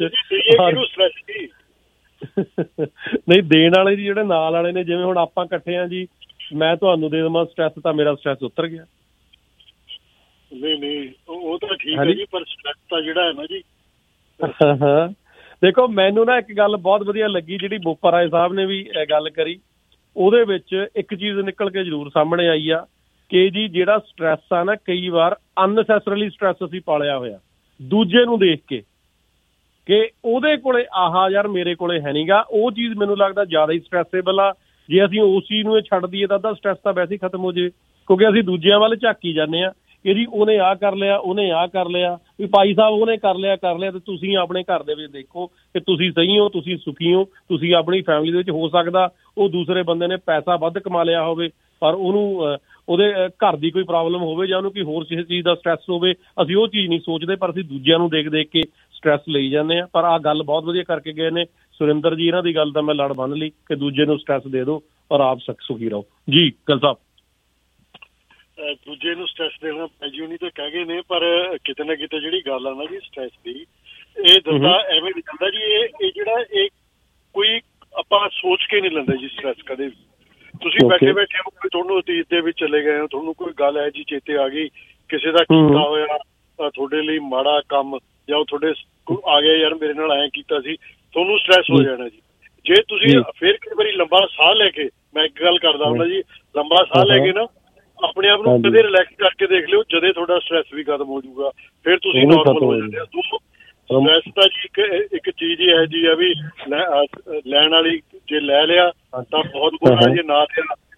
नहीं देण वाले जी ਜਿਹੜੇ ਨਾਲ ਵਾਲੇ ਨੇ, ਜਿਵੇਂ ਹੁਣ ਆਪਾਂ ਇਕੱਠੇ ਆ ਜੀ, ਮੈਂ ਤੁਹਾਨੂੰ ਦੇ ਦੇਵਾਂ ਸਟ੍ਰੈਸ ਤਾਂ ਮੇਰਾ ਸਟ੍ਰੈਸ ਉਤਰ ਗਿਆ। ਨਹੀਂ ਨਹੀਂ ਉਹ ਤਾਂ ਠੀਕ ਹੈ ਜੀ, ਪਰ ਸਟ੍ਰੈਸ ਤਾਂ ਜਿਹੜਾ ਹੈ ਨਾ ਜੀ ਹਾਂ ਦੇਖੋ ਮੈਨੂੰ ਨਾ ਇੱਕ ਗੱਲ ਬਹੁਤ ਵਧੀਆ ਲੱਗੀ ਜਿਹੜੀ ਬੋਪਾ ਰਾਏ ਸਾਹਿਬ ਨੇ ਵੀ ਗੱਲ ਕਰੀ, ਉਹਦੇ ਵਿੱਚ ਇੱਕ ਚੀਜ਼ ਨਿਕਲ ਕੇ ਜ਼ਰੂਰ ਸਾਹਮਣੇ ਆਈ ਆ ਕਿ ਜੀ ਜਿਹੜਾ ਸਟ੍ਰੈਸ ਆ ਨਾ, ਕਈ ਵਾਰ ਅਨਨੈਸੈਸਰੀਲੀ ਸਟ੍ਰੈਸ ਅਸੀਂ ਪਾਲਿਆ ਹੋਇਆ ਦੂਜੇ ਨੂੰ ਦੇਖ ਕੇ ਕਿ ਉਹਦੇ ਕੋਲੇ ਆਹਾ ਯਾਰ ਮੇਰੇ ਕੋਲੇ ਹੈ ਨੀਗਾ, ਉਹ ਚੀਜ਼ ਮੈਨੂੰ ਲੱਗਦਾ ਜ਼ਿਆਦਾ ਹੀ ਸਟ੍ਰੈਸੇਬਲ ਆ। ਜੇ ਅਸੀਂ ਉਸ ਚੀਜ਼ ਨੂੰ ਛੱਡ ਦਈਏ ਤਾਂ ਅੱਧਾ ਸਟ੍ਰੈਸ ਤਾਂ ਵੈਸੇ ਹੀ ਖਤਮ ਹੋ ਜਾਵੇ, ਕਿਉਂਕਿ ਅਸੀਂ ਦੂਜਿਆਂ ਵੱਲ ਝਾਕੀ ਜਾਂਦੇ ਹਾਂ ਕਿ ਜੀ ਉਹਨੇ ਆਹ ਕਰ ਲਿਆ, ਉਹਨੇ ਆਹ ਕਰ ਲਿਆ, ਵੀ ਭਾਈ ਸਾਹਿਬ ਉਹਨੇ ਕਰ ਲਿਆ ਕਰ ਲਿਆ ਤੇ ਤੁਸੀਂ ਆਪਣੇ ਘਰ ਦੇ ਵਿੱਚ ਦੇਖੋ ਕਿ ਤੁਸੀਂ ਸਹੀ ਹੋ, ਤੁਸੀਂ ਸੁਖੀ ਹੋ, ਤੁਸੀਂ ਆਪਣੀ ਫੈਮਿਲੀ ਦੇ ਵਿੱਚ ਹੋ ਸਕਦਾ ਉਹ ਦੂਸਰੇ ਬੰਦੇ ਨੇ ਪੈਸਾ ਵੱਧ ਕਮਾ ਲਿਆ ਹੋਵੇ ਪਰ ਉਹਨੂੰ ਉਹਦੇ ਘਰ ਦੀ ਕੋਈ ਪ੍ਰੋਬਲਮ ਹੋਵੇ ਜਾਂ ਉਹਨੂੰ ਕੋਈ ਹੋਰ ਕਿਸੇ ਚੀਜ਼ ਦਾ ਸਟ੍ਰੈਸ ਹੋਵੇ, ਅਸੀਂ ਉਹ ਚੀਜ਼ ਨਹੀਂ ਸੋਚਦੇ ਪਰ ਅਸੀਂ ਦੂਜਿਆਂ ਨੂੰ ਦੇਖ ਦੇਖ ਕੇ ਸਟ੍ਰੈਸ ਲਈ ਜਾਂਦੇ ਹਾਂ। ਪਰ ਆਹ ਗੱਲ ਬਹੁਤ ਵਧੀਆ ਕਰਕੇ ਗਏ ਨੇ ਸੁਰਿੰਦਰ ਜੀ, ਇਹਨਾਂ ਦੀ ਗੱਲ ਤਾਂ ਮੈਂ ਲੜ ਬੰਨ ਲਈ ਕਿ ਦੂਜੇ ਨੂੰ ਸਟ੍ਰੈਸ ਦੇ ਦਿਓ ਔਰ ਆਪ ਸੁਖੀ ਰਹੋ ਜੀ। ਗੱਲ ਸਾਹਿਬ ਦੂਜੇ ਨੂੰ ਸਟ੍ਰੈਸ ਦੇਣਾ ਪੈਜੂ ਨਹੀਂ ਤਾਂ ਕਹਿ ਗਏ ਨੇ, ਪਰ ਕਿਤੇ ਨਾ ਕਿਤੇ ਜਿਹੜੀ ਗੱਲ ਆ ਨਾ ਜੀ ਸਟ੍ਰੈਸ ਦੀ, ਇਹ ਦੱਸਦਾ ਐਵੇਂ ਨਿਕਲਦਾ ਜੀ ਇਹ ਇਹ ਜਿਹੜਾ ਇਹ ਕੋਈ ਆਪਾਂ ਸੋਚ ਕੇ ਨਹੀਂ ਲੈਂਦਾ ਜੀ ਸਟ੍ਰੈਸ ਕਦੇ ਵੀ। ਤੁਸੀਂ ਬੈਠੇ ਬੈਠੇ ਹੋ ਤੁਹਾਨੂੰ ਅਤੀਤ ਦੇ ਵਿੱਚ ਚਲੇ ਗਏ ਹੋ, ਤੁਹਾਨੂੰ ਕੋਈ ਗੱਲ ਹੈ ਜੀ ਚੇਤੇ ਆ ਗਈ, ਕਿਸੇ ਦਾ ਕੀਤਾ ਹੋਇਆ ਤੁਹਾਡੇ ਲਈ ਮਾੜਾ ਕੰਮ ਜਾਂ ਉਹ ਤੁਹਾਡੇ ਆ ਗਿਆ ਯਾਰ ਮੇਰੇ ਨਾਲ ਐਂ ਕੀਤਾ ਸੀ, ਤੁਹਾਨੂੰ ਸਟ੍ਰੈਸ ਹੋ ਜਾਣਾ ਜੀ। ਜੇ ਤੁਸੀਂ ਫਿਰ ਕਈ ਵਾਰੀ ਲੰਬਾ ਸਾਹ ਲੈ ਕੇ, ਮੈਂ ਇੱਕ ਗੱਲ ਕਰਦਾ ਹੁੰਦਾ ਜੀ, ਲੰਬਾ ਸਾਹ ਲੈ ਕੇ ਨਾ ਆਪਣੇ ਆਪ ਨੂੰ ਕਦੇ ਰਿਲੈਕਸ ਕਰਕੇ ਦੇਖ ਲਿਓ, ਜਦੇ ਤੁਹਾਡਾ ਸਟ੍ਰੈਸ ਵੀ ਖਤਮ ਹੋ ਜਾਊਗਾ, ਫਿਰ ਤੁਸੀਂ ਨੋਰਮਲ ਹੋ ਜਾਂਦੇ ਹੋ। ਸਟ੍ਰੈਸ ਤਾਂ ਜੀ ਇੱਕ ਇੱਕ ਚੀਜ਼ ਹੀ ਹੈ ਜੀ ਆ ਵੀ ਲੈਣ ਵਾਲੀ, ਜੇ ਲੈ ਲਿਆ ਤਾਂ ਬਹੁਤ ਬੁਰਾ, ਜੇ ਨਾ ਲਿਆ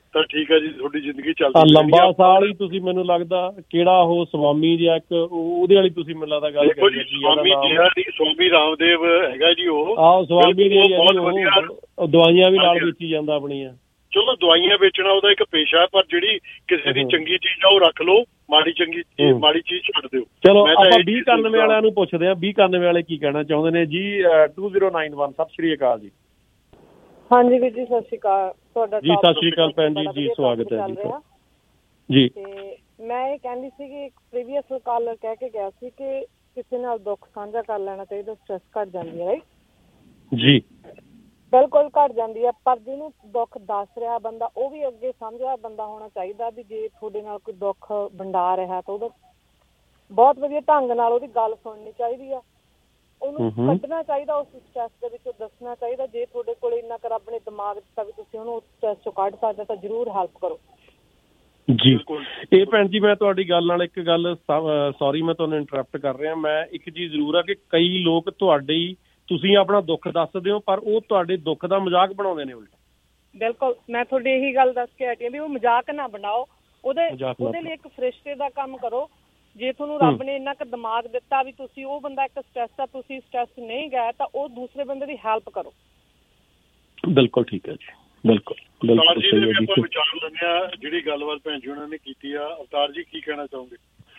ਤਾਂ ਠੀਕ ਹੈ ਜੀ, ਤੁਹਾਡੀ ਜ਼ਿੰਦਗੀ ਚੱਲਦੀ ਲੰਬਾ ਸਾਲ ਹੀ। ਤੁਸੀਂ ਮੈਨੂੰ ਲੱਗਦਾ ਕਿਹੜਾ ਉਹ ਸਵਾਮੀ ਜਿਹਾ ਇੱਕ ਉਹਦੇ ਵਾਲੀ ਤੁਸੀਂ ਮੈਨੂੰ ਲੱਗਦਾ ਗੱਲ ਕਰੀ ਜੀ, ਸਵਾਮੀ ਜੀ ਸਵਾਮੀ ਰਾਮਦੇਵ ਹੈਗਾ ਜੀ ਉਹ। ਆਹੋ ਸਵਾਮੀ ਜੀ ਉਹ ਦਵਾਈਆਂ ਵੀ ਨਾਲ ਵੇਚੀ ਜਾਂਦਾ ਆਪਣੀਆਂ। ਚਲੋ ਦਵਾਈਆਂ ਵੇਚਣਾ ਉਹਦਾ ਇੱਕ ਪੇਸ਼ਾ, ਪਰ ਜਿਹੜੀ ਕਿਸੇ ਦੀ ਚੰਗੀ ਚੀਜ਼ ਆ ਉਹ ਰੱਖ ਲਓ, ਮਾੜੀ ਚੰਗੀ ਚੀਜ਼ ਮਾੜੀ ਚੀਜ਼ ਛੱਡ ਦਿਓ। ਚਲੋ ਆਪਾਂ ਵੀਹ ਇਕਾਨਵੇਂ ਵਾਲਿਆਂ ਨੂੰ ਪੁੱਛਦੇ ਹਾਂ, ਵੀਹ ਇਕਾਨਵੇਂ ਵਾਲੇ ਕੀ ਕਹਿਣਾ ਚਾਹੁੰਦੇ ਨੇ ਜੀ। ਟੂ ਜ਼ੀਰੋ ਨਾਈਨ ਵਨ ਸਤਿ ਸ਼੍ਰੀ ਅਕਾਲ ਜੀ। ਹਾਂਜੀ ਵੀਰ ਜੀ ਸਤਿ ਸ਼੍ਰੀ ਅਕਾਲ। ਤੁਹਾਡਾ ਜੀ ਸਤਿ ਸ਼੍ਰੀ ਅਕਾਲ ਭੈਣ ਜੀ, ਜੀ ਸਵਾਗਤ ਹੈ ਜੀ। ਤੇ ਮੈਂ ਇਹ ਕਹਿੰਦੀ ਸੀ ਕਿ ਇੱਕ ਪ੍ਰੀਵੀਅਸ ਕਾਲਰ ਕਹਿ ਕੇ ਗਿਆ ਸੀ ਕਿ ਕਿਸੇ ਨਾਲ ਦੁੱਖ ਸਾਂਝਾ ਕਰ ਲੈਣਾ ਚਾਹੀਦਾ, ਸਟ੍ਰੈਸ ਘੱਟ ਜਾਂਦੀ ਹੈ, ਰਾਈਟ ਜੀ। ਬਿਲਕੁਲ ਘੱਟ ਜਾਂਦੀ ਹੈ, ਪਰ ਜਿਹਨੂੰ ਦੁੱਖ ਦੱਸ ਰਿਹਾ ਬੰਦਾ ਉਹ ਵੀ ਅੱਗੇ ਸਮਝਿਆ ਬੰਦਾ ਹੋਣਾ ਚਾਹੀਦਾ ਵੀ ਜੇ ਤੁਹਾਡੇ ਨਾਲ ਕੋਈ ਦੁੱਖ ਵੰਡਾ ਰਿਹਾ ਤਾਂ ਉਹਦਾ ਬਹੁਤ ਵਧੀਆ ਢੰਗ ਨਾਲ ਉਹਦੀ ਗੱਲ ਸੁਣਨੀ ਚਾਹੀਦੀ ਆ, ਉਹਨੂੰ ਕੱਢਣਾ ਚਾਹੀਦਾ ਉਸ ਸਟ੍ਰੈਸ ਦੇ ਵਿੱਚੋਂ, ਦੱਸਣਾ ਚਾਹੀਦਾ। ਜੇ ਤੁਹਾਡੇ ਕੋਲ ਇੰਨਾ ਕਰ ਆਪਣੇ ਦਿਮਾਗ ਦਿੱਤਾ ਵੀ ਤੁਸੀਂ ਉਹਨੂੰ ਉਸ ਸਟ੍ਰੈਸ ਚੋਂ ਕੱਢ ਸਕਦੇ ਤਾਂ ਜ਼ਰੂਰ ਹੈਲਪ ਕਰੋ ਜੀ। ਇਹ ਭੈਣ ਜੀ ਮੈਂ ਤੁਹਾਡੀ ਗੱਲ ਨਾਲ ਇੱਕ ਗੱਲ, ਸੌਰੀ ਮੈਂ ਤੁਹਾਨੂੰ ਇੰਟਰਪਟ ਕਰ ਰਿਹਾ, ਮੈਂ ਇੱਕ ਚੀਜ਼ ਜ਼ਰੂਰ ਆ ਕਿ ਕਈ ਲੋਕ ਤੁਹਾਡੇ ਤੁਸੀਂ ਆਪਣਾ ਦੁੱਖ ਦੱਸਦੇ ਹੋ ਪਰ ਉਹ ਤੁਹਾਡੇ ਦੁੱਖ ਦਾ ਮਜ਼ਾਕ ਬਣਾਉਂਦੇ ਨੇ ਉਲਟਾ। ਬਿਲਕੁਲ, ਮੈਂ ਤੁਹਾਡੀ ਇਹੀ ਗੱਲ ਦੱਸ ਕੇ ਹਟੀ ਵੀ ਉਹ ਮਜ਼ਾਕ ਨਾ ਬਣਾਓ, ਉਹਦੇ ਉਹਦੇ ਲਈ ਇੱਕ ਫਰਿਸ਼ਤੇ ਦਾ ਕੰਮ ਕਰੋ। ਜੇ ਤੁਹਾਨੂੰ ਰੱਬ ਨੇ ਇੰਨਾ ਕੁ ਦਿਮਾਗ ਦਿੱਤਾ ਵੀ ਤੁਸੀਂ ਉਹ ਬੰਦਾ ਇੱਕ ਸਟ੍ਰੈਸ ਆ, ਤੁਸੀਂ ਸਟ੍ਰੈਸ ਨਹੀਂ ਗਏ ਤਾਂ ਉਹ ਦੂਸਰੇ ਬੰਦੇ ਦੀ ਹੈਲਪ ਕਰੋ। ਬਿਲਕੁਲ ਠੀਕ ਹੈ ਜੀ, ਬਿਲਕੁਲ ਬਿਲਕੁਲ ਸਹੀ ਹੈ ਜੀ। ਆਪਾਂ ਵਿਚਾਰ ਲੈਂਦੇ ਆ ਜਿਹੜੀ ਗੱਲਬਾਤ ਭੈਣ ਜੀ ਉਹਨਾਂ ਨੇ ਕੀਤੀ ਆ। ਅਵਤਾਰ ਜੀ ਕੀ ਕਹਿਣਾ ਚਾਹੋਗੇ?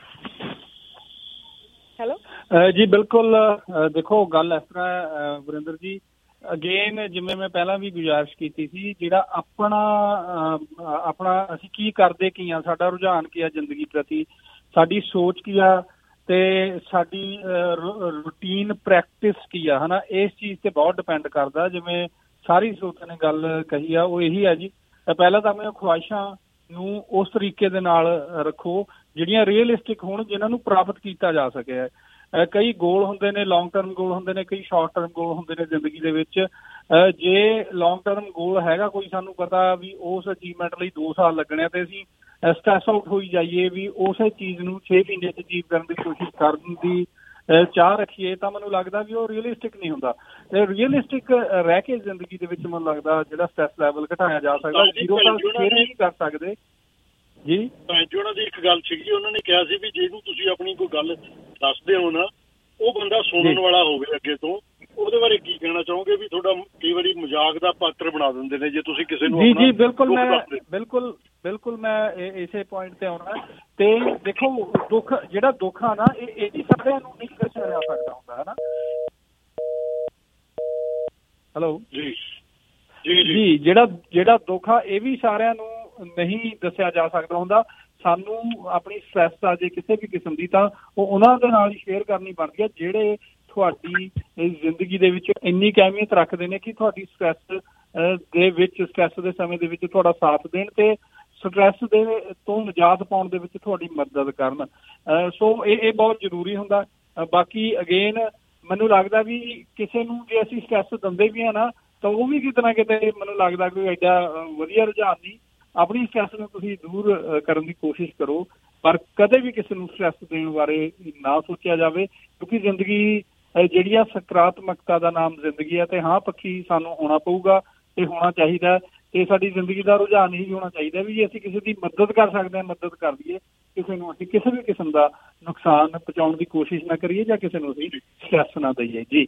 ਹੈਲੋ ਜੀ ਬਿਲਕੁਲ, ਦੇਖੋ ਗੱਲ ਇਸ ਤਰ੍ਹਾਂ ਵਰਿੰਦਰ ਜੀ, ਅਗੇਨ ਜਿਵੇਂ ਮੈਂ ਪਹਿਲਾਂ ਵੀ ਗੁਜ਼ਾਰਿਸ਼ ਕੀਤੀ ਸੀ, ਜਿਹੜਾ ਆਪਣਾ ਆਪਣਾ ਅਸੀਂ ਕੀ ਕਰਦੇ ਕੀ ਆ, ਸਾਡਾ ਰੁਝਾਨ ਕੀ ਆ ਜ਼ਿੰਦਗੀ ਪ੍ਰਤੀ, ਸਾਡੀ ਸੋਚ ਕੀ ਆ ਤੇ ਸਾਡੀ ਰੂਟੀਨ ਪ੍ਰੈਕਟਿਸ ਕੀ ਆ, ਹਨਾ, ਇਸ ਚੀਜ਼ ਤੇ ਬਹੁਤ ਡਿਪੈਂਡ ਕਰਦਾ। ਜਿਵੇਂ ਸਾਰੀ ਸਰੋਤਾਂ ਨੇ ਗੱਲ ਕਹੀ ਆ ਉਹ ਇਹੀ ਆ ਜੀ, ਪਹਿਲਾਂ ਤਾਂ ਆਪਣੀਆਂ ਖੁਆਇਸ਼ਾਂ ਨੂੰ ਉਸ ਤਰੀਕੇ ਦੇ ਨਾਲ ਰੱਖੋ ਜਿਹੜੀਆਂ ਰੀਅਲਿਸਟਿਕ ਹੋਣ, ਜਿਨ੍ਹਾਂ ਨੂੰ ਪ੍ਰਾਪਤ ਕੀਤਾ ਜਾ ਸਕੇ। ਕਈ ਗੋਲ ਹੁੰਦੇ ਨੇ, ਲੌਂਗ ਟਰਮ ਗੋਲ ਹੁੰਦੇ ਨੇ, ਕਈ ਸ਼ਾਰਟ ਟਰਮ ਗੋਲ ਹੁੰਦੇ ਨੇ ਜ਼ਿੰਦਗੀ ਦੇ ਵਿੱਚ। ਜੇ ਲੌਂਗ ਟਰਮ ਗੋਲ ਹੈਗਾ ਕੋਈ, ਸਾਨੂੰ ਪਤਾ ਵੀ ਉਸ ਅਚੀਵਮੈਂਟ ਲਈ ਦੋ ਸਾਲ ਲੱਗਣੇ ਤੇ ਅਸੀਂ ਸਟ੍ਰੈਸ ਆਊਟ ਹੋਈ ਜਾਈਏ ਵੀ ਉਸੇ ਚੀਜ਼ ਨੂੰ ਛੇ ਮਹੀਨੇ 'ਚ ਅਚੀਵ ਕਰਨ ਦੀ ਕੋਸ਼ਿਸ਼ ਕਰਨ ਦੀ ਚਾਹ ਰੱਖੀਏ, ਤਾਂ ਮੈਨੂੰ ਲੱਗਦਾ ਵੀ ਉਹ ਰੀਅਲਿਸਟਿਕ ਨਹੀਂ ਹੁੰਦਾ। ਤੇ ਰੀਅਲਿਸਟਿਕ ਰਹਿ ਕੇ ਜ਼ਿੰਦਗੀ ਦੇ ਵਿੱਚ ਮੈਨੂੰ ਲੱਗਦਾ ਜਿਹੜਾ ਸਟ੍ਰੈਸ ਲੈਵਲ ਘਟਾਇਆ ਜਾ ਸਕਦਾ। ਜ਼ੀਰੋ ਤਾਂ ਫੇਰ ਨਹੀਂ ਕਰ ਸਕਦੇ ਜੀ। ਭੈਣ ਜੀ ਉਹਨਾਂ ਦੀ ਇੱਕ ਗੱਲ ਸੀਗੀ, ਉਹਨਾਂ ਨੇ ਕਿਹਾ ਸੀ ਵੀ ਜਿਹਨੂੰ ਤੁਸੀਂ ਆਪਣੀ ਕੋਈ ਗੱਲ ਦੱਸਦੇ ਹੋ ਨਾ, ਉਹ ਬੰਦਾ ਸੁਣਨ ਵਾਲਾ ਹੋਵੇ ਅੱਗੇ ਤੋਂ। ਉਹਦੇ ਬਾਰੇ ਕੀ ਕਹਿਣਾ ਚਾਹੋਗੇ ਵੀ ਤੁਹਾਡਾ ਕਈ ਵਾਰੀ ਮਜ਼ਾਕ ਦਾ ਪਾਤਰ ਬਣਾ ਦਿੰਦੇ ਨੇ ਜੇ ਤੁਸੀਂ ਕਿਸੇ ਨੂੰ? ਜੀ ਜੀ ਬਿਲਕੁਲ, ਮੈਂ ਬਿਲਕੁਲ ਬਿਲਕੁਲ ਮੈਂ ਇਸੇ ਪੁਆਇੰਟ ਤੇ ਆਉਣਾ। ਤੇ ਦੇਖੋ ਦੁੱਖ, ਜਿਹੜਾ ਦੁੱਖ ਆ ਨਾ, ਇਹ ਇਹ ਵੀ ਸਾਰਿਆਂ ਨੂੰ ਨਹੀਂ ਦੱਸਿਆ ਜਾ ਸਕਦਾ ਹੁੰਦਾ, ਹੈ ਨਾ। ਹੈਲੋ ਜੀ ਜੀ ਜਿਹੜਾ ਜਿਹੜਾ ਦੁੱਖ ਆ ਇਹ ਵੀ ਸਾਰਿਆਂ ਨੂੰ ਨਹੀਂ ਦੱਸਿਆ ਜਾ ਸਕਦਾ ਹੁੰਦਾ। ਸਾਨੂੰ ਆਪਣੀ ਸਟ੍ਰੈਸ ਆ ਜੇ ਕਿਸੇ ਵੀ ਕਿਸਮ ਦੀ, ਤਾਂ ਉਹ ਉਹਨਾਂ ਦੇ ਨਾਲ ਹੀ ਸ਼ੇਅਰ ਕਰਨੀ ਬਣਦੀ ਹੈ ਜਿਹੜੇ ਤੁਹਾਡੀ ਜ਼ਿੰਦਗੀ ਦੇ ਵਿੱਚ ਇੰਨੀ ਕੁ ਅਹਿਮੀਅਤ ਰੱਖਦੇ ਨੇ ਕਿ ਤੁਹਾਡੀ ਸਟ੍ਰੈਸ ਦੇ ਵਿੱਚ, ਸਟ੍ਰੈਸ ਦੇ ਸਮੇਂ ਦੇ ਵਿੱਚ ਤੁਹਾਡਾ ਸਾਥ ਦੇਣ ਤੇ ਸਟ੍ਰੈਸ ਦੇ ਤੋਂ ਨਿਜਾਤ ਪਾਉਣ ਦੇ ਵਿੱਚ ਤੁਹਾਡੀ ਮਦਦ ਕਰਨ। ਸੋ ਇਹ ਇਹ ਬਹੁਤ ਜ਼ਰੂਰੀ ਹੁੰਦਾ। ਬਾਕੀ ਅਗੇਨ ਮੈਨੂੰ ਲੱਗਦਾ ਵੀ ਕਿਸੇ ਨੂੰ ਜੇ ਅਸੀਂ ਸਟ੍ਰੈਸ ਦਿੰਦੇ ਵੀ ਹਾਂ ਨਾ, ਤਾਂ ਉਹ ਵੀ ਕਿਤੇ ਨਾ ਕਿਤੇ ਮੈਨੂੰ ਲੱਗਦਾ ਕੋਈ ਐਡਾ ਵਧੀਆ ਰੁਝਾਨ ਨਹੀਂ। ਆਪਣੀ ਸਟ੍ਰੈਸ ਨੂੰ ਤੁਸੀਂ ਦੂਰ ਕਰਨ ਦੀ ਕੋਸ਼ਿਸ਼ ਕਰੋ, ਪਰ ਕਦੇ ਵੀ ਕਿਸੇ ਨੂੰ ਸਟ੍ਰੈਸ ਦੇਣ ਬਾਰੇ ਨਾ ਸੋਚਿਆ ਜਾਵੇ, ਕਿਉਂਕਿ ਜ਼ਿੰਦਗੀ ਜਿਹੜੀ ਆ ਸਕਾਰਾਤਮਕਤਾ ਦਾ ਨਾਮ ਜ਼ਿੰਦਗੀ ਆ, ਤੇ ਹਾਂ ਪੱਖੀ ਸਾਨੂੰ ਹੋਣਾ ਪਊਗਾ ਤੇ ਹੋਣਾ ਚਾਹੀਦਾ। ਤੇ ਸਾਡੀ ਜ਼ਿੰਦਗੀ ਦਾ ਰੁਝਾਨ ਹੀ ਹੋਣਾ ਚਾਹੀਦਾ ਵੀ ਜੇ ਅਸੀਂ ਕਿਸੇ ਦੀ ਮਦਦ ਕਰ ਸਕਦੇ ਹਾਂ ਮਦਦ ਕਰ ਦਈਏ, ਕਿਸੇ ਨੂੰ ਅਸੀਂ ਕਿਸੇ ਵੀ ਕਿਸਮ ਦਾ ਨੁਕਸਾਨ ਪਹੁੰਚਾਉਣ ਦੀ ਕੋਸ਼ਿਸ਼ ਨਾ ਕਰੀਏ ਜਾਂ ਕਿਸੇ ਨੂੰ ਅਸੀਂ ਸਟ੍ਰੈਸ ਨਾ ਦਈਏ। ਜੀ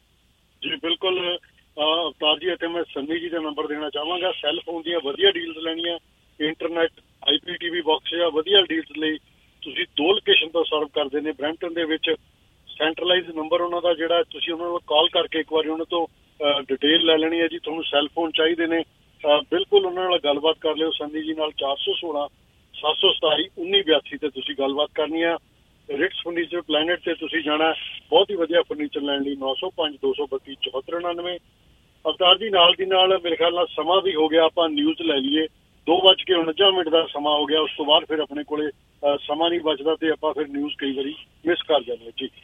ਜੀ ਬਿਲਕੁਲ ਅਵਤਾਰ ਜੀ, ਇੱਥੇ ਮੈਂ ਸੰਨੀ ਜੀ ਦਾ ਨੰਬਰ ਦੇਣਾ ਚਾਹਾਂਗਾ। ਸੈੱਲ ਫੋਨ ਦੀਆਂ ਵਧੀਆ ਡੀਲਸ ਲੈਣੀਆਂ, internet, I P T V box ਜਾਂ ਵਧੀਆ ਡੀਲਸ ਲਈ ਤੁਸੀਂ ਦੋ ਲੋਕੇਸ਼ਨ ਤੋਂ ਸਰਵ ਕਰਦੇ ਨੇ ਬਰੈਂਪਟਨ ਦੇ ਵਿੱਚ। ਸੈਂਟਰਲਾਈਜ਼ ਨੰਬਰ ਉਹਨਾਂ ਦਾ ਜਿਹੜਾ, ਤੁਸੀਂ ਉਹਨਾਂ ਨੂੰ ਕਾਲ ਕਰਕੇ ਇੱਕ ਵਾਰੀ ਉਹਨਾਂ ਤੋਂ ਡਿਟੇਲ ਲੈ ਲੈਣੀ ਹੈ ਜੀ। ਤੁਹਾਨੂੰ ਸੈੱਲ ਫੋਨ ਚਾਹੀਦੇ ਨੇ, ਬਿਲਕੁਲ ਉਹਨਾਂ ਨਾਲ ਗੱਲਬਾਤ ਕਰ ਲਿਓ ਸੰਨੀ ਜੀ ਨਾਲ। ਚਾਰ ਸੌ ਸੋਲਾਂ ਸੱਤ ਸੌ ਸਤਾਈ ਉੱਨੀ ਬਿਆਸੀ ਤੇ ਤੁਸੀਂ ਗੱਲਬਾਤ ਕਰਨੀ ਆ। ਰਿਟਸ ਫਰਨੀਚਰ ਪਲੈਨਟ ਤੇ ਤੁਸੀਂ ਜਾਣਾ ਬਹੁਤ ਹੀ ਵਧੀਆ ਫਰਨੀਚਰ ਲੈਣ ਲਈ। ਨੌ ਸੌ ਪੰਜ ਦੋ ਸੌ ਬੱਤੀ ਚੌਹੱਤਰ ਉਣਾਨਵੇਂ। ਅਵਤਾਰ ਜੀ ਨਾਲ ਦੀ ਨਾਲ ਮੇਰੇ ਖਿਆਲ ਨਾਲ ਸਮਾਂ ਵੀ ਹੋ ਗਿਆ, ਆਪਾਂ ਨਿਊਜ਼ ਲੈ ਲਈਏ। ਦੋ ਵੱਜ ਕੇ ਉਣੰਜਾ ਮਿੰਟ ਦਾ ਸਮਾਂ ਹੋ ਗਿਆ, ਉਸ ਤੋਂ ਬਾਅਦ ਫਿਰ ਆਪਣੇ ਕੋਲੇ ਸਮਾਂ ਨਹੀਂ ਬਚਦਾ ਤੇ ਆਪਾਂ ਫਿਰ ਨਿਊਜ਼ ਕਈ ਵਾਰੀ ਮਿਸ ਕਰ ਜਾਂਦੇ ਹਾਂ ਜੀ।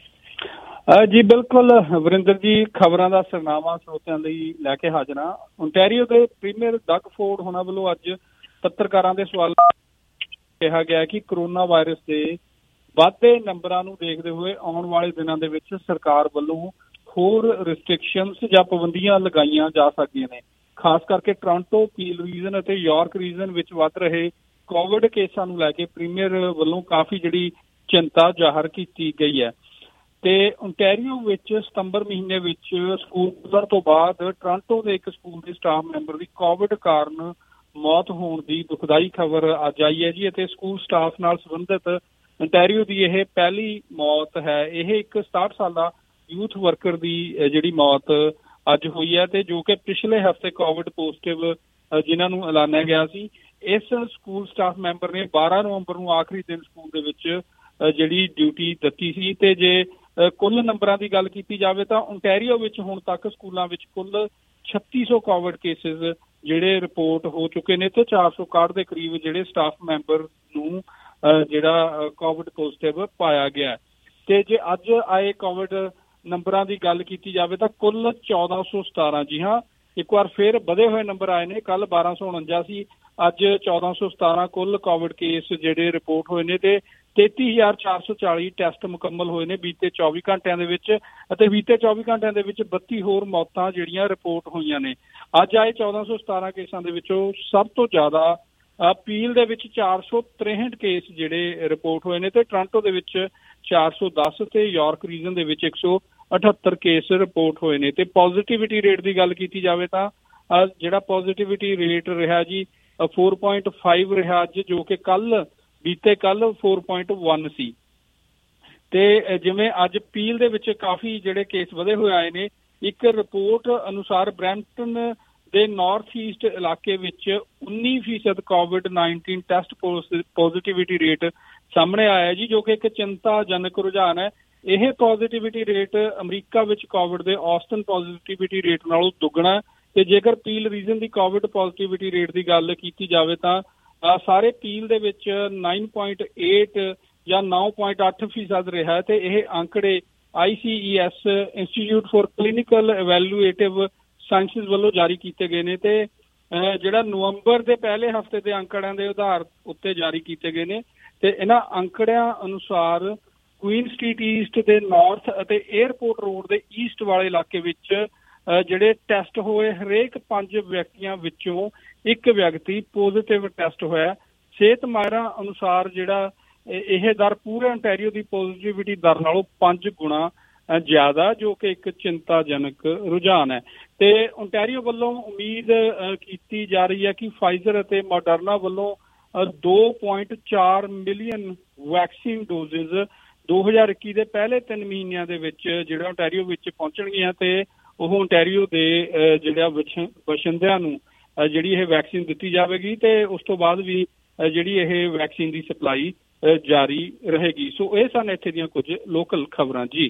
ਜੀ ਬਿਲਕੁਲ ਵਰਿੰਦਰ ਜੀ, ਖਬਰਾਂ ਦਾ ਸਰਨਾਮਾ ਸਰੋਤਿਆਂ ਲਈ ਲੈ ਕੇ ਹਾਜ਼ਰ ਹਾਂ। ਓਨਟਾਰੀਓ ਦੇ ਪ੍ਰੀਮੀਅਰ ਡਗ ਫੋਰਡ ਹੋਣਾ ਵੱਲੋਂ ਅੱਜ ਪੱਤਰਕਾਰਾਂ ਦੇ ਸਵਾਲਾਂ ਕਿਹਾ ਗਿਆ ਕਿ ਕਰੋਨਾ ਵਾਇਰਸ ਦੇ ਵੱਧਦੇ ਨੰਬਰਾਂ ਨੂੰ ਦੇਖਦੇ ਹੋਏ ਆਉਣ ਵਾਲੇ ਦਿਨਾਂ ਦੇ ਵਿੱਚ ਸਰਕਾਰ ਵੱਲੋਂ ਹੋਰ ਰਿਸਟ੍ਰਿਕਸ਼ਨਸ ਜਾਂ ਪਾਬੰਦੀਆਂ ਲਗਾਈਆਂ ਜਾ ਸਕਦੀਆਂ ਨੇ। ਖਾਸ ਕਰਕੇ ਟੋਰਾਂਟੋ, ਪੀਲ ਰੀਜਨ ਅਤੇ ਯਾਰਕ ਰੀਜਨ ਵਿੱਚ ਵੱਧ ਰਹੇ ਕੋਵਿਡ ਕੇਸਾਂ ਨੂੰ ਲੈ ਕੇ ਪ੍ਰੀਮੀਅਰ ਵੱਲੋਂ ਕਾਫੀ ਜਿਹੜੀ ਚਿੰਤਾ ਜ਼ਾਹਰ ਕੀਤੀ ਗਈ ਹੈ। ਤੇ ਓਨਟਾਰੀਓ ਵਿੱਚ ਸਤੰਬਰ ਮਹੀਨੇ ਵਿੱਚ ਸਕੂਲ ਖੁੱਲ੍ਹਣ ਤੋਂ ਬਾਅਦ ਟੋਰਾਂਟੋ ਦੇ ਇੱਕ ਸਕੂਲ ਦੇ ਸਟਾਫ ਮੈਂਬਰ ਦੀ ਕੋਵਿਡ ਕਾਰਨ ਮੌਤ ਹੋਣ ਦੀ ਦੁਖਦਾਈ ਖਬਰ ਅੱਜ ਆਈ ਹੈ ਜੀ। ਅਤੇ ਸਕੂਲ ਸਟਾਫ ਨਾਲ ਸੰਬੰਧਿਤ ਓਨਟਾਰੀਓ ਦੀ ਇਹ ਪਹਿਲੀ ਮੌਤ ਹੈ। ਇਹ ਇੱਕ ਸਤਾਹਠ ਸਾਲਾ ਯੂਥ ਵਰਕਰ ਦੀ ਜਿਹੜੀ ਮੌਤ ਅੱਜ ਹੋਈ ਹੈ ਤੇ ਜੋ ਕਿ ਪਿਛਲੇ ਹਫ਼ਤੇ ਕੋਵਿਡ ਪੋਜ਼ਿਟਿਵ ਜਿਨ੍ਹਾਂ ਨੂੰ ਐਲਾਨਿਆ ਗਿਆ ਸੀ। ਇਸ ਸਕੂਲ ਸਟਾਫ ਮੈਂਬਰ ਨੇ ਬਾਰਾਂ ਨਵੰਬਰ ਨੂੰ ਆਖਰੀ ਦਿਨ ਸਕੂਲ ਦੇ ਵਿੱਚ ਜਿਹੜੀ ਡਿਊਟੀ ਦਿੱਤੀ ਸੀ। ਤੇ ਜੇ ਕੁੱਲ ਨੰਬਰਾਂ ਦੀ ਗੱਲ ਕੀਤੀ ਜਾਵੇ ਤਾਂ ਓਨਟਾਰੀਓ ਵਿੱਚ ਹੁਣ ਤੱਕ ਸਕੂਲਾਂ ਵਿੱਚ ਕੁੱਲ ਛੱਤੀ ਸੌ ਕੋਵਿਡ ਕੇਸਿਸ ਜਿਹੜੇ ਰਿਪੋਰਟ ਹੋ ਚੁੱਕੇ ਨੇ ਤੇ ਚਾਰ ਸੌ ਇਕਾਹਠ ਦੇ ਕਰੀਬ ਜਿਹੜੇ ਸਟਾਫ ਮੈਂਬਰ ਨੂੰ ਜਿਹੜਾ ਕੋਵਿਡ ਪੋਜ਼ਿਟਿਵ ਪਾਇਆ ਗਿਆ। ਤੇ ਜੇ ਅੱਜ ਆਏ ਕੋਵਿਡ ਨੰਬਰਾਂ ਦੀ ਗੱਲ ਕੀਤੀ ਜਾਵੇ ਤਾਂ ਕੁੱਲ ਚੌਦਾਂ ਸੌ ਸਤਾਰਾਂ, ਜੀ ਹਾਂ ਇੱਕ ਵਾਰ ਫਿਰ ਵਧੇ ਹੋਏ ਨੰਬਰ ਆਏ ਨੇ। ਕੱਲ ਬਾਰਾਂ ਸੌ ਉਣੰਜਾ ਸੀ, ਅੱਜ ਚੌਦਾਂ ਸੌ ਸਤਾਰਾਂ ਕੁੱਲ ਕੋਵਿਡ ਕੇਸ ਜਿਹੜੇ ਰਿਪੋਰਟ ਹੋਏ ਨੇ ਤੇ ਤੇਤੀ ਹਜ਼ਾਰ ਚਾਰ ਸੌ ਚਾਲੀ ਟੈਸਟ ਮੁਕੰਮਲ ਹੋਏ ਨੇ ਬੀਤੇ ਚੌਵੀ ਘੰਟਿਆਂ ਦੇ ਵਿੱਚ। ਅਤੇ ਬੀਤੇ ਚੌਵੀ ਘੰਟਿਆਂ ਦੇ ਵਿੱਚ ਬੱਤੀ ਹੋਰ ਮੌਤਾਂ ਜਿਹੜੀਆਂ ਰਿਪੋਰਟ ਹੋਈਆਂ ਨੇ। ਅੱਜ ਆਏ ਚੌਦਾਂ ਸੌ ਸਤਾਰਾਂ ਕੇਸਾਂ ਦੇ ਵਿੱਚੋਂ ਸਭ ਤੋਂ ਜ਼ਿਆਦਾ ਪੀਲ ਦੇ ਵਿੱਚ ਚਾਰ ਸੌ ਤਰੇਹਠ ਕੇਸ ਜਿਹੜੇ ਰਿਪੋਰਟ ਹੋਏ ਨੇ ਤੇ ਟੋਰਾਂਟੋ ਦੇ ਵਿੱਚ ਚਾਰ ਸੌ ਦਸ ਤੇ ਯਾਰਕ ਰੀਜਨ ਦੇ ਵਿੱਚ ਇੱਕ ਸੌ ਅਠੱਤਰ ਕੇਸ ਰਿਪੋਰਟ ਹੋਏ ਨੇ। ਤੇ ਪੋਜ਼ਿਟਿਵਿਟੀ ਰੇਟ ਦੀ ਗੱਲ ਕੀਤੀ ਜਾਵੇ ਤਾਂ ਜਿਹੜਾ ਪੋਜ਼ਿਟਿਵਿਟੀ ਰੇਟ ਰਿਹਾ ਜੀ ਚਾਰ ਪੁਆਇੰਟ ਪੰਜ ਰਿਹਾ ਅੱਜ, ਜੋ ਕਿ ਕੱਲ ਬੀਤੇ ਕੱਲ ਚਾਰ ਪੁਆਇੰਟ ਇੱਕ ਸੀ। ਤੇ ਜਿਵੇਂ ਅੱਜ ਪੀਲ ਦੇ ਵਿੱਚ ਕਾਫੀ ਜਿਹੜੇ ਕੇਸ ਵਧੇ ਹੋਏ ਆਏ ਨੇ। ਇੱਕ ਰਿਪੋਰਟ ਅਨੁਸਾਰ ਬਰੈਂਪਟਨ ਦੇ ਨਾਰਥ ਈਸਟ ਇਲਾਕੇ ਵਿੱਚ ਉੱਨੀ ਫੀਸਦ covid nineteen test positivity rate ਸਾਹਮਣੇ ਆਇਆ ਜੀ, ਜੋ ਕਿ ਇੱਕ ਚਿੰਤਾਜਨਕ ਰੁਝਾਨ ਹੈ। ਇਹ ਪੋਜ਼ਿਟਿਵਿਟੀ ਰੇਟ ਅਮਰੀਕਾ ਵਿੱਚ ਕੋਵਿਡ ਦੇ ਔਸਤਨ ਪੋਜ਼ਿਟਿਵਿਟੀ ਰੇਟ ਨਾਲੋਂ ਦੁੱਗਣਾ। ਤੇ ਜੇਕਰ ਪੀਲ ਰੀਜਨ ਦੀ ਕੋਵਿਡ ਪੋਜ਼ਿਟਿਵਿਟੀ ਰੇਟ ਦੀ ਗੱਲ ਕੀਤੀ ਜਾਵੇ ਤਾਂ ਸਾਰੇ ਪੀਲ ਦੇ ਵਿੱਚ ਨੌਂ ਪੁਆਇੰਟ ਅੱਠ ਜਾਂ ਨੌਂ ਪੁਆਇੰਟ ਅੱਠ ਫੀਸਦ ਰਿਹਾ। ਤੇ ਇਹ ਅੰਕੜੇ I C E S institute for clinical evaluative sciences ਵੱਲੋਂ ਜਾਰੀ ਕੀਤੇ ਗਏ ਨੇ। ਤੇ ਜਿਹੜਾ ਨਵੰਬਰ ਦੇ ਪਹਿਲੇ ਹਫ਼ਤੇ ਦੇ ਅੰਕੜਿਆਂ ਦੇ ਆਧਾਰ ਉੱਤੇ ਜਾਰੀ ਕੀਤੇ ਗਏ ਨੇ। ਤੇ ਇਹਨਾਂ ਅੰਕੜਿਆਂ ਅਨੁਸਾਰ ਕੁਈਨ ਸਟਰੀਟ ਈਸਟ ਦੇ ਨਾਰਥ ਅਤੇ ਏਅਰਪੋਰਟ ਰੋਡ ਦੇ ਈਸਟ ਵਾਲੇ ਇਲਾਕੇ ਵਿੱਚ ਜਿਹੜੇ ਟੈਸਟ ਹੋਏ ਹਰੇਕ ਪੰਜ ਵਿਅਕਤੀਆਂ ਵਿੱਚੋਂ ਇੱਕ ਵਿਅਕਤੀ ਪੋਜ਼ਿਟਿਵ ਟੈਸਟ ਹੋਇਆ। ਸਿਹਤ ਮਾਹਿਰਾਂ ਅਨੁਸਾਰ ਜਿਹੜਾ ਇਹ ਦਰ ਪੂਰੇ ਓਨਟਾਰੀਓ ਦੀ ਪੋਜ਼ਿਟਿਵਿਟੀ ਦਰ ਨਾਲੋਂ ਪੰਜ ਗੁਣਾ ਜ਼ਿਆਦਾ, ਜੋ ਕਿ ਇੱਕ ਚਿੰਤਾਜਨਕ ਰੁਝਾਨ ਹੈ। ਤੇ ਓਨਟਾਰੀਓ ਵੱਲੋਂ ਉਮੀਦ ਕੀਤੀ ਜਾ ਰਹੀ ਹੈ ਕਿ ਫਾਈਜ਼ਰ ਅਤੇ ਮੋਡਰਨਾ ਵੱਲੋਂ ਦੋ ਪੁਆਇੰਟ ਚਾਰ ਮਿਲੀਅਨ ਵੈਕਸੀਨ ਡੋਜ਼ਿਸ ਦੋ ਹਜ਼ਾਰ ਇੱਕੀ ਦੇ ਪਹਿਲੇ ਤਿੰਨ ਮਹੀਨਿਆਂ ਦੇ ਵਿੱਚ ਜਿਹੜਾ ਓਨਟਾਰੀਓ ਵਿੱਚ ਪਹੁੰਚਣਗੀਆਂ ਤੇ ਉਹ ਓਨਟਾਰੀਓ ਦੇ ਜਿਹੜਾ ਵਸਿੰਦਿਆਂ ਨੂੰ ਜਿਹੜੀ ਇਹ ਵੈਕਸੀਨ ਦਿੱਤੀ ਜਾਵੇਗੀ। ਤੇ ਉਸ ਤੋਂ ਬਾਅਦ ਵੀ ਜਿਹੜੀ ਇਹ ਵੈਕਸੀਨ ਦੀ ਸਪਲਾਈ ਜਾਰੀ ਰਹੇਗੀ। ਸੋ ਇਹ ਸਨ ਇੱਥੇ ਦੀਆਂ ਕੁਝ ਲੋਕਲ ਖਬਰਾਂ ਜੀ।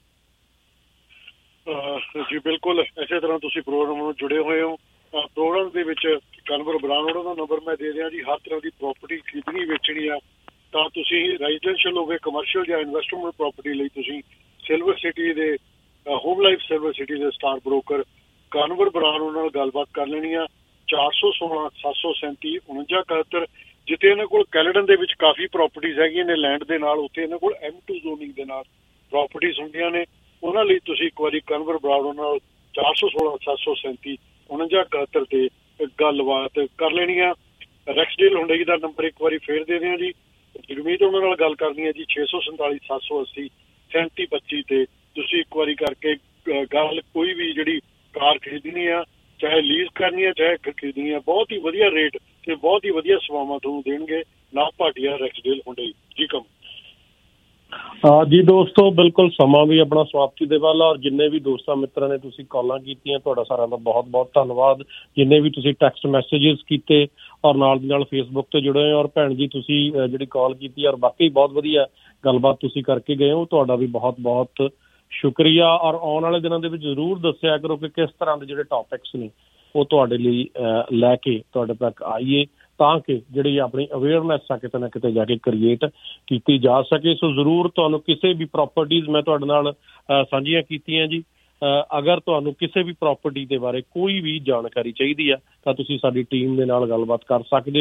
ਜੀ ਬਿਲਕੁਲ, ਇਸੇ ਤਰ੍ਹਾਂ ਤੁਸੀਂ ਪ੍ਰੋਗਰਾਮ ਨੂੰ ਜੁੜੇ ਹੋਏ ਹੋ। ਪ੍ਰੋਗਰਾਮ ਦੇ ਵਿੱਚ ਕਨਵਰ ਬਰਾਨ ਉਹਨਾਂ ਦਾ ਨੰਬਰ ਮੈਂ ਦੇ ਦਿਆਂ ਜੀ। ਹਰ ਤਰ੍ਹਾਂ ਦੀ ਪ੍ਰੋਪਰਟੀ ਖਰੀਦਣੀ ਵੇਚਣੀ ਆ ਤਾਂ ਤੁਸੀਂ ਰੈਜ਼ੀਡੈਂਸ਼ੀਅਲ ਹੋਵੇ, ਕਮਰਸ਼ੀਅਲ ਜਾਂ ਇਨਵੈਸਟਮੈਂਟ ਪ੍ਰੋਪਰਟੀ ਲਈ ਤੁਸੀਂ ਸਿਲਵਰ ਸਿਟੀ ਦੇ ਹੋਮ ਲਾਈਫ ਸਿਲਵਰ ਸਿਟੀ ਦੇ ਸਟਾਰ ਬ੍ਰੋਕਰ ਕਨਵਰ ਬਰਾਨ ਉਹਨਾਂ ਨਾਲ ਗੱਲਬਾਤ ਕਰ ਲੈਣੀ ਆ। ਚਾਰ ਸੌ ਸੋਲਾਂ ਸੱਤ ਸੌ ਸੈਂਤੀ ਉਣੰਜਾ ਇਕਹੱਤਰ ਜਿੱਥੇ ਇਹਨਾਂ ਕੋਲ ਕੈਲੇਡਨ ਦੇ ਵਿੱਚ ਕਾਫੀ ਪ੍ਰੋਪਰਟੀਜ਼ ਹੈਗੀਆਂ ਨੇ ਲੈਂਡ ਦੇ ਨਾਲ, ਉੱਥੇ ਇਹਨਾਂ ਕੋਲ ਐਮ ਟੂ ਜ਼ੋਨਿੰਗ ਦੇ ਨਾਲ ਪ੍ਰੋਪਰਟੀਜ਼ ਹੁੰਦੀਆਂ ਨੇ। ਉਹਨਾਂ ਲਈ ਤੁਸੀਂ ਇੱਕ ਵਾਰੀ ਕਨਵਰ ਬਰਾਨ ਉਹਨਾਂ ਨਾਲ ਚਾਰ ਸੌ ਸੋਲਾਂ ਸੱਤ ਸੌ ਸੈਂਤੀ ਉਣੰਜਾ ਇਕਹੱਤਰ ਤੇ ਗੱਲਬਾਤ ਕਰ ਲੈਣੀ ਆ। ਰੈਕਸਡੇਲ ਹੁੰਡਈ ਦਾ ਨੰਬਰ ਇੱਕ ਵਾਰੀ ਫੇਰ ਦੇ ਦਿਆਂ ਜੀ। ਜਗਮੀਤ ਉਹਨਾਂ ਨਾਲ ਗੱਲ ਕਰਨੀ ਹੈ ਜੀ ਛੇ ਸੌ ਸੰਤਾਲੀ ਸੱਤ ਸੌ ਅੱਸੀ ਸੈਂਤੀ ਪੱਚੀ ਤੇ ਤੁਸੀਂ ਇੱਕ ਵਾਰੀ ਕਰਕੇ ਗੱਲ ਕੋਈ ਵੀ ਜਿਹੜੀ ਕਾਰ ਖਰੀਦਣੀ ਆ, ਚਾਹੇ ਲੀਜ਼ ਕਰਨੀ ਆ ਚਾਹੇ ਖਰੀਦਣੀ ਆ, ਬਹੁਤ ਹੀ ਵਧੀਆ ਰੇਟ ਤੇ ਬਹੁਤ ਹੀ ਵਧੀਆ ਸੇਵਾਵਾਂ ਤੁਹਾਨੂੰ ਦੇਣਗੇ ਨਾ ਭਾਟੀਆ ਰੈਕਸਡੇਲ ਹੁੰਡਈ ਜੀ। ਕਮ ਹਾਂ ਜੀ ਦੋਸਤੋ, ਬਿਲਕੁਲ ਸਮਾਂ ਵੀ ਆਪਣਾ ਸਮਾਪਤੀ ਦੇ ਵੱਲ। ਔਰ ਜਿੰਨੇ ਵੀ ਦੋਸਤਾਂ ਮਿੱਤਰਾਂ ਨੇ ਤੁਸੀਂ ਕਾਲਾਂ ਕੀਤੀਆਂ ਤੁਹਾਡਾ ਸਾਰਿਆਂ ਦਾ ਬਹੁਤ ਬਹੁਤ ਧੰਨਵਾਦ। ਜਿੰਨੇ ਵੀ ਤੁਸੀਂ ਟੈਕਸਟ ਮੈਸੇਜਿਸ ਕੀਤੇ ਔਰ ਨਾਲ ਦੀ ਨਾਲ ਫੇਸਬੁੱਕ ਤੇ ਜੁੜੇ ਹੋਏ। ਔਰ ਭੈਣ ਜੀ ਤੁਸੀਂ ਜਿਹੜੀ ਕਾਲ ਕੀਤੀ ਔਰ ਬਾਕੀ ਬਹੁਤ ਵਧੀਆ ਗੱਲਬਾਤ ਤੁਸੀਂ ਕਰਕੇ ਗਏ ਹੋ, ਤੁਹਾਡਾ ਵੀ ਬਹੁਤ ਬਹੁਤ ਸ਼ੁਕਰੀਆ। ਔਰ ਆਉਣ ਵਾਲੇ ਦਿਨਾਂ ਦੇ ਵਿੱਚ ਜ਼ਰੂਰ ਦੱਸਿਆ ਕਰੋ ਕਿ ਕਿਸ ਤਰ੍ਹਾਂ ਦੇ ਜਿਹੜੇ ਟੌਪਿਕਸ ਨੇ ਉਹ ਤੁਹਾਡੇ ਲਈ ਲੈ ਕੇ ਤੁਹਾਡੇ ਤੱਕ ਆਈਏ ਤਾਂ ਕਿ ਜਿਹੜੀ ਆਪਣੀ ਅਵੇਅਰਨੈਸ ਆ ਕਿਤੇ ਨਾ ਕਿਤੇ ਜਾ ਕੇ ਕ੍ਰੀਏਟ ਕੀਤੀ ਜਾ ਸਕੇ। ਸੋ ਜ਼ਰੂਰ ਤੁਹਾਨੂੰ ਕਿਸੇ ਵੀ ਪ੍ਰੋਪਰਟੀਜ਼ ਮੈਂ ਤੁਹਾਡੇ ਨਾਲ ਸਾਂਝੀਆਂ ਕੀਤੀਆਂ ਜੀ। ਅਗਰ ਤੁਹਾਨੂੰ ਕਿਸੇ ਵੀ ਪ੍ਰੋਪਰਟੀ ਦੇ ਬਾਰੇ ਕੋਈ ਵੀ ਜਾਣਕਾਰੀ ਚਾਹੀਦੀ ਆ ਤਾਂ ਤੁਸੀਂ ਸਾਡੀ ਟੀਮ ਦੇ ਨਾਲ ਗੱਲਬਾਤ ਕਰ ਸਕਦੇ ਹੋ।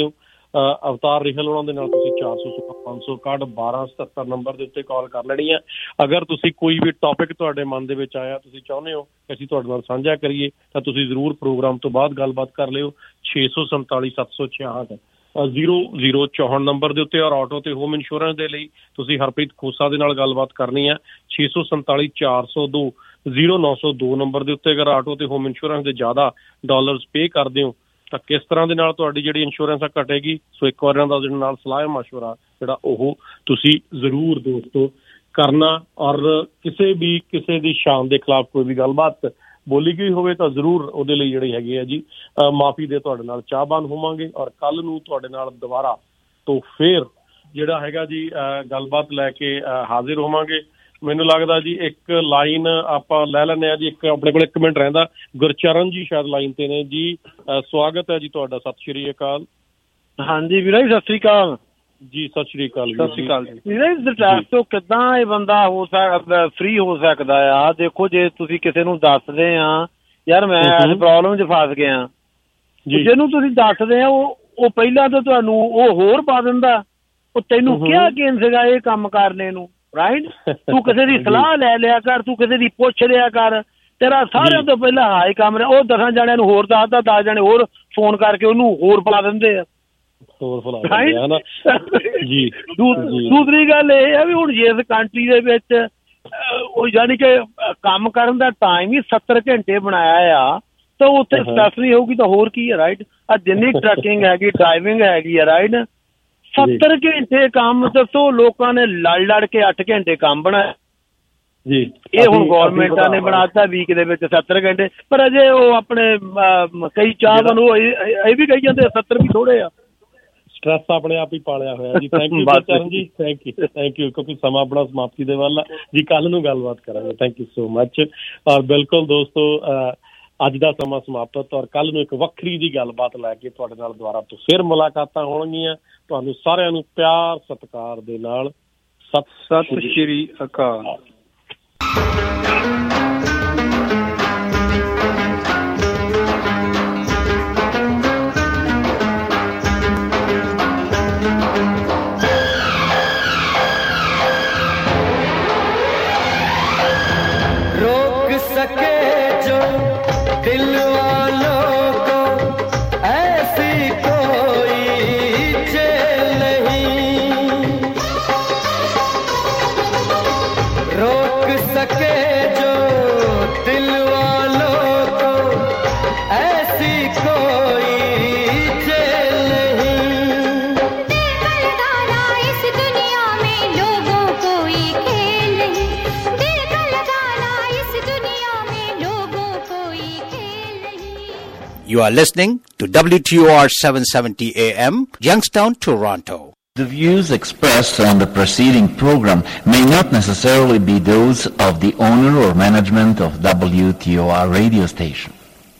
ਅਵਤਾਰ ਰਿਹਲ ਉਹਨਾਂ ਦੇ ਨਾਲ ਤੁਸੀਂ ਚਾਰ ਸੌ ਸੋਲਾਂ ਪੰਜ ਸੌ ਇਕਾਹਠ ਬਾਰਾਂ ਸਤੱਤਰ ਨੰਬਰ ਦੇ ਉੱਤੇ ਕਾਲ ਕਰ ਲੈਣੀ ਹੈ। ਅਗਰ ਤੁਸੀਂ ਕੋਈ ਵੀ ਟੌਪਿਕ ਤੁਹਾਡੇ ਮਨ ਦੇ ਵਿੱਚ ਆਇਆ, ਤੁਸੀਂ ਚਾਹੁੰਦੇ ਹੋ ਕਿ ਅਸੀਂ ਤੁਹਾਡੇ ਨਾਲ ਸਾਂਝਾ ਕਰੀਏ, ਤਾਂ ਤੁਸੀਂ ਜ਼ਰੂਰ ਪ੍ਰੋਗਰਾਮ ਤੋਂ ਬਾਅਦ ਗੱਲਬਾਤ ਕਰ ਲਿਓ। ਛੇ ਸੌ ਸੰਤਾਲੀ ਸੱਤ ਸੌ ਛਿਆਹਠ ਜ਼ੀਰੋ ਜ਼ੀਰੋ ਚੌਹਠ ਨੰਬਰ ਦੇ ਉੱਤੇ। ਔਰ ਆਟੋ ਤੇ ਹੋਮ ਇੰਸ਼ੋਰੈਂਸ ਦੇ ਲਈ ਤੁਸੀਂ ਹਰਪ੍ਰੀਤ ਖੋਸਾ ਦੇ ਨਾਲ ਗੱਲਬਾਤ ਕਰਨੀ ਹੈ। ਛੇ ਸੌ ਸੰਤਾਲੀ ਚਾਰ ਸੌ ਦੋ ਜ਼ੀਰੋ ਨੌ ਸੌ ਦੋ ਨੰਬਰ ਦੇ ਉੱਤੇ। ਅਗਰ ਆਟੋ ਤੇ ਹੋਮ ਇੰਸ਼ੋਰੈਂਸ ਦੇ ਜ਼ਿਆਦਾ ਡਾਲਰਸ ਪੇ ਕਰਦੇ ਹੋ ਤਾਂ ਕਿਸ ਤਰ੍ਹਾਂ ਦੇ ਨਾਲ ਤੁਹਾਡੀ ਜਿਹੜੀ ਇੰਸ਼ੋਰੈਂਸ ਆ ਘਟੇਗੀ, ਸੋ ਇੱਕ ਵਾਰ ਦਾ ਜਿਹਦੇ ਨਾਲ ਸਲਾਹ ਮਸ਼ਵਰਾ ਜਿਹੜਾ ਉਹ ਤੁਸੀਂ ਜ਼ਰੂਰ ਦੋਸਤੋ ਕਰਨਾ। ਔਰ ਕਿਸੇ ਵੀ ਕਿਸੇ ਦੀ ਸ਼ਾਨ ਦੇ ਖਿਲਾਫ ਕੋਈ ਵੀ ਗੱਲਬਾਤ ਬੋਲੀ ਗਈ ਹੋਵੇ ਤਾਂ ਜ਼ਰੂਰ ਉਹਦੇ ਲਈ ਜਿਹੜੀ ਹੈਗੀ ਆ ਜੀ ਮਾਫੀ ਦੇ ਤੁਹਾਡੇ ਨਾਲ ਚਾਹਵਾਨ ਹੋਵਾਂਗੇ। ਔਰ ਕੱਲ੍ਹ ਨੂੰ ਤੁਹਾਡੇ ਨਾਲ ਦੁਬਾਰਾ ਤੋਂ ਫੇਰ ਜਿਹੜਾ ਹੈਗਾ ਜੀ ਗੱਲਬਾਤ ਲੈ ਕੇ ਹਾਜ਼ਰ ਹੋਵਾਂਗੇ। ਮੈਨੂੰ ਲੱਗਦਾ ਜੀ ਇੱਕ ਲਾਈਨ ਆਪਾਂ ਲੈ ਲੈਂਦੇ ਹਾਂ ਜੀ, ਇੱਕ ਆਪਣੇ ਕੋਲ ਇੱਕ ਮਿੰਟ ਰਹਿੰਦਾ। ਗੁਰਚਰਨ ਜੀ ਸ਼ਾਇਦ ਲਾਈਨ ਤੇ ਨੇ ਜੀ, ਸਵਾਗਤ ਹੈ ਜੀ ਤੁਹਾਡਾ। ਸਤਿ ਸ਼੍ਰੀ ਅਕਾਲ। ਹਾਂਜੀ ਵੀਰਾ ਜੀ, ਸਤਿ ਸ਼੍ਰੀ ਅਕਾਲ ਜੀ। ਸਤਿ ਸ਼੍ਰੀ ਅਕਾਲ। ਸਤਿ ਸ਼੍ਰੀ ਅਕਾਲ ਜੀ। ਵੀਰਾ ਜੀ, ਸਟ੍ਰੈਸ ਤੋਂ ਕਿੱਦਾਂ ਇਹ ਬੰਦਾ ਹੋ ਸਕਦਾ, ਫ੍ਰੀ ਹੋ ਸਕਦਾ ਆ? ਦੇਖੋ, ਜੇ ਤੁਸੀਂ ਕਿਸੇ ਨੂੰ ਦੱਸਦੇ ਆ ਯਾਰ ਮੈਂ ਇਸ ਪ੍ਰੋਬਲਮ 'ਚ ਫਸ ਗਿਆ, ਜਿਹਨੂੰ ਤੁਸੀਂ ਦੱਸਦੇ ਆ ਉਹ ਉਹ ਪਹਿਲਾਂ ਤਾਂ ਤੁਹਾਨੂੰ ਉਹ ਹੋਰ ਪਾ ਦਿੰਦਾ। ਉਹ ਤੈਨੂੰ ਕਿਹਾ ਕਿ ਸੀਗਾ ਇਹ ਕੰਮ ਕਰਨੇ ਨੂੰ, ਰਾਈਟ? ਤੂੰ ਕਿਸੇ ਦੀ ਸਲਾਹ ਲੈ ਲਿਆ ਕਰ, ਤੂੰ ਕਿਸੇ ਦੀ ਪੁੱਛ ਲਿਆ ਕਰ। ਤੇਰਾ ਸਾਰਿਆਂ ਤੋਂ ਪਹਿਲਾਂ ਹਾਈ ਕੰਮ ਨੇ ਉਹ ਦਸਾਂ ਜਣਿਆਂ ਨੂੰ ਹੋਰ ਦੱਸਦਾ, ਦਸ ਜਣੇ ਹੋਰ ਫੋਨ ਕਰਕੇ ਉਹਨੂੰ ਹੋਰ ਪਾ ਦਿੰਦੇ ਆ। ਦੂਸਰੀ ਗੱਲ ਇਹ ਆ ਵੀ ਹੁਣ ਜਿਸ ਕੰਟਰੀ ਦੇ ਵਿੱਚ ਉਹ ਯਾਨੀ ਕਿ ਕੰਮ ਕਰਨ ਦਾ ਟਾਈਮ ਹੀ ਸੱਤਰ ਘੰਟੇ ਬਣਾਇਆ ਆ, ਤਾਂ ਉੱਥੇ ਸਟ੍ਰੈਸ ਨਹੀਂ ਹੋਊਗੀ ਤਾਂ ਹੋਰ ਕੀ ਹੈ, ਰਾਈਟ? ਆ ਜਿੰਨੀ ਟਰੱਕਿੰਗ ਹੈਗੀ, ਡਰਾਈਵਿੰਗ ਹੈਗੀ ਆ, ਰਾਈਟ? ਸੱਤਰ ਘੰਟੇ ਕੰਮ ਦੱਸੋ, ਲੋਕਾਂ ਨੇ ਲੜ ਲੜ ਕੇ ਅੱਠ ਘੰਟੇ ਕੰਮ ਬਣਾਇਆ ਜੀ। ਇਹ ਹੁਣ ਗੌਰਮੈਂਟਾਂ ਨੇ ਬਣਾਤਾ ਵੀਕ ਦੇ ਵਿੱਚ ਸੱਤਰ ਘੰਟੇ, ਪਰ ਅਜੇ ਉਹ ਆਪਣੇ ਕਈ ਚਾਹਵਾਨ ਉਹ ਇਹ ਵੀ ਕਹੀ ਜਾਂਦੇ ਸੱਤਰ ਵੀ ਥੋੜੇ ਆ। ਸਟ੍ਰੈਸ ਆਪਣੇ ਆਪ ਹੀ ਪਾਲਿਆ ਹੋਇਆ ਜੀ। ਥੈਂਕ ਯੂ ਗੁਰਚਰਨ ਜੀ, ਥੈਂਕ ਯੂ ਥੈਂਕ ਯੂ ਕਿਉਂਕਿ ਸਮਾਂ ਆਪਣਾ ਸਮਾਪਤੀ ਦੇ ਵੱਲ ਜੀ। ਕੱਲ੍ਹ ਨੂੰ ਗੱਲਬਾਤ ਕਰਾਂਗੇ। Thank you so much. ਔਰ ਬਿਲਕੁਲ ਦੋਸਤੋ, ਅੱਜ ਦਾ ਸਮਾਂ ਸਮਾਪਤ। ਔਰ ਕੱਲ੍ਹ ਨੂੰ ਇੱਕ ਵੱਖਰੀ ਜਿਹੀ ਗੱਲਬਾਤ ਲੈ ਕੇ ਤੁਹਾਡੇ ਨਾਲ ਦੁਬਾਰਾ ਤੋਂ ਫਿਰ ਮੁਲਾਕਾਤਾਂ ਹੋਣਗੀਆਂ। ਤੁਹਾਨੂੰ ਸਾਰਿਆਂ ਨੂੰ ਪਿਆਰ ਸਤਿਕਾਰ ਦੇ ਨਾਲ ਸਤਿ ਸਤਿ ਸ਼੍ਰੀ ਅਕਾਲ। रोक सके जो दिल वालों को ऐसी कोई जेल नहीं, रोक सके जो दिल वालों को ऐसी कोई जेल नहीं। दिल का लगाना इस दुनिया में लोगों कोई खेल नहीं, दिल का लगाना इस दुनिया में लोगों कोई खेल नहीं। You are listening to W T O R seven seventy A M, Youngstown, Toronto. The views expressed on the preceding program may not necessarily be those of the owner or management of W T O R radio station.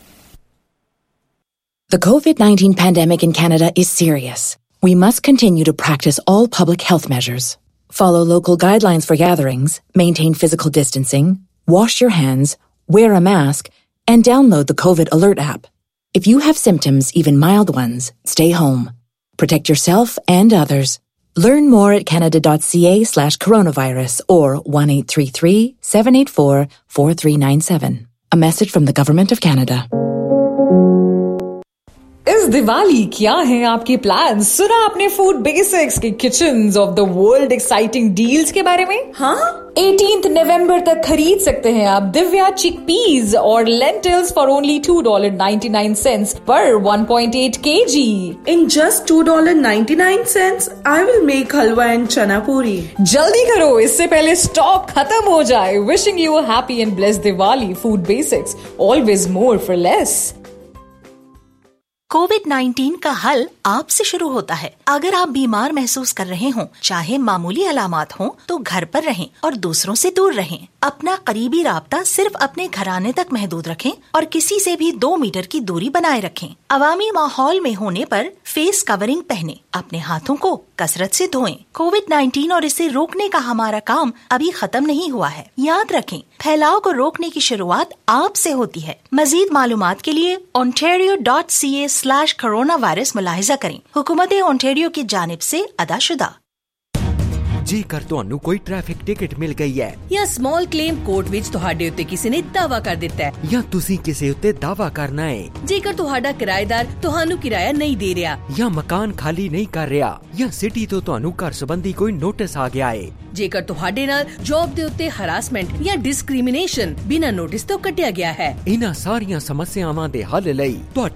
The COVID nineteen pandemic in Canada is serious. We must continue to practice all public health measures. Follow local guidelines for gatherings, maintain physical distancing, wash your hands, wear a mask, and download the COVID Alert app. If you have symptoms, even mild ones, stay home. Protect yourself and others. Learn more at canada.ca slash coronavirus or one eight three three, seven eight four, four three nine seven. A message from the Government of Canada. इस दिवाली क्या है आपके plan? सुना आपने food basics के kitchens of the world exciting deals के बारे में? हाँ, अठारह नवंबर तक खरीद सकते हैं आप दिव्या चिकपीस और lentils for only two dollar ninety nine cents per one point eight KG. In just two dollars and ninety-nine cents, I will make halwa and chana puri. जल्दी करो, इससे पहले स्टॉक खत्म हो जाए. Wishing you a happy and blessed Diwali. Food Basics, always more for less. Covid nineteen का हल आपसे शुरू होता है। अगर आप बीमार महसूस कर रहे हों, चाहे मामूली अलामात हों, तो घर पर रहें और दूसरों से दूर रहें। अपना करीबी राब्ता सिर्फ अपने घराने तक महदूद रखें और किसी से भी दो मीटर की दूरी बनाए रखें। अवामी माहौल में होने पर फेस कवरिंग पहने, अपने हाथों को कसरत से धोएं। कोविड नाइन्टीन और इसे रोकने का हमारा काम अभी खत्म नहीं हुआ है। याद रखें, फैलाव को रोकने की शुरुआत आप से होती है। मजीद मालूमात के लिए ontario dot c a slash corona virus मुलाहिजा करें। हुकूमत ओंटारियो की जानिब से अदाशुदा। ਜੇਕਰ ਤੁਹਾਨੂੰ ਕੋਈ ਟ੍ਰੈਫਿਕ ਟਿਕਟ ਮਿਲ ਗਈ ਹੈ ਜਾਂ ਸਮਾਲ ਕਲੇਮ ਕੋਰਟ ਵਿੱਚ ਤੁਹਾਡੇ ਉੱਤੇ ਕਿਸੇ ਨੇ ਦਾਅਵਾ ਕਰ ਦਿੱਤਾ ਹੈ ਜਾਂ ਤੁਸੀਂ ਕਿਸੇ ਉੱਤੇ ਦਾਅਵਾ ਕਰਨਾ ਹੈ ਜੇਕਰ ਤੁਹਾਡਾ ਕਿਰਾਏਦਾਰ ਤੁਹਾਨੂੰ ਕਿਰਾਇਆ ਨਹੀਂ ਦੇ ਰਿਹਾ ਜਾਂ ਮਕਾਨ ਖਾਲੀ ਨਹੀਂ ਕਰ ਰਿਹਾ ਜਾਂ ਸਿਟੀ ਤੋਂ ਤੁਹਾਨੂੰ ਘਰ ਸੰਬੰਧੀ ਕੋਈ ਨੋਟਿਸ ਆ ਗਿਆ ਹੈ ਜੇਕਰ ਤੁਹਾਡੇ ਨਾਲ ਜੌਬ ਦੇ ਉੱਤੇ ਹਰਾਸਮੈਂਟ ਜਾਂ ਡਿਸਕ੍ਰਿਮੀਨੇਸ਼ਨ ਬਿਨਾਂ ਨੋਟਿਸ ਤੋਂ ਕੱਟਿਆ ਗਿਆ ਹੈ ਇਹਨਾਂ ਸਾਰੀਆਂ ਸਮੱਸਿਆਵਾਂ ਦੇ ਹੱਲ ਲਈ ਤੁਹਾਡੇ